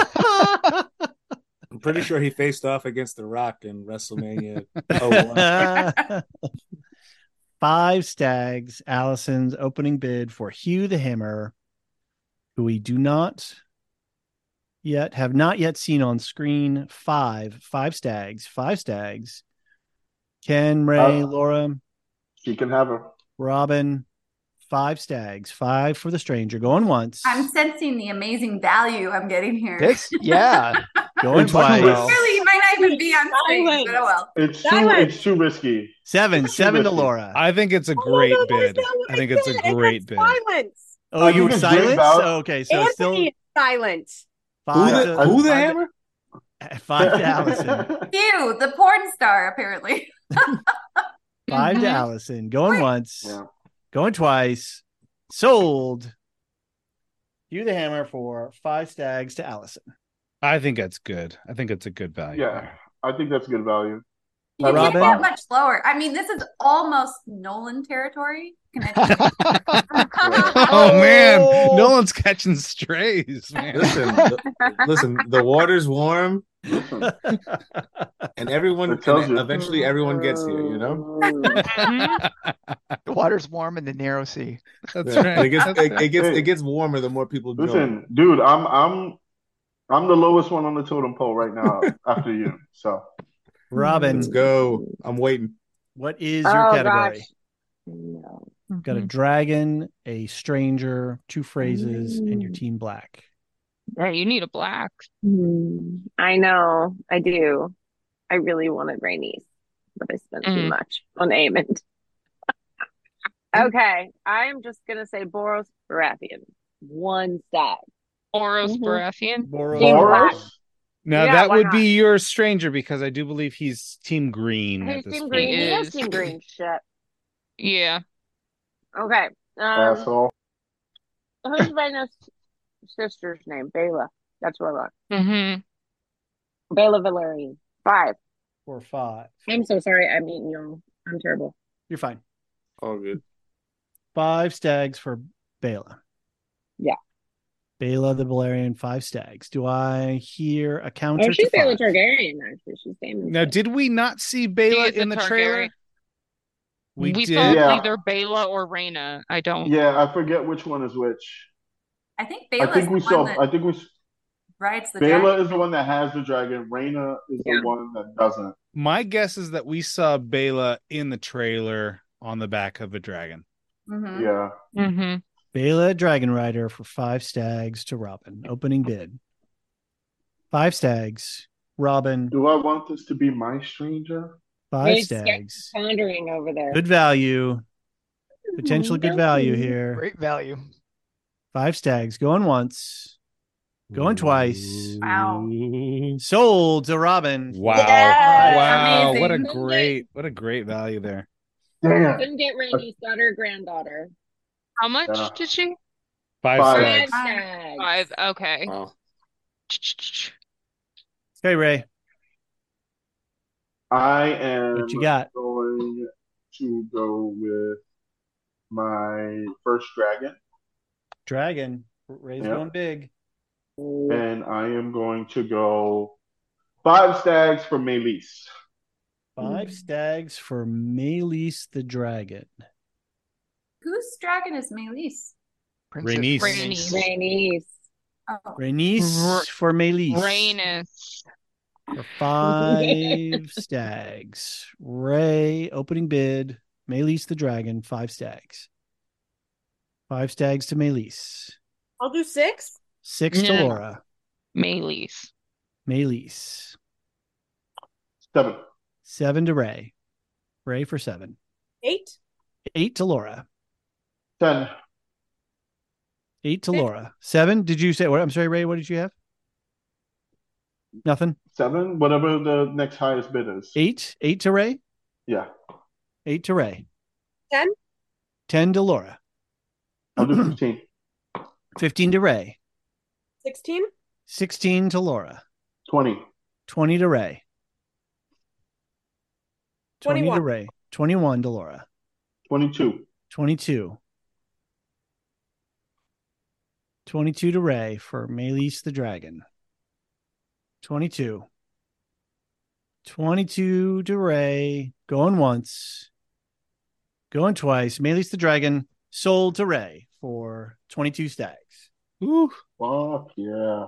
I'm pretty sure he faced off against The Rock in WrestleMania oh one. Five stags. Allison's opening bid for Hugh the Hammer, who we do not yet have not yet seen on screen. Five, five stags, five stags. Ken, Ray, Uh, Laura, She can have her. Robin, five stags, five for the stranger. Going once, I'm sensing the amazing value I'm getting here. This, yeah. going It's twice. too Really, you might not even be on screen, Silence. but oh well. It's too. Silence. It's too risky. Seven, It's too seven to risky. Laura. I think it's a Oh, great no, no, bid. that's not what I think I it's said. a I great said bid. Silence. Oh, I you think were it's great silent? value. Oh, okay, so it's Anthony still is silent. five Who to, the, who the five hammer? To, five to Allison. Hugh, the porn star, apparently. Five to Mhm. Allison. Going once, Yeah. going twice. Sold. Hugh the Hammer for five stags to Allison. I think that's good. I think it's a good value. Yeah, I think that's good value. You can't Robin? get much lower. I mean, this is almost Nolan territory. Can I Oh, man. Nolan's catching strays, man. Listen, the, listen, the water's warm, Listen, and everyone, It tells and you. eventually everyone gets here, you know? Mhm. The water's warm in the narrow sea. That's Yeah, right. It gets, That's it, right. it gets, Hey. it gets warmer the more people join. Listen, dude, I'm I'm I'm the lowest one on the totem pole right now after you. So Robin, Let's go. I'm waiting. what is your Oh, category? gosh. No. Got a Mhm. dragon, a stranger, two phrases, and your team black. Yeah, you need a black. Hmm. I know. I do. I really wanted Rhaenys, but I spent too Mm. much on Aemond. Okay, I'm just gonna say Boros Baratheon. One stag. Boros Mhm. Baratheon. Boros. Team black. Boros, Now, Yeah, that why would not? be your stranger because I do believe he's Team Green He's at this Team point. Green. He is is. Team Green. Shit. Yeah. Okay. Um, asshole. who's Rhaenys' sister's name? Bela. That's what I want. Mm-hmm. Bela Valerian. Five. Or five. I'm so sorry. I'm eating y'all. I'm terrible. You're fine. All good. Five stags for Bela. Yeah. Bela the Valerian, five stags. Do I hear a counter Oh, she's to Bela five? Targaryen. Actually, she's famous. Now, did we not see Bela is a in the Targaryen. trailer? We, We, did. saw Yeah. either Bela or Rhaena. I don't. Yeah, I forget which one is which. I think I Bela's think we the saw. one that I think we. s- rides the Bela dragon. is the one that has the dragon. Rhaena is Yeah. the one that doesn't. My guess is that we saw Bela in the trailer on the back of a dragon. Mhm. Yeah. Mm-hmm. Bela Dragon Rider for five stags to Robin. Opening bid. Five stags. Robin, Do I want this to be my stranger? five He's scared- stags. pondering over there. Good value. Potential good value here. Great value. Five stags going once, Going twice. Wow. Sold to Robin. Wow. Yes, wow. amazing. What a great, what a great value there. Damn. Couldn't get Randy's daughter, granddaughter. How much Yeah. did she? Five, Five. stacks. Five stags. Five. Okay. Wow. Okay, Ray. I am What you got? going to go with my first dragon, Dragon. Ray's Yep. going big. and I am going to go five stags for Melis. Five stags for Melis the dragon. Whose dragon is Melis? Rhaenys. Rhaenys. Rhaenys. Oh. Rhaenys for Melis. Rhaenys. For five stags. Ray, opening bid. Melis the dragon, five stags. Five stags to Melis. I'll do six. Six to No, no, no. Laura. Melis. Melis. Seven. Seven to Ray. Ray for seven. Eight. Eight to Laura. Ten. Eight to Fif- Laura. Seven. Did you say what? I'm sorry, Ray. What did you have? Nothing. Seven. Whatever the next highest bid is. Eight. Eight to Ray. Yeah. Eight to Ray. Ten. Ten to Laura. I'll do fifteen. Fifteen to Ray. Sixteen. Sixteen to Laura. Twenty. Twenty to Ray. Twenty to Twenty-one. Ray. Twenty-one to Laura. Twenty-two. Twenty-two. Twenty-two to Ray for Melis the dragon. Twenty-two. Twenty-two to Ray. Going once. Going twice. Melis the dragon sold to Ray for twenty-two stags. Ooh. Fuck yeah.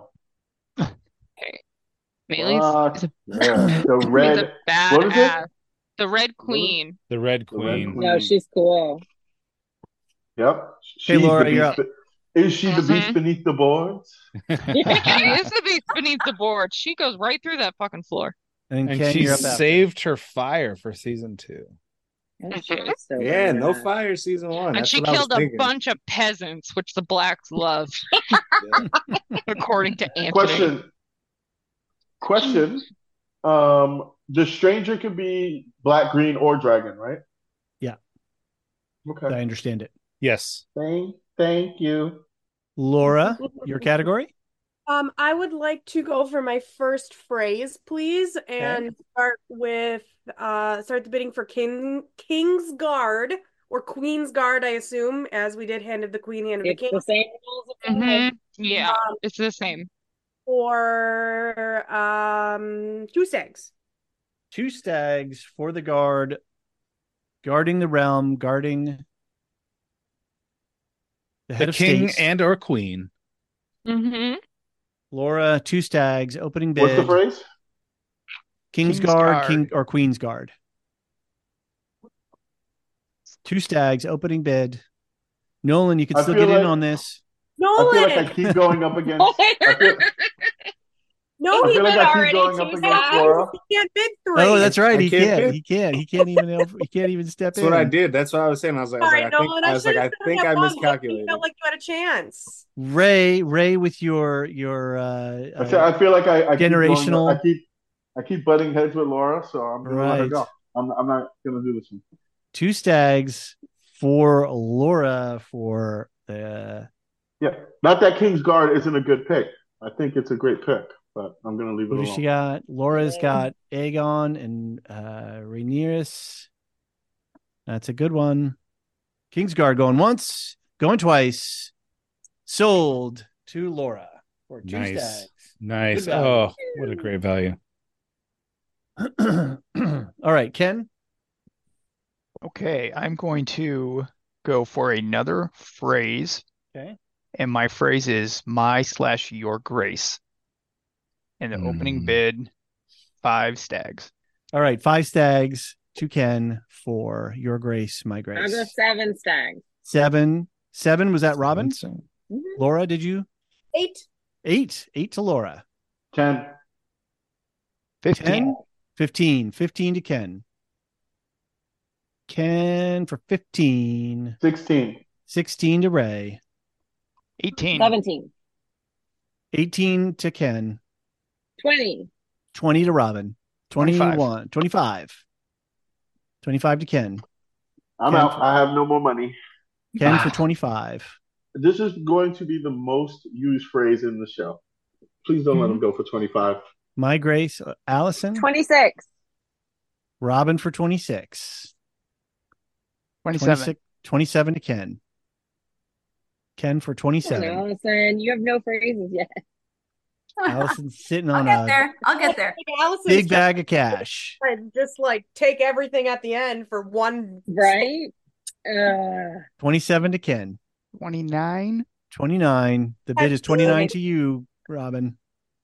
Melis Fuck is a, yeah. The is red. a What is it? badass. The Red Queen. The Red The Red Queen. Queen. No, she's cool. Yep. She's Laura, the you're beast. Is she the beast Mhm. beneath the boards? She is the beast beneath the board. She goes right through that fucking floor. And, And Ken, she you're up after. saved her fire for season two. And she was so Yeah, no badass. fire season one. And That's she what I was killed a thinking. bunch of peasants, which the blacks love, according to Anthony. Question. Question. Um, the stranger can be black, green, or dragon, right? Yeah. Okay. I understand it. Yes. Thank, thank you. Laura, your category? Um, I would like to go for my first phrase, please, and start with uh start the bidding for King King's Guard or Queen's Guard, I assume, as we did Hand of the Queen, Hand of the It's King. the same rules apply. Mhm. Yeah, Um, it's the same. for um two stags. Two stags for the guard, guarding the realm, guarding the head The of king states. and or queen. Mm-hmm. Laura, two stags, opening bid. What's the phrase? King's, King's Guard, Guard. King or Queen's Guard. Two stags, opening bid. Nolan, you can I still feel get in like- on this. I feel Nolan! like I keep going up against. I feel, No, I he feel like bid I keep already. going two up against stags. Laura. He can't bid three. Oh, that's right. I He can't can't. bid. He can't. He can't even. over- He can't even step That's in. what I did. That's what I was saying. I was like, I was Sorry, like, I think, Nolan. I I was should like, have I think I miscalculated. You felt like you had a chance. Ray, Ray, with your your uh, I, feel, I feel like I, I keep going generational. up- I keep I keep butting heads with Laura, so I'm gonna let her Right. go. I'm I'm not gonna do this one. Two stags for Laura for the. Yeah, not that King's Guard isn't a good pick. I think it's a great pick, but I'm gonna leave it What alone. does she got? Laura's got Aegon and uh Rhaenyra. That's a good one. Kingsguard going once, going twice. Sold to Laura for two Nice. stags. Nice. Good value. Oh, what a great value. All right, Ken. Okay, I'm going to go for another phrase. Okay. And my phrase is my slash your grace. And the opening Mm. bid, five stags. All right, five stags to Ken for your grace, my I'll go grace. seven stags. Seven. Seven, was that Robin? Mhm. Laura, did you? Eight. Eight. Eight to Laura. Ten. Fifteen. Ten. Fifteen. Fifteen to Ken. Ken for fifteen. Sixteen. Sixteen to Ray. Eighteen. Seventeen. eighteen to Ken. twenty. twenty to Robin. twenty-five. twenty-one. twenty-five. twenty-five to Ken. I'm Ken out. for- I have no more money. Ken for twenty-five. This is going to be the most used phrase in the show. Please don't let Mhm. him go for twenty-five. My Grace. uh, Allison. twenty-six. Robin for twenty-six. twenty-seven. twenty-six twenty-seven to Ken. Ken for Come on, twenty-seven. Allison, you have no phrases yet. Allison's sitting I'll on get a there. I'll get there. Allison's big just- bag of cash. Just like take everything at the end for one. Right? Uh, twenty-seven to Ken. twenty-nine. twenty-nine. The bid is twenty-nine to you, Robin.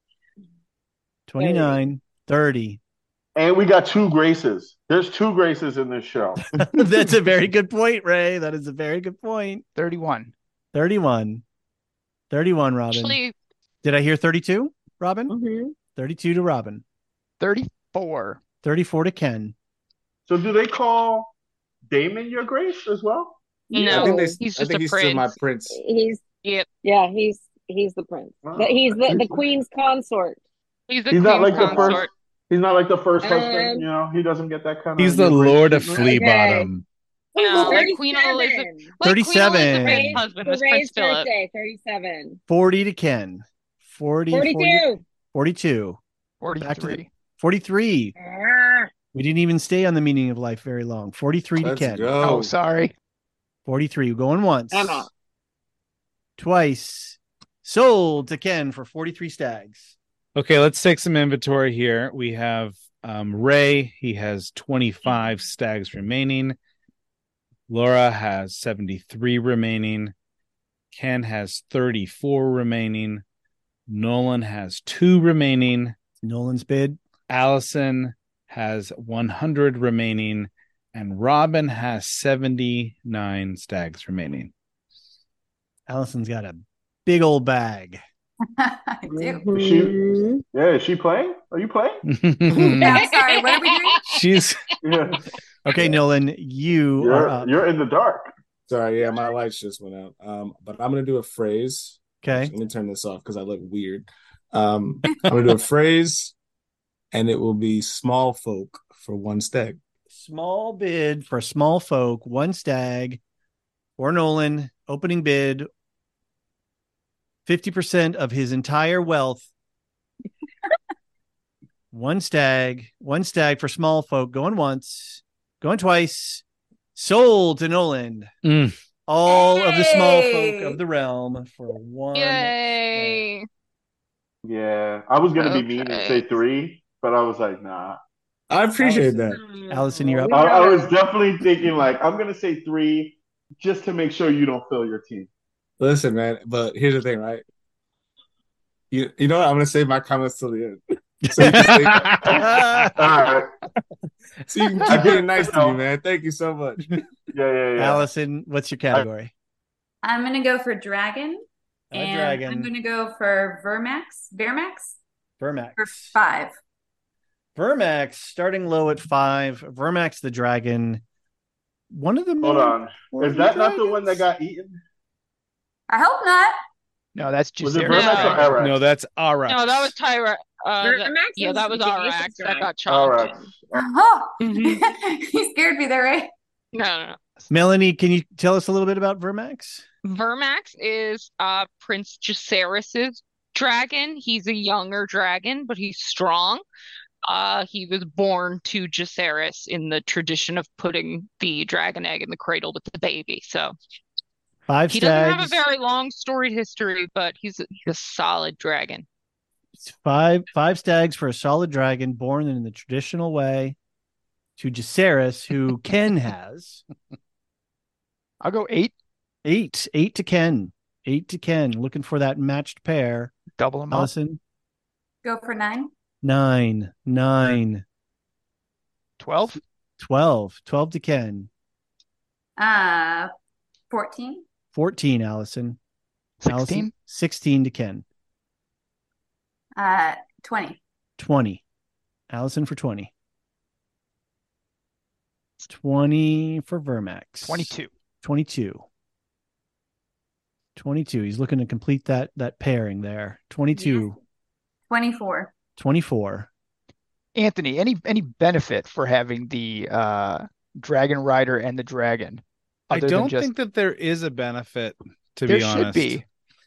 twenty-nine. thirty. And we got two Graces. There's two Graces in this show. That's a very good point, Ray. That is a very good point. thirty-one. thirty-one. thirty-one, Robin. Actually, Did I hear thirty-two, Robin? mm-hmm. thirty-two to Robin. thirty-four. thirty-four to Ken. So do they call Damon your Grace as well? no, I think they, he's I just think a he's prince. still my prince. He's Yep. yeah, he's he's the prince. Oh, The- he's the, the he's- queen's consort. He's the He's not queen's like the consort. first. He's not like the first Um, husband. You know, he doesn't get that kind of. He's the Lord of treatment. Flea Bottom. No, like Queen Elizabeth. thirty-seven. Like thirty-seven. Queen Elizabeth's husband was For Ray's Prince Philip. birthday, thirty-seven. forty to Ken. forty. forty-two. forty-two. Back to the- forty-three. forty-three. Ah, We didn't even stay on the meaning of life very long. forty-three Let's to Ken. go. Oh, sorry. forty-three. Going once. I'm out. Twice. Sold to Ken for forty-three stags. Okay, let's take some inventory here. We have um, Ray. He has twenty-five stags remaining. Laura has seventy-three remaining. Ken has thirty-four remaining. Nolan has two remaining. Nolan's bid. Allison has one hundred remaining. And Robin has seventy-nine stags remaining. Allison's got a big old bag. I do. Is she? Yeah, is she playing? Are you playing? Yeah, sorry. What are we doing? She's Yeah. Okay, Nolan, you You're are up. you're in the dark. Sorry, yeah, my lights just went out. Um, but I'm gonna do a phrase. Okay. Let me turn this off because I look weird. Um, I'm gonna do a phrase, and it will be small folk for one stag. Small bid for small folk, one stag, or Nolan, opening bid, fifty percent of his entire wealth. One stag, one stag for small folk, going once, going twice, sold to Nolan. Mm. All of the small Hey! folk of the realm for one. Yay. Yeah, I was gonna be mean and Okay. say three, but I was like, nah. I appreciate that. Allison, you're up. I, I was definitely thinking like I'm gonna say three just to make sure you don't fill your team. Listen, man, but here's the thing, right? You you know what? I'm gonna save my comments till the end. So you can, say, All right. so you can keep being nice to me, man. Thank you so much. Yeah, yeah, yeah. Allison, what's your category? I'm gonna go for dragon, A and dragon. I'm gonna go for Vermax. Vermax Vermax. for five. Vermax starting low at five. Vermax the dragon. One of the Hold more on. Is important that not the one that dragons. got eaten? I hope not. No, that's Was it Jaceres. Vermax or Arax? No, that's Arax. No, that was Tyra. Uh, that- Vermax yeah, is that was Jace's Arax that dragon. got chopped. Arax. Oh, Mhm. you scared me there, right? No, no, no. Melanie, can you tell us a little bit about Vermax? Vermax is uh Prince Jaceres's dragon. He's a younger dragon, but he's strong. Uh, he was born to Jaceres in the tradition of putting the dragon egg in the cradle with the baby. So Five he doesn't have a stags. very long storied history, but he's a, he's a solid dragon. Five five stags for a solid dragon born in the traditional way to Jaceres, who Ken has. I'll go eight. Eight. Eight to Ken. Eight to Ken. Looking for that matched pair. Double them up. Allison. Go for nine. Nine. Nine. Twelve. Twelve. Twelve to Ken. Uh, fourteen. Fourteen, Allison. Sixteen. Allison, sixteen to Ken. Uh, twenty. Twenty. Allison for twenty. Twenty for Vermax. Twenty-two. Twenty-two. twenty-two. He's looking to complete that that pairing there. twenty-two. twenty-four. twenty-four. Anthony, any any benefit for having the uh, Dragon Rider and the dragon? I other than don't just- think that there is a benefit, to There be should honest. be.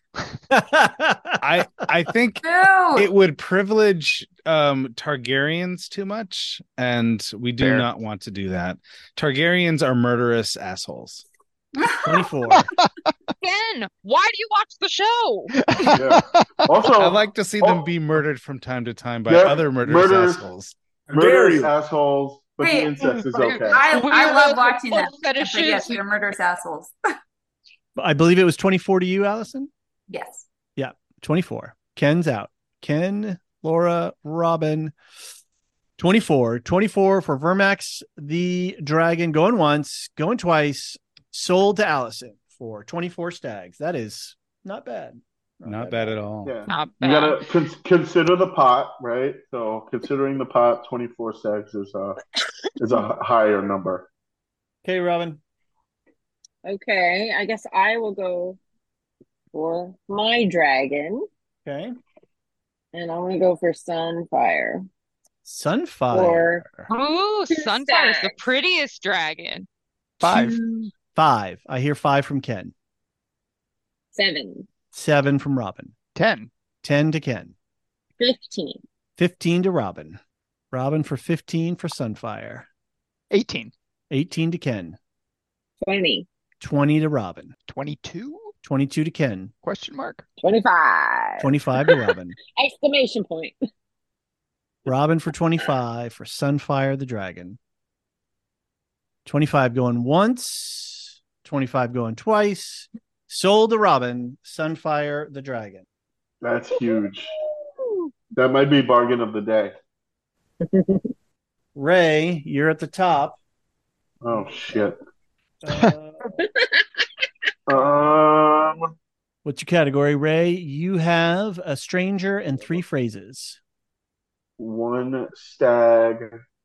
I I think Boo! it would privilege um Targaryens too much, and we do Fair. not want to do that. Targaryens are murderous assholes. twenty-four. Ben, why do you watch the show? Yeah. Also, I like to see them oh, be murdered from time to time by Yeah, other murderous murderous- assholes. murderous assholes, but Wait, the incest is okay. I, I love watching Weirdo them. But yes, fetishes. they're murderous assholes. I believe it was twenty-four to you, Allison. Yes. Yeah, twenty-four. Ken's out. Ken, Laura, Robin. twenty-four. twenty-four for Vermax the Dragon. Going once, going twice. Sold to Allison for twenty-four stags. That is not bad. Not bad at all. Yeah. Not You bad. gotta con- consider the pot, right? So considering the pot, twenty-four segs is a is a higher number. Okay, Robin. Okay, I guess I will go for my dragon, Okay. and I'm gonna go for Sunfire. Sunfire. Ooh, Two Sunfire's the stacks. prettiest dragon. Five. Two, five. I hear five from Ken. Seven. Seven from Robin. Ten. Ten to Ken. Fifteen. Fifteen to Robin. Robin for fifteen for Sunfire. Eighteen. Eighteen to Ken. Twenty. Twenty to Robin. Twenty-two? Twenty-two to Ken. Question mark. Twenty-five. Twenty-five to Robin. Exclamation point. Robin for twenty-five for Sunfire the Dragon. twenty-five going once. twenty-five going twice. Sold to Robin. Sunfire the Dragon. That's huge. That might be bargain of the day. Ray, you're at the top. Oh shit. Uh, Um, what's your category, Ray? You have a stranger and three phrases. one stag.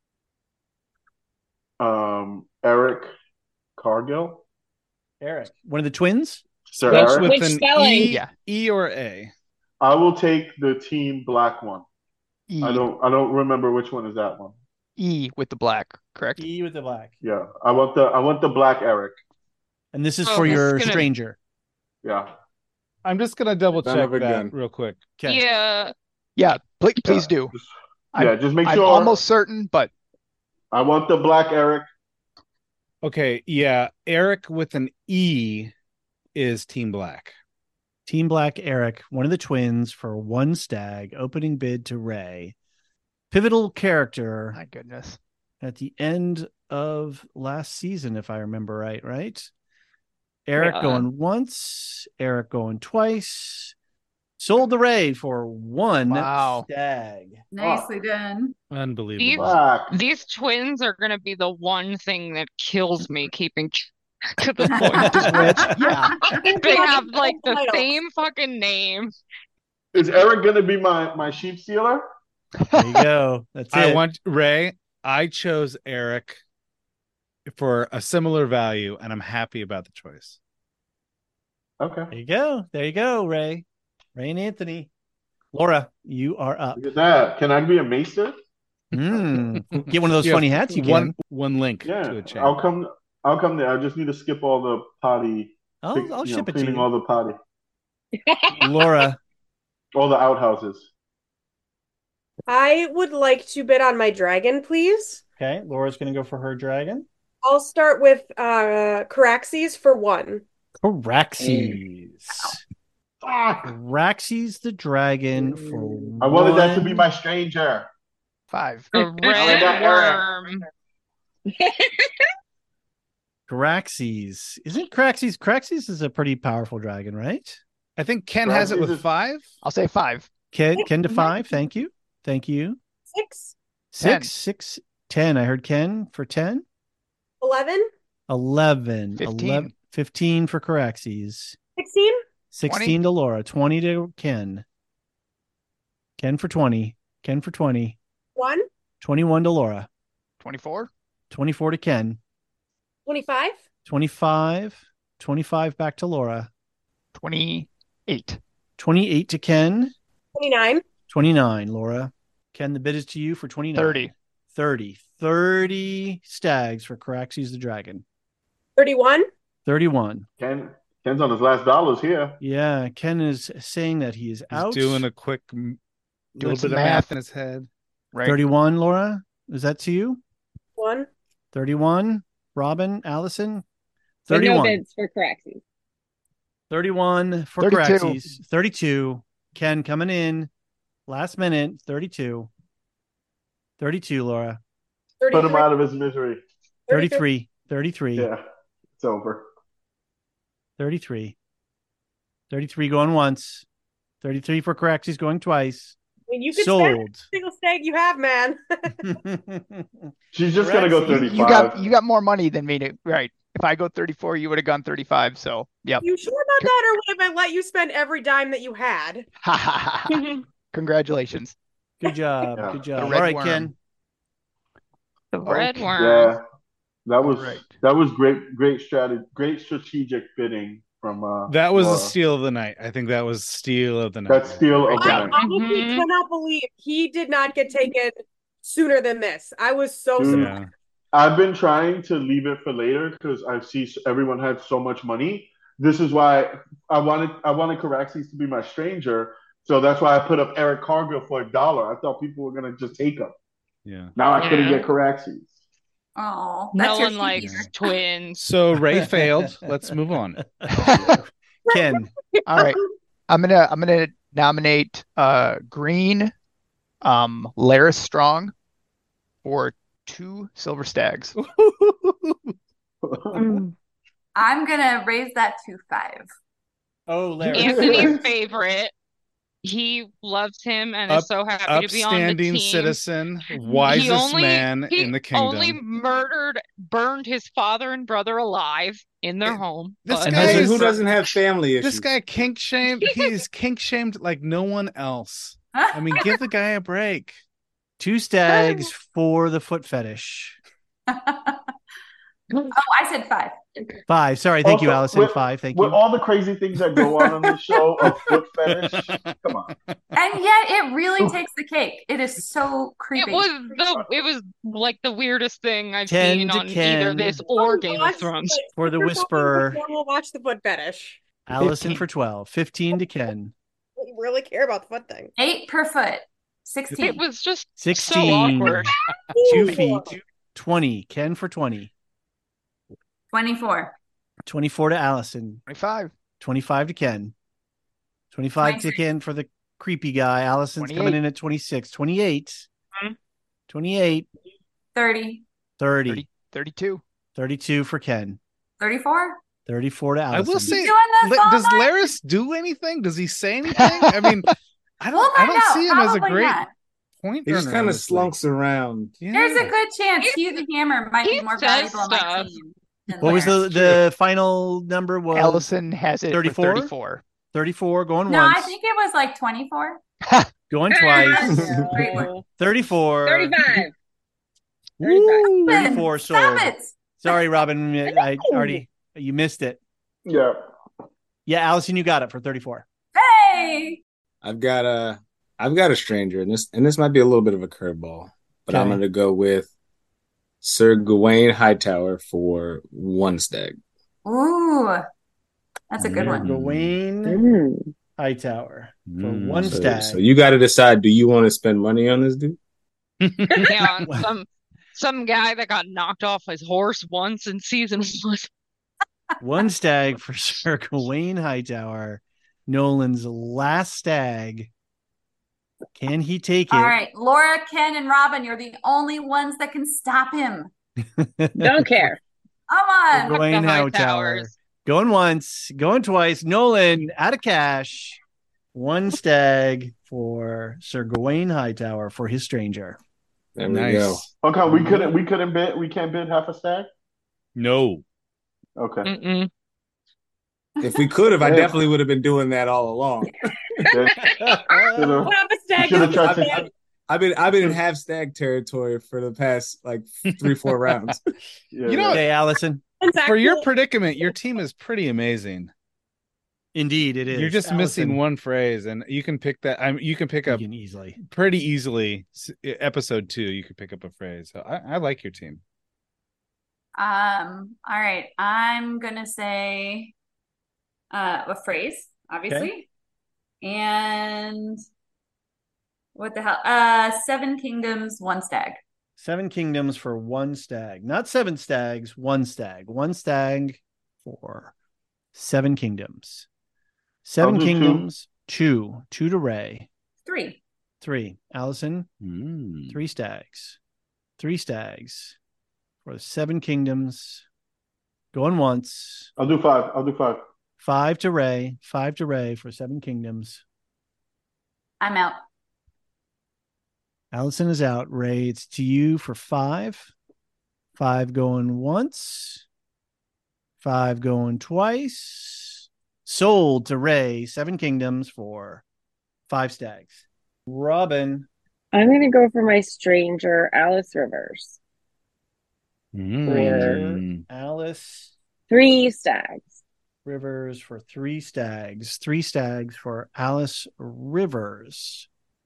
Um, Eric Cargill. Eric. One of the twins? Sir Starts Eric. with Which an spelling? E, Yeah. E or A. I will take the team black one. E. I don't. I don't remember which one is that one. E with the black, correct? E with the black. Yeah, I want the. I want the black Eric. And this is Oh, for this your is gonna- stranger. Yeah. I'm just gonna double Son check of a that gun. real quick. Okay. Yeah. Yeah, please, please Yeah. do. Just- I'm- yeah, just make I'm sure. almost certain, but I want the black Eric. Okay, yeah. Eric with an E is Team Black. Team Black Eric, one of the twins for one stag, opening bid to Ray. Pivotal character my goodness. at the end of last season, if I remember right, right? Eric Yeah. going once, Eric going twice. Sold the Ray for one Wow. stag. Nicely done. Unbelievable. Black. These twins are going to be the one thing that kills me keeping track of the points. Just rich. Yeah. They have like the same fucking name. Is Eric gonna be my my sheep stealer? There you go. That's I it. want Ray. I chose Eric for a similar value, and I'm happy about the choice. Okay. There you go. There you go, Ray. Ray and Anthony. Laura, you are up. Look at that. Can I be a maester? Mm. Get one of those You have funny hats you one can. one link to Yeah. a chain. I'll come. I'll come there. I just need to skip all the potty. I'll, fix- I'll you know, ship it to cleaning you. all the potty, Laura, all the outhouses. I would like to bid on my dragon, please. okay. Laura's going to go for her dragon. I'll start with uh Caraxes for one. Caraxes. Caraxes the dragon for I wanted that to be one- my stranger. Five. A I red got worm. Caraxes. Isn't Caraxes? Caraxes is a pretty powerful dragon, right? I think Ken has it Caraxes with is- five. I'll say five. Ken, Ken to five. Thank you. Thank you. Six. Six, Ten. six, ten. I heard Ken for ten. Eleven. Eleven. Fifteen. eleven fifteen for Caraxes. Sixteen. sixteen to Laura. twenty to Ken. Ken for twenty. Ken for twenty. One. twenty-one to Laura. Twenty-four. twenty-four to Ken. Twenty-five. twenty-five. twenty-five back to Laura. twenty-eight. twenty-eight to Ken. twenty-nine. twenty-nine, Laura. Ken, the bid is to you for twenty-nine. thirty. thirty. thirty stags for Caraxes the Dragon. thirty-one. thirty-one. Ken, Ken's on his last dollars here. Yeah, Ken is saying that he is He's out. doing a quick m- Doing little some bit of math. math in his head. Right. thirty-one, Laura. Is that to you? One. thirty-one. Robin, Allison. So no thirty-one. bids for Caraxes. thirty-one for thirty-two. Caraxes. thirty-two. Ken coming in. Last minute. thirty-two. thirty-two, Laura. Put him out of his misery. thirty-three. thirty-three. Yeah, it's over. thirty-three. thirty-three going once. thirty-three for Caraxes going twice. I mean, you could Sold. spend every single stag you have, man. She's just gonna go You- thirty-five. You got you got more money than me, to, right? If I go thirty-four, you would have gone thirty-five. So, yep. You sure about that, or would I let you spend every dime that you had? Congratulations. Good job. Yeah. Good The job. All red right, worm. Ken. The red Okay. worm. Yeah, that was Right. that was great. Great strategy. Great strategic bidding from. Uh, That was Laura. a steal of the night. I think that was steal of the night. That's steal of the I night. honestly Mhm. cannot believe he did not get taken sooner than this. I was so Dude. surprised. Yeah. I've been trying to leave it for later because I see s- everyone had so much money. This is why I wanted I wanted Caraxes to be my stranger. So that's why I put up Eric Cargill for a dollar. I thought people were gonna just take him. Yeah. Now I couldn't Yeah. get Caraxes. Oh, No that's your one likes senior. twins. So Ray failed. Let's move on. Ken. All right. I'm gonna I'm gonna nominate uh Green, um, Laris Strong for two silver stags. I'm gonna raise that to five. Oh, Larry. Anthony's favorite. He loves him and Up- is so happy to be on the Upstanding team. citizen, He wisest only, man he in the kingdom. only murdered, burned his father and brother alive in their home. This but- guy Imagine is- who doesn't have family issues. This guy kink shamed. He's kink shamed like no one else. I mean, give the guy a break. Two stags for the foot fetish. Oh, I said five. Five. Sorry. Thank you, Also, Allison. with- Five. Thank With you. all the crazy things that go on on the show, a foot fetish. Come on. And yet it really takes the cake. It is so It creepy. was the it was like the weirdest thing I've Ten seen to on either Ken. this or Oh, Game of watch Thrones. the- For the for Whisperer. something before We'll watch the foot fetish. Allison fifteen. for twelve. fifteen to Ken. You really care about the foot thing. Eight per foot. It Sixteen. was just sixteen. so awkward. Two Ooh. feet. twenty. Ken for twenty. Twenty-four. twenty-four to Allison. twenty-five. twenty-five to Ken. twenty-five to twenty-six. Ken for the creepy guy. Allison's coming twenty-eight. in at twenty-six. twenty-eight. Mhm. twenty-eight. Thirty. thirty. thirty, thirty-two. thirty-two for Ken. Thirty-four. thirty-four to I Allison. will say, Doing this La- all does night? Laris do anything? Does he say anything? I mean, I don't. We'll I find don't out. see him as a Probably great not. point. He just earner kind on of this slunks around. league. There's Yeah. a good chance Hugh the Hammer might he be more says valuable on my stuff. team. than What was the, Laris. the final number? Was Allison has it thirty-four? for thirty-four. thirty-four going No, once, I think it was like twenty-four. going twice. Great one. thirty-four. thirty-five. Woo, Ben, thirty-four Stop sold. it. Sorry, Robin. I already you missed it. Yeah. Yeah, Allison, you got it for thirty-four. Hey. I've got a I've got a stranger, and this and this might be a little bit of a curveball, but I'm Okay. going to go with Sir Gawain Hightower for one stag. Ooh. That's a good one. Gawain Mm. Hightower for Mm. one So, stag. so you got to decide: do you want to spend money on this dude? Yeah, some some guy that got knocked off his horse once in season one. One stag for Sir Gawain Hightower, Nolan's last stag. Can he take it? All right. Laura, Ken, and Robin, you're the only ones that can stop him. Don't care. Come on. Gawain the Hightower. Hightowers. Going once, going twice. Nolan out of cash. One stag for Sir Gawain Hightower for his stranger. There we Nice. go. Okay, we couldn't we couldn't bid we can't bid half a stack? No. Okay. Mm-mm. If we could have, I Yeah. definitely would have been doing that all along. Should've- Half a stag. should've tried I've to- been, I've been I've been in half stag territory for the past like three four rounds. Yeah, You know, Okay, Allison. for your predicament, your team is pretty amazing. Indeed, it is. You're just Allison, missing one phrase, and you can pick that. I mean, you can pick you up can easily, pretty easily. s- Episode two, you could pick up a phrase. So I, I like your team. Um, all right. I'm gonna say uh a phrase, obviously. And what the hell? Uh Seven Kingdoms, One Stag. Seven Kingdoms for one stag, not seven stags. One stag, one stag for Seven Kingdoms. Seven I'll do two. Kingdoms, two, two to Ray, Three. three. Allison, Mm. three stags, three stags for the Seven Kingdoms. Going once. I'll do five. I'll do five. Five to Ray, five to Ray for Seven Kingdoms. I'm out. Allison is out. Ray, it's to you for five. Five going once. Five going twice. Sold to Ray, Seven Kingdoms for five stags. Robin. I'm going to go for my stranger, Alice Rivers. Mm. Alice Three stags. Rivers for three stags. Three stags for Alice Rivers.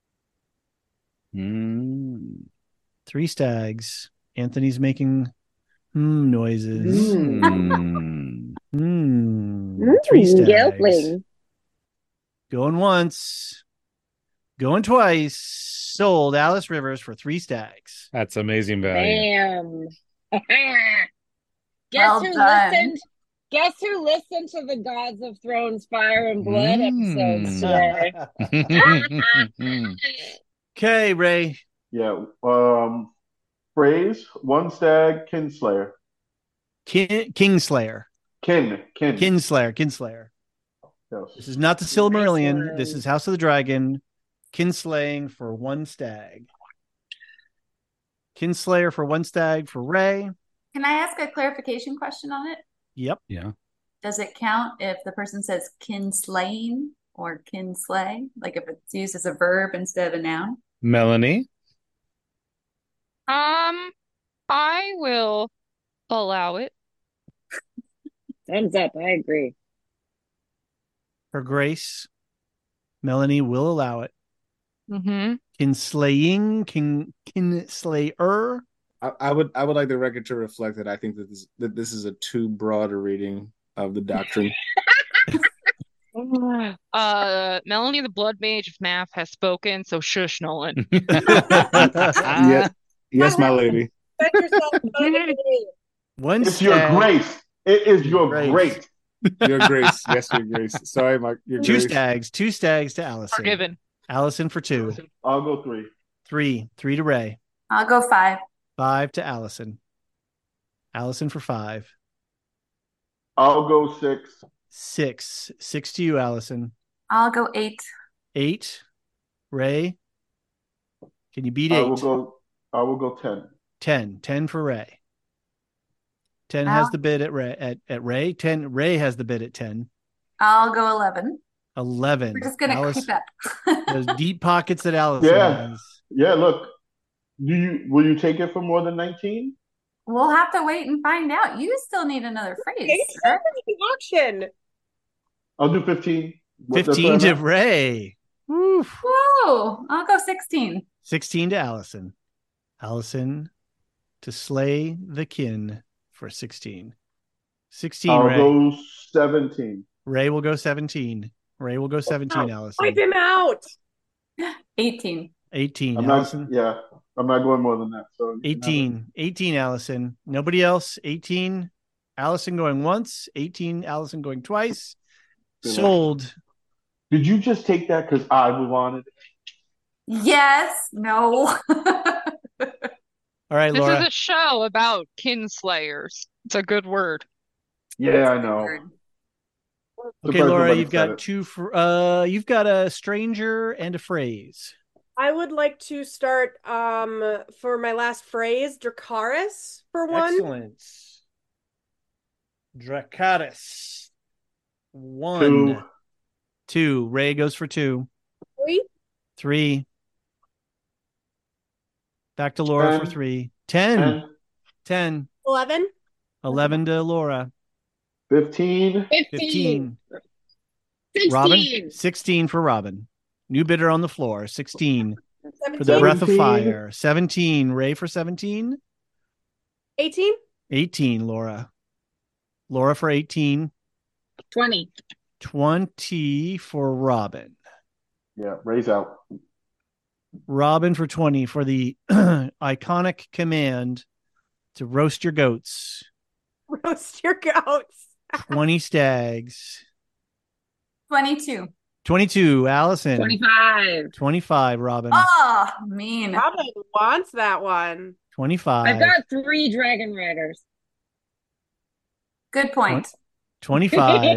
Mm. Three stags. Anthony's making hmm noises. Mm. Hmm. Three Mm, stags. Gelfling. Going once. Going twice. Sold Alice Rivers for three stags. That's amazing value. Bam. Guess Well who done. listened? Guess who listened to the Gods of Thrones Fire and Blood Mm. episodes today? Okay, Ray. Yeah. Um, phrase: one stag, kinslayer. Kin- Kingslayer. Kin, kin. Kinslayer. Kinslayer. Yes. This is not the Silmarillion. one. This is House of the Dragon. Kinslaying for one stag. Kinslayer for one stag for Ray. Can I ask a clarification question on it? Yep. Yeah. Does it count if the person says kinslaying or kinslay? Like if it's used as a verb instead of a noun? Melanie. Um, I will allow it. Thumbs up. I agree. For Grace. Melanie will allow it. Mm-hmm. Kinslaying. Kin Kinslayer. I, I would I would like the record to reflect that I think that this that this is a too broad a reading of the doctrine. Uh, Melanie, the Blood Mage of Math, has spoken, so shush, Nolan. yes, yes, my lady. Set yourself up. One It's your stag. grace. It is your Grace. grace. Your grace, yes, your grace. Sorry, my your Two grace. stags. Two stags to Allison. Forgiven. Allison for two. I'll go three. Three. Three to Ray. I'll go five. Five to Allison. Allison for five. I'll go six. Six. Six to you, Allison. I'll go eight. Eight. Ray. Can you beat I eight? will go. I will go ten. Ten. Ten for Ray. Ten has Wow. the bid at Ray. At, at Ray. Ten. Ray has the bid at ten. I'll go eleven. Eleven. We're just gonna Alice, keep that. those deep pockets that Allison Yeah. has. Yeah. Look. Do you? Will you take it for more than nineteen? We'll have to wait and find out. You still need another phrase, It's sir. the auction. I'll do fifteen. What- that's Fifteen what to I'm at. Ray. Woof. Whoa! I'll go sixteen. Sixteen to Allison. Allison to slay the kin for sixteen. Sixteen. I'll Ray. go seventeen. Ray will go seventeen. Ray will go seventeen. Allison. Wipe him out. eighteen. Eighteen. I'm not. Allison. Yeah. I'm not going more than that. So you can have it. eighteen. eighteen, Allison. Nobody else. eighteen. Allison going once. eighteen. Allison going twice. Good. Sold. Did you just take that because I wanted it? Yes. No. All right, This Laura. is a show about kinslayers. It's a good word. Yeah, I know. Word. Okay, Surprised Laura, nobody you've said got it. two. For, uh, you've got a stranger and a phrase. I would like to start um for my last phrase, Dracaris for one. Excellent. Dracaris. One. Two. Two. Ray goes for two. Three. Three. Back to Laura for Ten. three. Ten. ten, Ten. Eleven. Eleven to Laura. fifteen. Fifteen. Fifteen. Robin, sixteen. sixteen for Robin. New bidder on the floor, sixteen for the seventeen. Breath of Fire. seventeen, Ray for seventeen. eighteen. eighteen, Laura. Laura for eighteen. twenty. twenty for Robin. Yeah, Ray's out. Robin for twenty for the iconic command to roast your goats. Roast your goats. twenty stags. twenty-two. twenty-two, Allison. twenty-five. twenty-five, Robin. Oh, mean. Robin wants that one. twenty-five. I've got three dragon riders. Good point. twenty-five.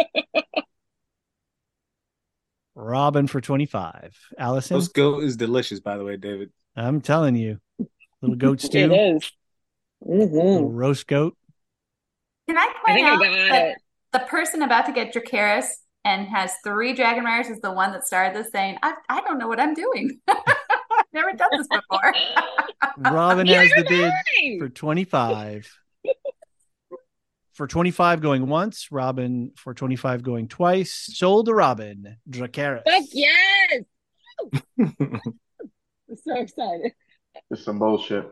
Robin for twenty-five. Allison? Roast goat is delicious, by the way, David. I'm telling you. Little goat stew. It is. Mm-hmm. Little roast goat. Can I I point think I out got that it. the person about to get Dracarys and has three dragon riders is the one that started this saying, I, I don't know what I'm doing. I've never done this before. Robin You're has the bid right. for twenty-five. For twenty-five going once, Robin for twenty-five going twice. Sold to Robin. Dracarys. Fuck yes! I'm so excited. It's some bullshit.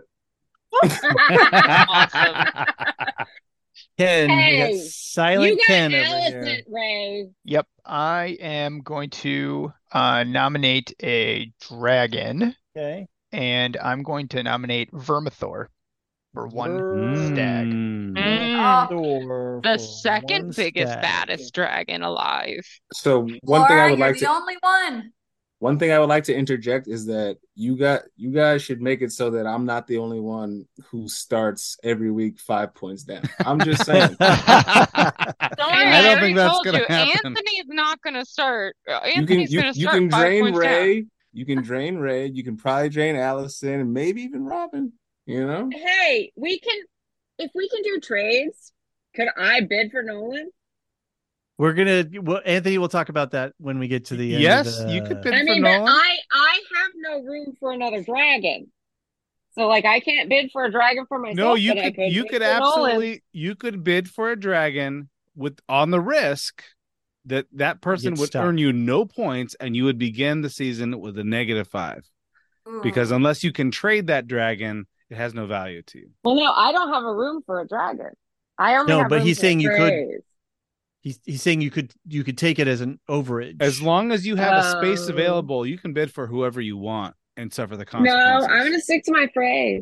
Awesome. Ken, we got Hey, silent you got Ken over Allison, here. Ray. Yep, I am going to uh, nominate a dragon, Okay. and I'm going to nominate Vermithor for one stag. Mm. Oh, The For second one biggest, stag. baddest dragon alive. So one thing Laura, I would you're like the to only one. one thing I would like to interject is that you got you guys should make it so that I'm not the only one who starts every week five points down. I'm just saying. Don't worry, I don't already think that's told gonna you, happen. Anthony's not going to start. Uh, you can Anthony's you, going to you start can five drain points Ray, down. you can drain Ray, you can probably drain Allison, and maybe even Robin. You know? Hey, we can, if we can do trades, could I bid for Nolan? We're gonna. Well, Anthony, we'll talk about that when we get to the end. Yes, of the, you could bid I for mean, but Nolan. I, I have no room for another dragon. So, like, I can't bid for a dragon for myself. No, you but I could you bid could for Nolan. absolutely you could bid for a dragon with on the risk that that person Get would stuck. earn you no points and you would begin the season with a negative five. Ooh. Because unless you can trade that dragon, it has no value to you. Well, no, I don't have a room for a dragon. I only No, have but room he's for saying you could- trades. He's he's saying you could you could take it as an overage. As long as you have a space Oh. available, you can bid for whoever you want and suffer the No, consequences. I'm going to stick to my phrase.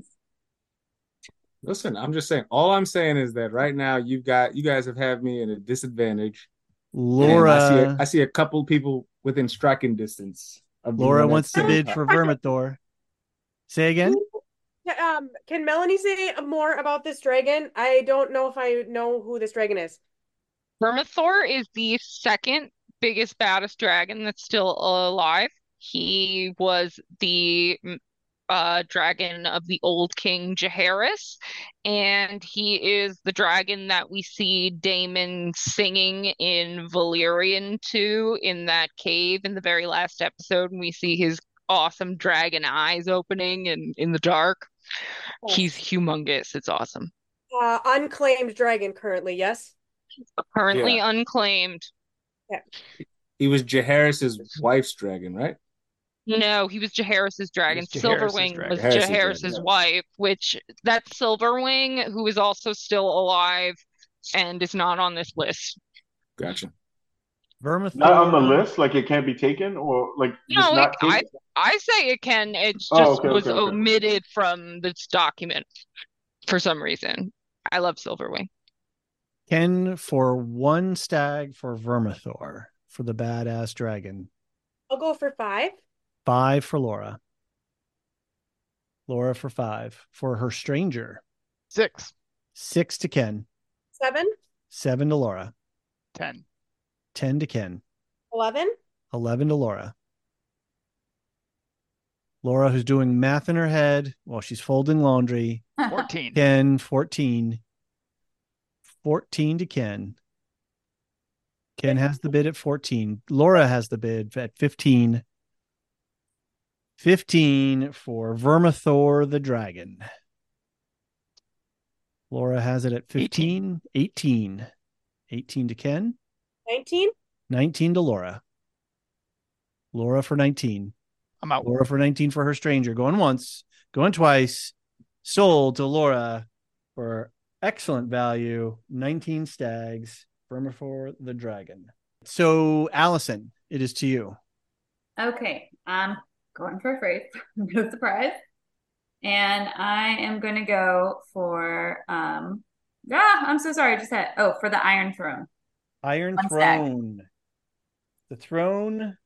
Listen, I'm just saying. All I'm saying is that right now you've got you guys have had me at a disadvantage. And I see a, Laura I see a couple people within striking distance. Of the Laura one wants to that's- bid for Vermithor. Say again. Um, can Melanie say more about this dragon? I don't know if I know who this dragon is. Vermithor is the second biggest, baddest dragon that's still alive. He was the mm, uh, dragon of the old king Jaehaerys, and he is the dragon that we see Daemon singing in Valyrian to in that cave in the very last episode, and we see his awesome dragon eyes opening and in the dark. He's humongous. It's awesome. Uh, unclaimed dragon currently, yes? Currently Yeah. unclaimed. He was Jaehaerys' wife's dragon, right? No, he was Jaehaerys' dragon. He was Jaehaerys' Silverwing dragon. was Jaehaerys' Jaehaerys' dragon, yeah. wife, which that Silverwing, who is also still alive and is not on this list. Gotcha. Vermithor. Not on the list, like it can't be taken, or like just No, it, not I taken. I say it can. It just Oh, okay, was okay, okay. omitted from this document for some reason. I love Silverwing. Ken for one stag for Vermithor for the badass dragon. I'll go for five. Five for Laura. Laura for five. For her stranger. Six. Six to Ken. Seven. Seven to Laura. Ten. Ten to Ken. Eleven. Eleven to Laura. Laura, who's doing math in her head while she's folding laundry. Fourteen. Ken, fourteen. fourteen to Ken. Ken has the bid at fourteen. Laura has the bid at fifteen. fifteen for Vermithor the dragon. Laura has it at fifteen. eighteen. eighteen to Ken. Nineteen. nineteen to Laura. Laura for nineteen. I'm out. Laura for nineteen for her stranger. Going once, going twice. Sold to Laura for excellent value. nineteen stags. Firmer for the dragon. So, Allison, it is to you. Okay, I'm going for a phrase. No surprise. And I am going to go for, um, ah, I'm so sorry. I just had, oh, for the Iron Throne. Iron One stag. Throne. The throne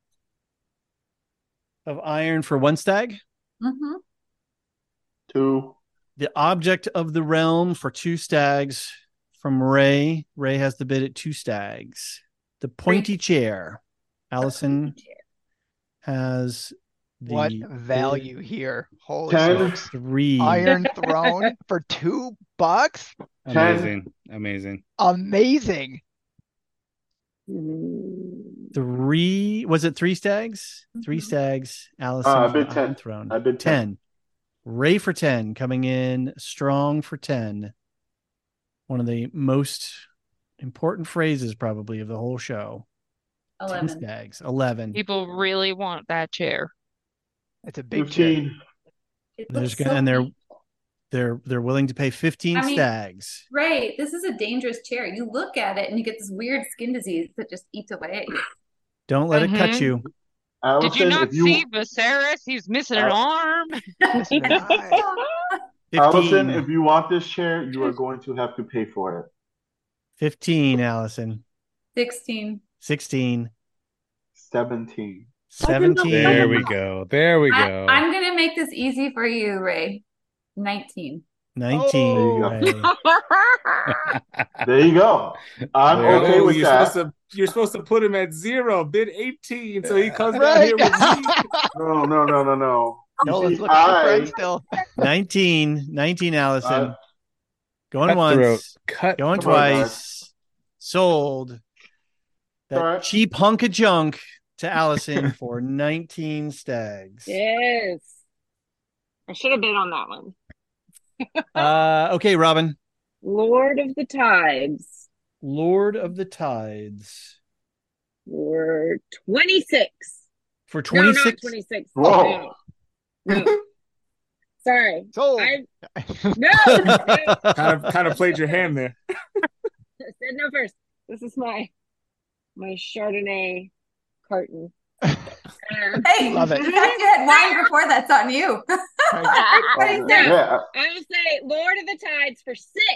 of iron for one stag. Mm-hmm. Two. The object of the realm for two stags from Ray. Ray has the bid at two stags. The pointy chair. Allison has the What bid value here? Holy Ten. smokes. three. Iron Throne for two bucks? Amazing. Amazing. Amazing. Three. Was it three stags? Three stags. Allison. Uh, I for bid the ten. Iron Throne. I bid ten. ten. Ray for ten, coming in strong for ten. One of the most important phrases probably of the whole show. eleven. ten stags. eleven. People really want that chair. It's a big chair. Fifteen. It There's looks gonna, so and they're neat. they're they're willing to pay fifteen I mean- stags. Right, this is a dangerous chair. You look at it and you get this weird skin disease that just eats away at you. Don't let it cut Mhm. you. Did you Allison, not if you, see Viserys? He's missing an Uh, arm. Listen, I- Allison, fifteen. if you want this chair, you are going to have to pay for it. fifteen, Allison. sixteen. sixteen. Seventeen. seventeen. There we go. There we I, go. I'm going to make this easy for you, Ray. nineteen. nineteen. Oh. Ray. There you go. I'm There okay Oh, with you're that. supposed to you're supposed to put him at zero, bid eighteen, so he comes down Right. here with me. No, no, no, no, no. You No, let's see, look at the I- friend still. nineteen. nineteen, Allison. Uh, Going Cutthroat. once. Cut. Going Come on, twice. Sold. That All right. cheap hunk of junk to Allison for nineteen stags. Yes. I should have been on that one. Uh, okay, Robin. Lord of the Tides Lord of the Tides for twenty-six. for No, not twenty-six. twenty-six. Whoa. No. No. Sorry. Sold. I no. I kind of kind of played your hand there. said no first. This is my my Chardonnay carton. Um, Hey, Love it. the fact you had wine before, that's on you. What do you say? Yeah. I will say Lord of the Tides for six.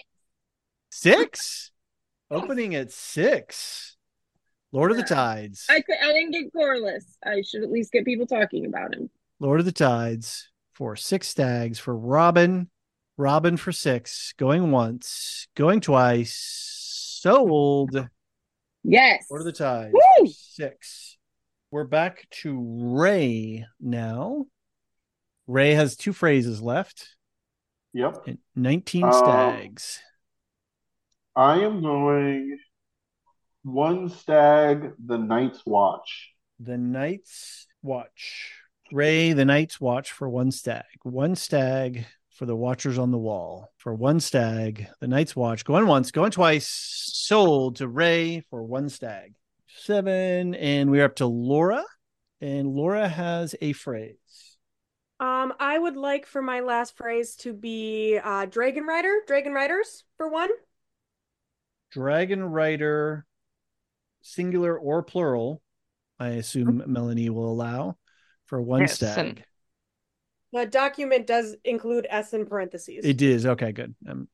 Six? Opening at six. Lord of the Tides. I could, I didn't get Corliss. I should at least get people talking about him. Lord of the Tides for six stags for Robin. Robin for six. Going once. Going twice. Sold. Yes. Lord of the Tides. Woo! for Six. We're back to Ray now. Ray has two phrases left. Yep. And nineteen Um, stags. I am going one stag, the Night's Watch. The Night's Watch. Ray, the Night's Watch for one stag. One stag for the Watchers on the Wall. For one stag, the Night's Watch. Going once, going twice. Sold to Ray for one stag. Seven. And we're up to Laura. And Laura has a phrase. Um, I would like for my last phrase to be uh, Dragon Rider, Dragon Riders for one. Dragon Rider, singular or plural, I assume Melanie will allow, for one Yes, stag. and- The document does include S in parentheses. It is. Okay, good. Um,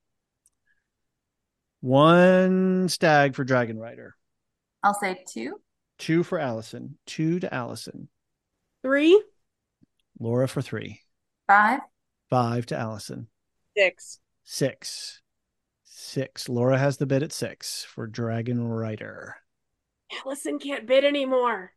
one stag for Dragon Rider. I'll say two. Two for Allison. Two to Allison. Three, Laura for three. Five. Five to Allison. six. Six. Six. Laura has the bid at six for Dragon Rider. Allison can't bid anymore.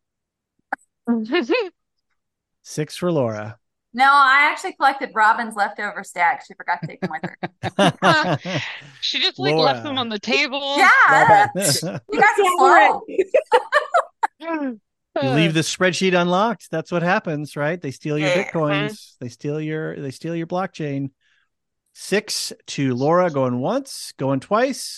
Six for Laura. No, I actually collected Robin's leftover stack. She forgot to take them with her. She just like Laura. left them on the table. Yeah, you guys are slow. You leave the spreadsheet unlocked. That's what happens, right? They steal your Yeah. bitcoins. They steal your they steal your blockchain. Six to Laura, going once, going twice.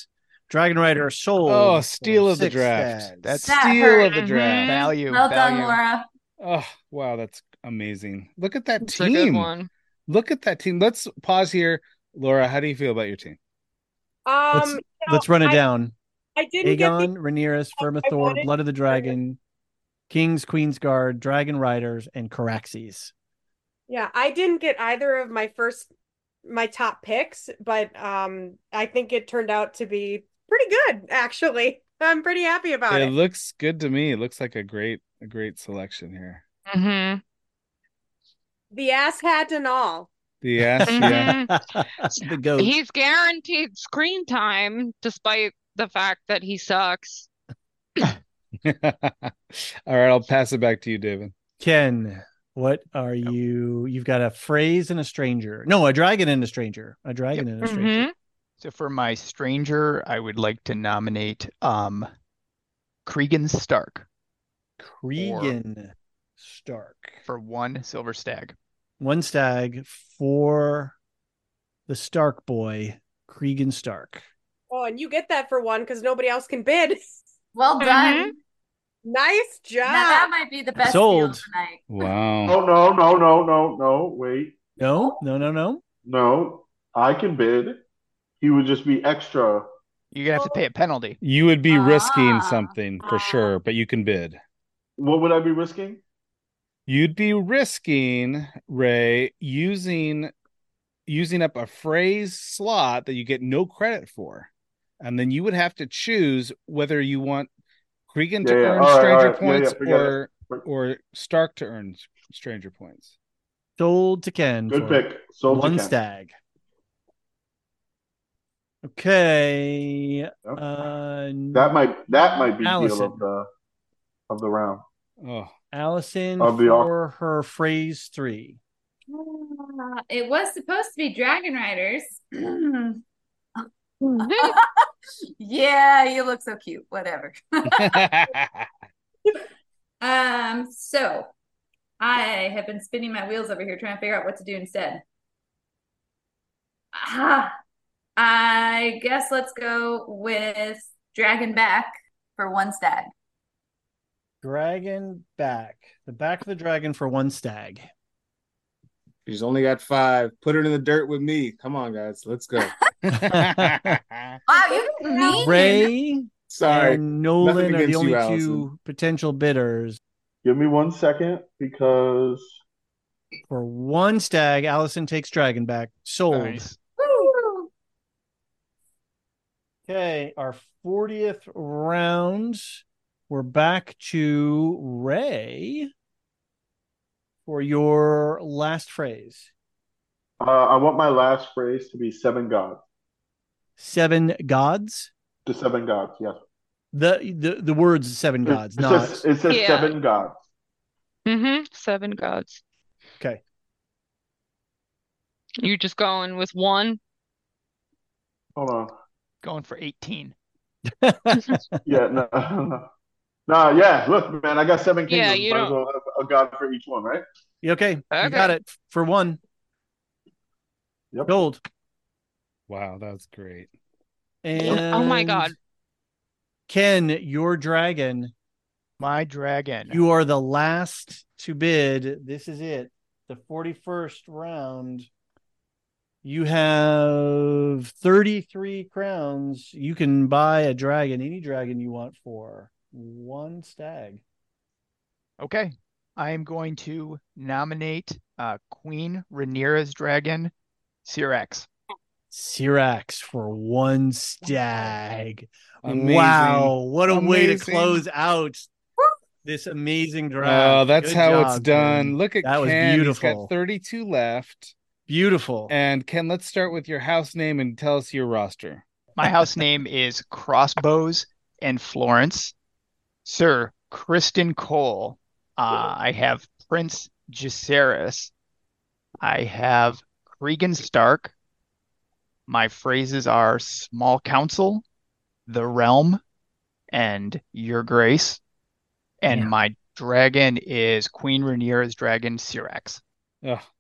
Dragon Rider sold. Oh, for steal of the six draft. stags. That's That Steal hurt. of the draft. value. Well done, value. Laura. Oh, wow, that's amazing. Look at that It's a good team. one. Look at that team. Let's pause here. Laura, how do you feel about your team? Um, Let's, you know, let's run it I- down. I didn't get Aegon, the Rhaenyra, I Vermithor, wanted- Blood of the Dragon, Kings, Queens Guard, Dragon Riders, and Caraxes. Yeah, I didn't get either of my first my top picks, but um I think it turned out to be pretty good, actually. I'm pretty happy about It it. looks good to me. It looks like a great a great selection here. Mm-hmm. The ass hat and all. The ass, yeah. The goat. He's guaranteed screen time despite the fact that he sucks. All right, I'll pass it back to you, David. Ken, what are you? You've got a phrase and a stranger. No, a dragon and a stranger. A dragon and a stranger. Mhm. So for my stranger, I would like to nominate um Cregan Stark Cregan Stark. for one silver stag. One stag for the Stark boy, Cregan Stark. Oh, and you get that for one because nobody else can bid. Well done. Nice job. Now that might be the best Sold. deal tonight. Wow. Oh no, no, no, no, no. Wait. No, no, no, no. No. I can bid. He would just be extra. You're gonna have to pay a penalty. You would be risking Ah. something for sure, but you can bid. What would I be risking? You'd be risking, Ray, using using up a phrase slot that you get no credit for. And then you would have to choose whether you want Cregan to Yeah, yeah. earn All right, stranger all right. Yeah, points yeah, forget or or Stark to earn stranger points. Sold to Ken. Good for pick. Sold to one Ken. stag. Okay. Uh, That might that might be Allison. deal of the of the round. Oh, Allison Of the au- for her phrase three. Uh, it was supposed to be Dragon Riders. Yeah, you look so cute. Whatever. Um, so I have been spinning my wheels over here trying to figure out what to do instead. Ah, I guess let's go with Dragon Back for one stag. Dragon back. The back of the dragon for one stag. She's only got five. Put her in the dirt with me. Come on, guys. Let's go. Wow, you mean? Ray Sorry. and Nolan Nothing are the against only you, two Allison. potential bidders. Give me one second because For one stag, Allison takes dragon back. Sold. Nice. Woo! Okay, our fortieth round. We're back to Ray for your last phrase. uh, I want my last phrase to be seven gods. Seven gods. The seven gods, yes. The the, the words seven gods, It not says, it says Yeah. seven gods. Mm-hmm. Seven gods. okay. You just going with one? Hold on. Going for eighteen. Yeah, no, no. Nah, yeah. Look, man, I got seven Yeah, kingdoms. you Might as don't- well have a god for each one, right? You okay, you Okay. got it for one. Yep. Gold. wow, that's great. And Oh my God. Ken, your dragon. My dragon. You are the last to bid. This is it. The forty-first round. You have thirty-three crowns. You can buy a dragon, any dragon you want for one stag. Okay. I am going to nominate uh, Queen Rhaenyra's dragon, Syrax. Syrax for one stag. Amazing. Wow. What a way to Amazing. close out this amazing draft. Oh, that's Good how it's job, done. Ken. Look at That was Ken. He's beautiful. got thirty-two left. Beautiful. And Ken, let's start with your house name and tell us your roster. My house name is Crossbows and Florence. Sir Kristen Cole. Uh, I have Prince Jacaerys. I have Cregan Stark. My phrases are Small Council, The Realm, and Your Grace. And Yeah. my dragon is Queen Rhaenyra's dragon, Syrax. Oh,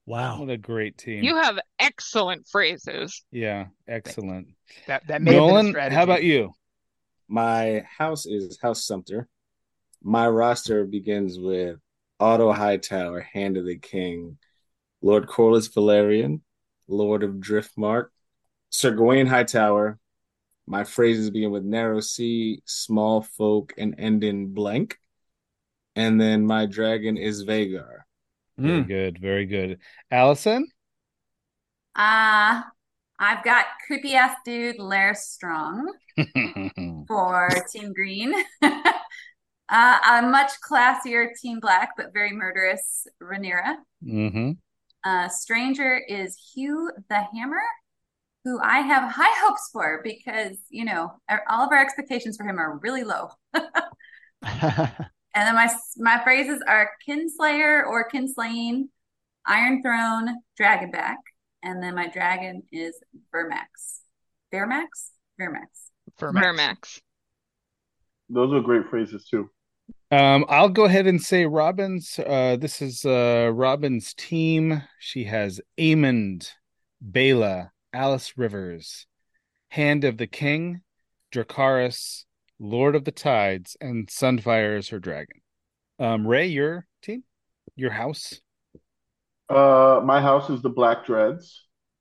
Wow. What a great team. You have excellent phrases. Yeah, excellent. That that may have been a Nolan, strategy. how about you? My house is House Sumter. My roster begins with Otto Hightower, Hand of the King, Lord Corlys Valerian, Lord of Driftmark, Sir Gawain Hightower. My phrases begin with Narrow Sea, Small Folk, and end in blank. And then my dragon is Vagar. Very good, very good. Allison? Uh, I've got creepy ass dude Lair Strong for Team Green. uh, a much classier Team Black, but very murderous Rhaenyra. Mm-hmm. Uh, stranger is Hugh the Hammer, who I have high hopes for because, you know, all of our expectations for him are really low. And then my my phrases are Kinslayer or Kinslaying, Iron Throne, Dragonback. And then my dragon is Vermax. Vermax? Vermax. Vermax. Those are great phrases too. Um, I'll go ahead and say Robin's. Uh, this is uh, Robin's team. She has Aemond, Bela, Alice Rivers, Hand of the King, Dracarys, Lord of the Tides, and Sunfire is her dragon. Um, Ray, your team? Your house? Uh, my house is the Black Dreads.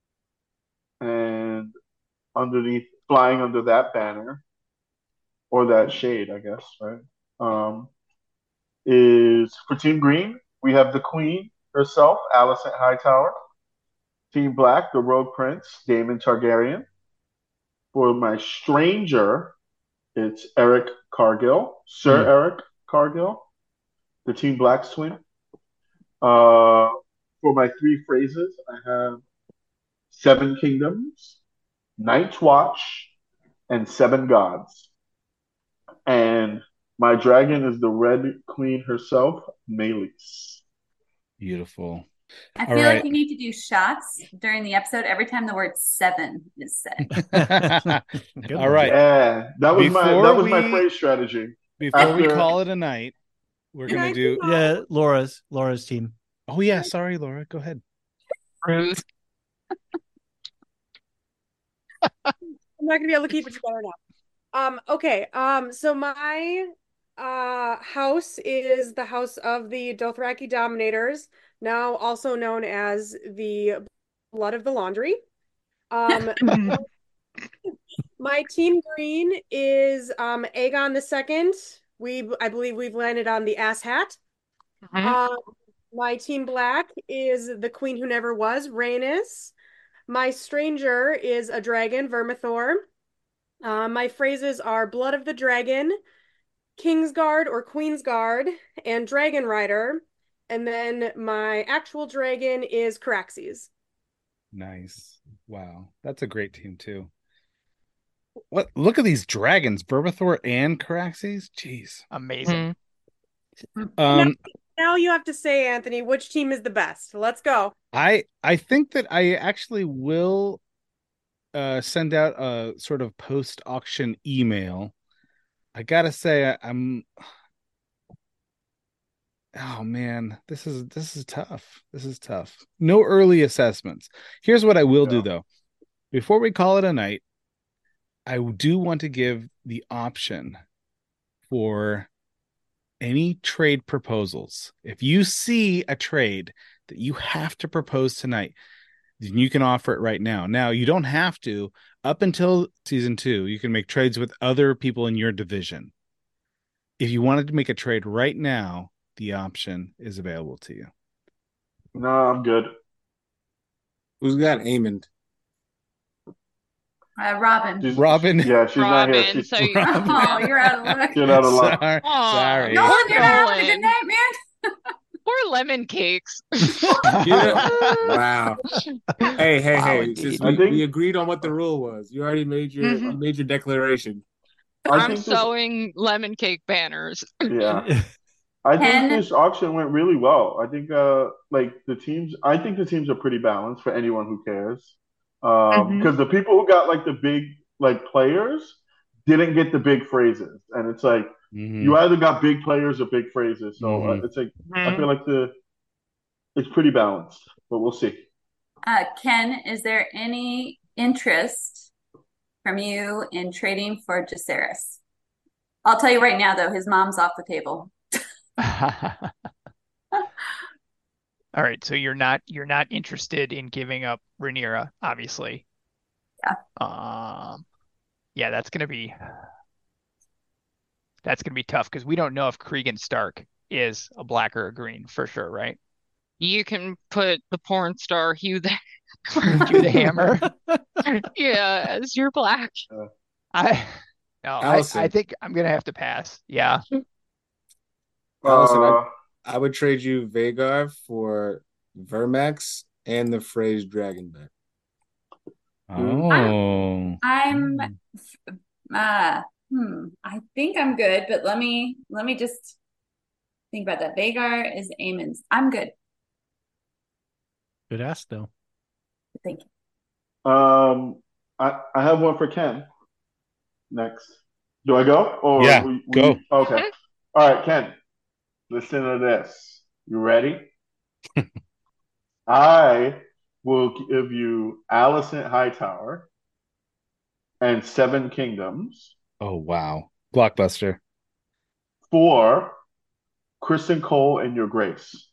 And underneath, flying under that banner, or that shade, I guess, right? Um, is for Team Green, we have the Queen herself, Alicent Hightower. Team Black, the Rogue Prince, Daemon Targaryen. For my stranger, it's Eric Cargill, Sir Hmm. Eric Cargill, the Team Black's twin. Uh, for my three phrases, I have Seven Kingdoms, Night's Watch, and Seven Gods. And my dragon is the Red Queen herself, Meleys. Beautiful. I All feel right. like you need to do shots during the episode every time the word seven is said. All right. Yeah, that was my Before that was my we- phrase strategy. Before we After- call it a night, we're Can going I to do. do- Yeah, Laura's Laura's team. Oh, yeah. Sorry, Laura. Go ahead. Ruth. I'm not gonna be able to keep it together now. Um, okay. Um, so my uh house is the house of the Dothraki Dominators, now also known as the Blood of the Laundry. Um, my team green is um Aegon the Second. We, I believe, we've landed on the ass hat. Um, my team black is the Queen Who Never Was, Rhaenys. My stranger is a dragon, Vermithor. Uh, my phrases are Blood of the Dragon, Kingsguard or Queensguard, and Dragon Rider. And then my actual dragon is Caraxes. Nice. Wow. That's a great team, too. What? Look at these dragons, Vermithor and Caraxes. Jeez. Amazing. Um, now, now you have to say, Anthony, which team is the best? Let's go. I I think that I actually will uh, send out a sort of post auction email. I gotta say, I, I'm. Oh man, this is this is tough. This is tough. No early assessments. Here's what I will do though. Before we call it a night, I do want to give the option for any trade proposals. If you see a trade that you have to propose tonight, then you can offer it right now. Now, you don't have to. Up until season two, you can make trades with other people in your division. If you wanted to make a trade right now, the option is available to you. No, I'm good. Who's got Aemond? Uh, Robin. She's- Robin. Yeah, she's not here. Robin, She's so you- Oh, you're out of luck. Get out of luck. Sorry. Aw, Sorry. Nolan, you're not having a Nolan. good night, man. Poor lemon cakes. You know- wow. Hey, hey, Wow, hey! indeed. Since I we, think- we agreed on what the rule was, you already made your Mhm. you made your declaration. I I'm think this- sewing lemon cake banners. Yeah. I think Ken? this auction went really well. I think uh like the teams I think the teams are pretty balanced for anyone who cares. Um Mhm. because the people who got like the big like players didn't get the big phrases. And it's like Mhm. you either got big players or big phrases. So uh, Mhm. it's like I feel like the it's pretty balanced. but we'll see. Uh, Ken, is there any interest from you in trading for Jacaerys? I'll tell you right now, though, his mom's off the table. All right, so you're not you're not interested in giving up Rhaenyra, obviously. Yeah. Um, yeah, that's gonna be that's gonna be tough because we don't know if Cregan Stark is a black or a green for sure, right? You can put the porn star Hugh the Hugh the Hammer. Yeah, as your black. I no, I, Allison. I think I'm gonna have to pass. Yeah. Allison, Uh, I, I would trade you Vagar for Vermax and the phrase Dragonback. Oh. I'm, uh, hmm, I think I'm good, but let me let me just think about that. Vagar is Aemon's. I'm good. Good ask, though. Thank you. Um, I I have one for Ken. Next, do I go? Or Yeah, we, we, go. Okay. All right, Ken. Listen to this. You ready? I will give you Alicent Hightower and Seven Kingdoms Oh, wow. Blockbuster. for Kristen Cole and Your Grace.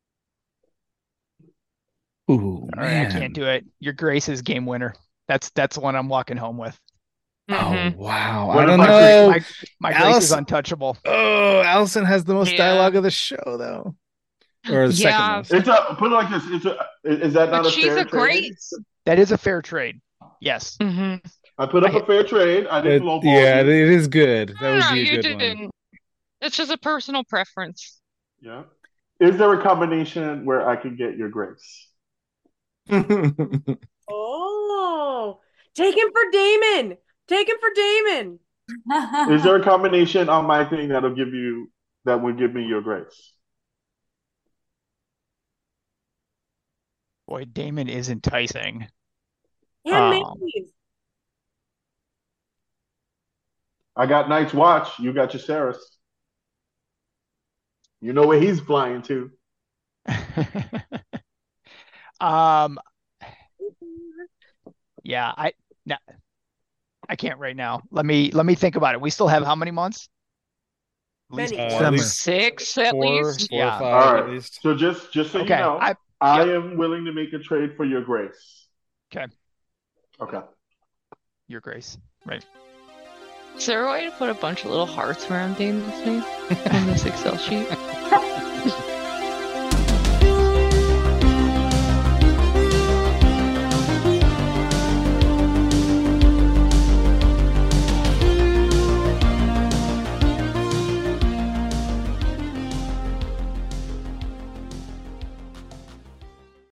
Ooh, All right, I can't do it. Your Grace is game winner. That's that's the one I'm walking home with. Oh, wow. What I don't if I know. My, my Grace is Allison- untouchable. Oh, Allison has the most Yeah. dialogue of the show, though. Or the Yeah. second most. It's a put it like this. It's a is that not But a she's fair a trade? Grace. That is a fair trade. Yes. hmm I put up I- a fair trade. I It- didn't lowball yeah, you. it is good. That would No, be a you good didn't. It's just a personal preference. Yeah. Is there a combination where I can get Your Grace? Oh, take him for Damon. Take him for Damon. Is there a combination on my thing that'll give you that would give me Your Grace? Boy, Damon is enticing. And Um, Macy's. I got Night's Watch. You got Jacaerys. You know where he's flying to. um, yeah, I no, I can't right now. Let me let me think about it. We still have how many months? At least Many. Uh, four. at least Six at four, least. four Yeah. or five All at right. least. So just just so Okay, you know, I- I yep. am willing to make a trade for Your Grace. Okay, Okay. Your Grace. Right. Is there a way to put a bunch of little hearts around Damon's face on this Excel sheet?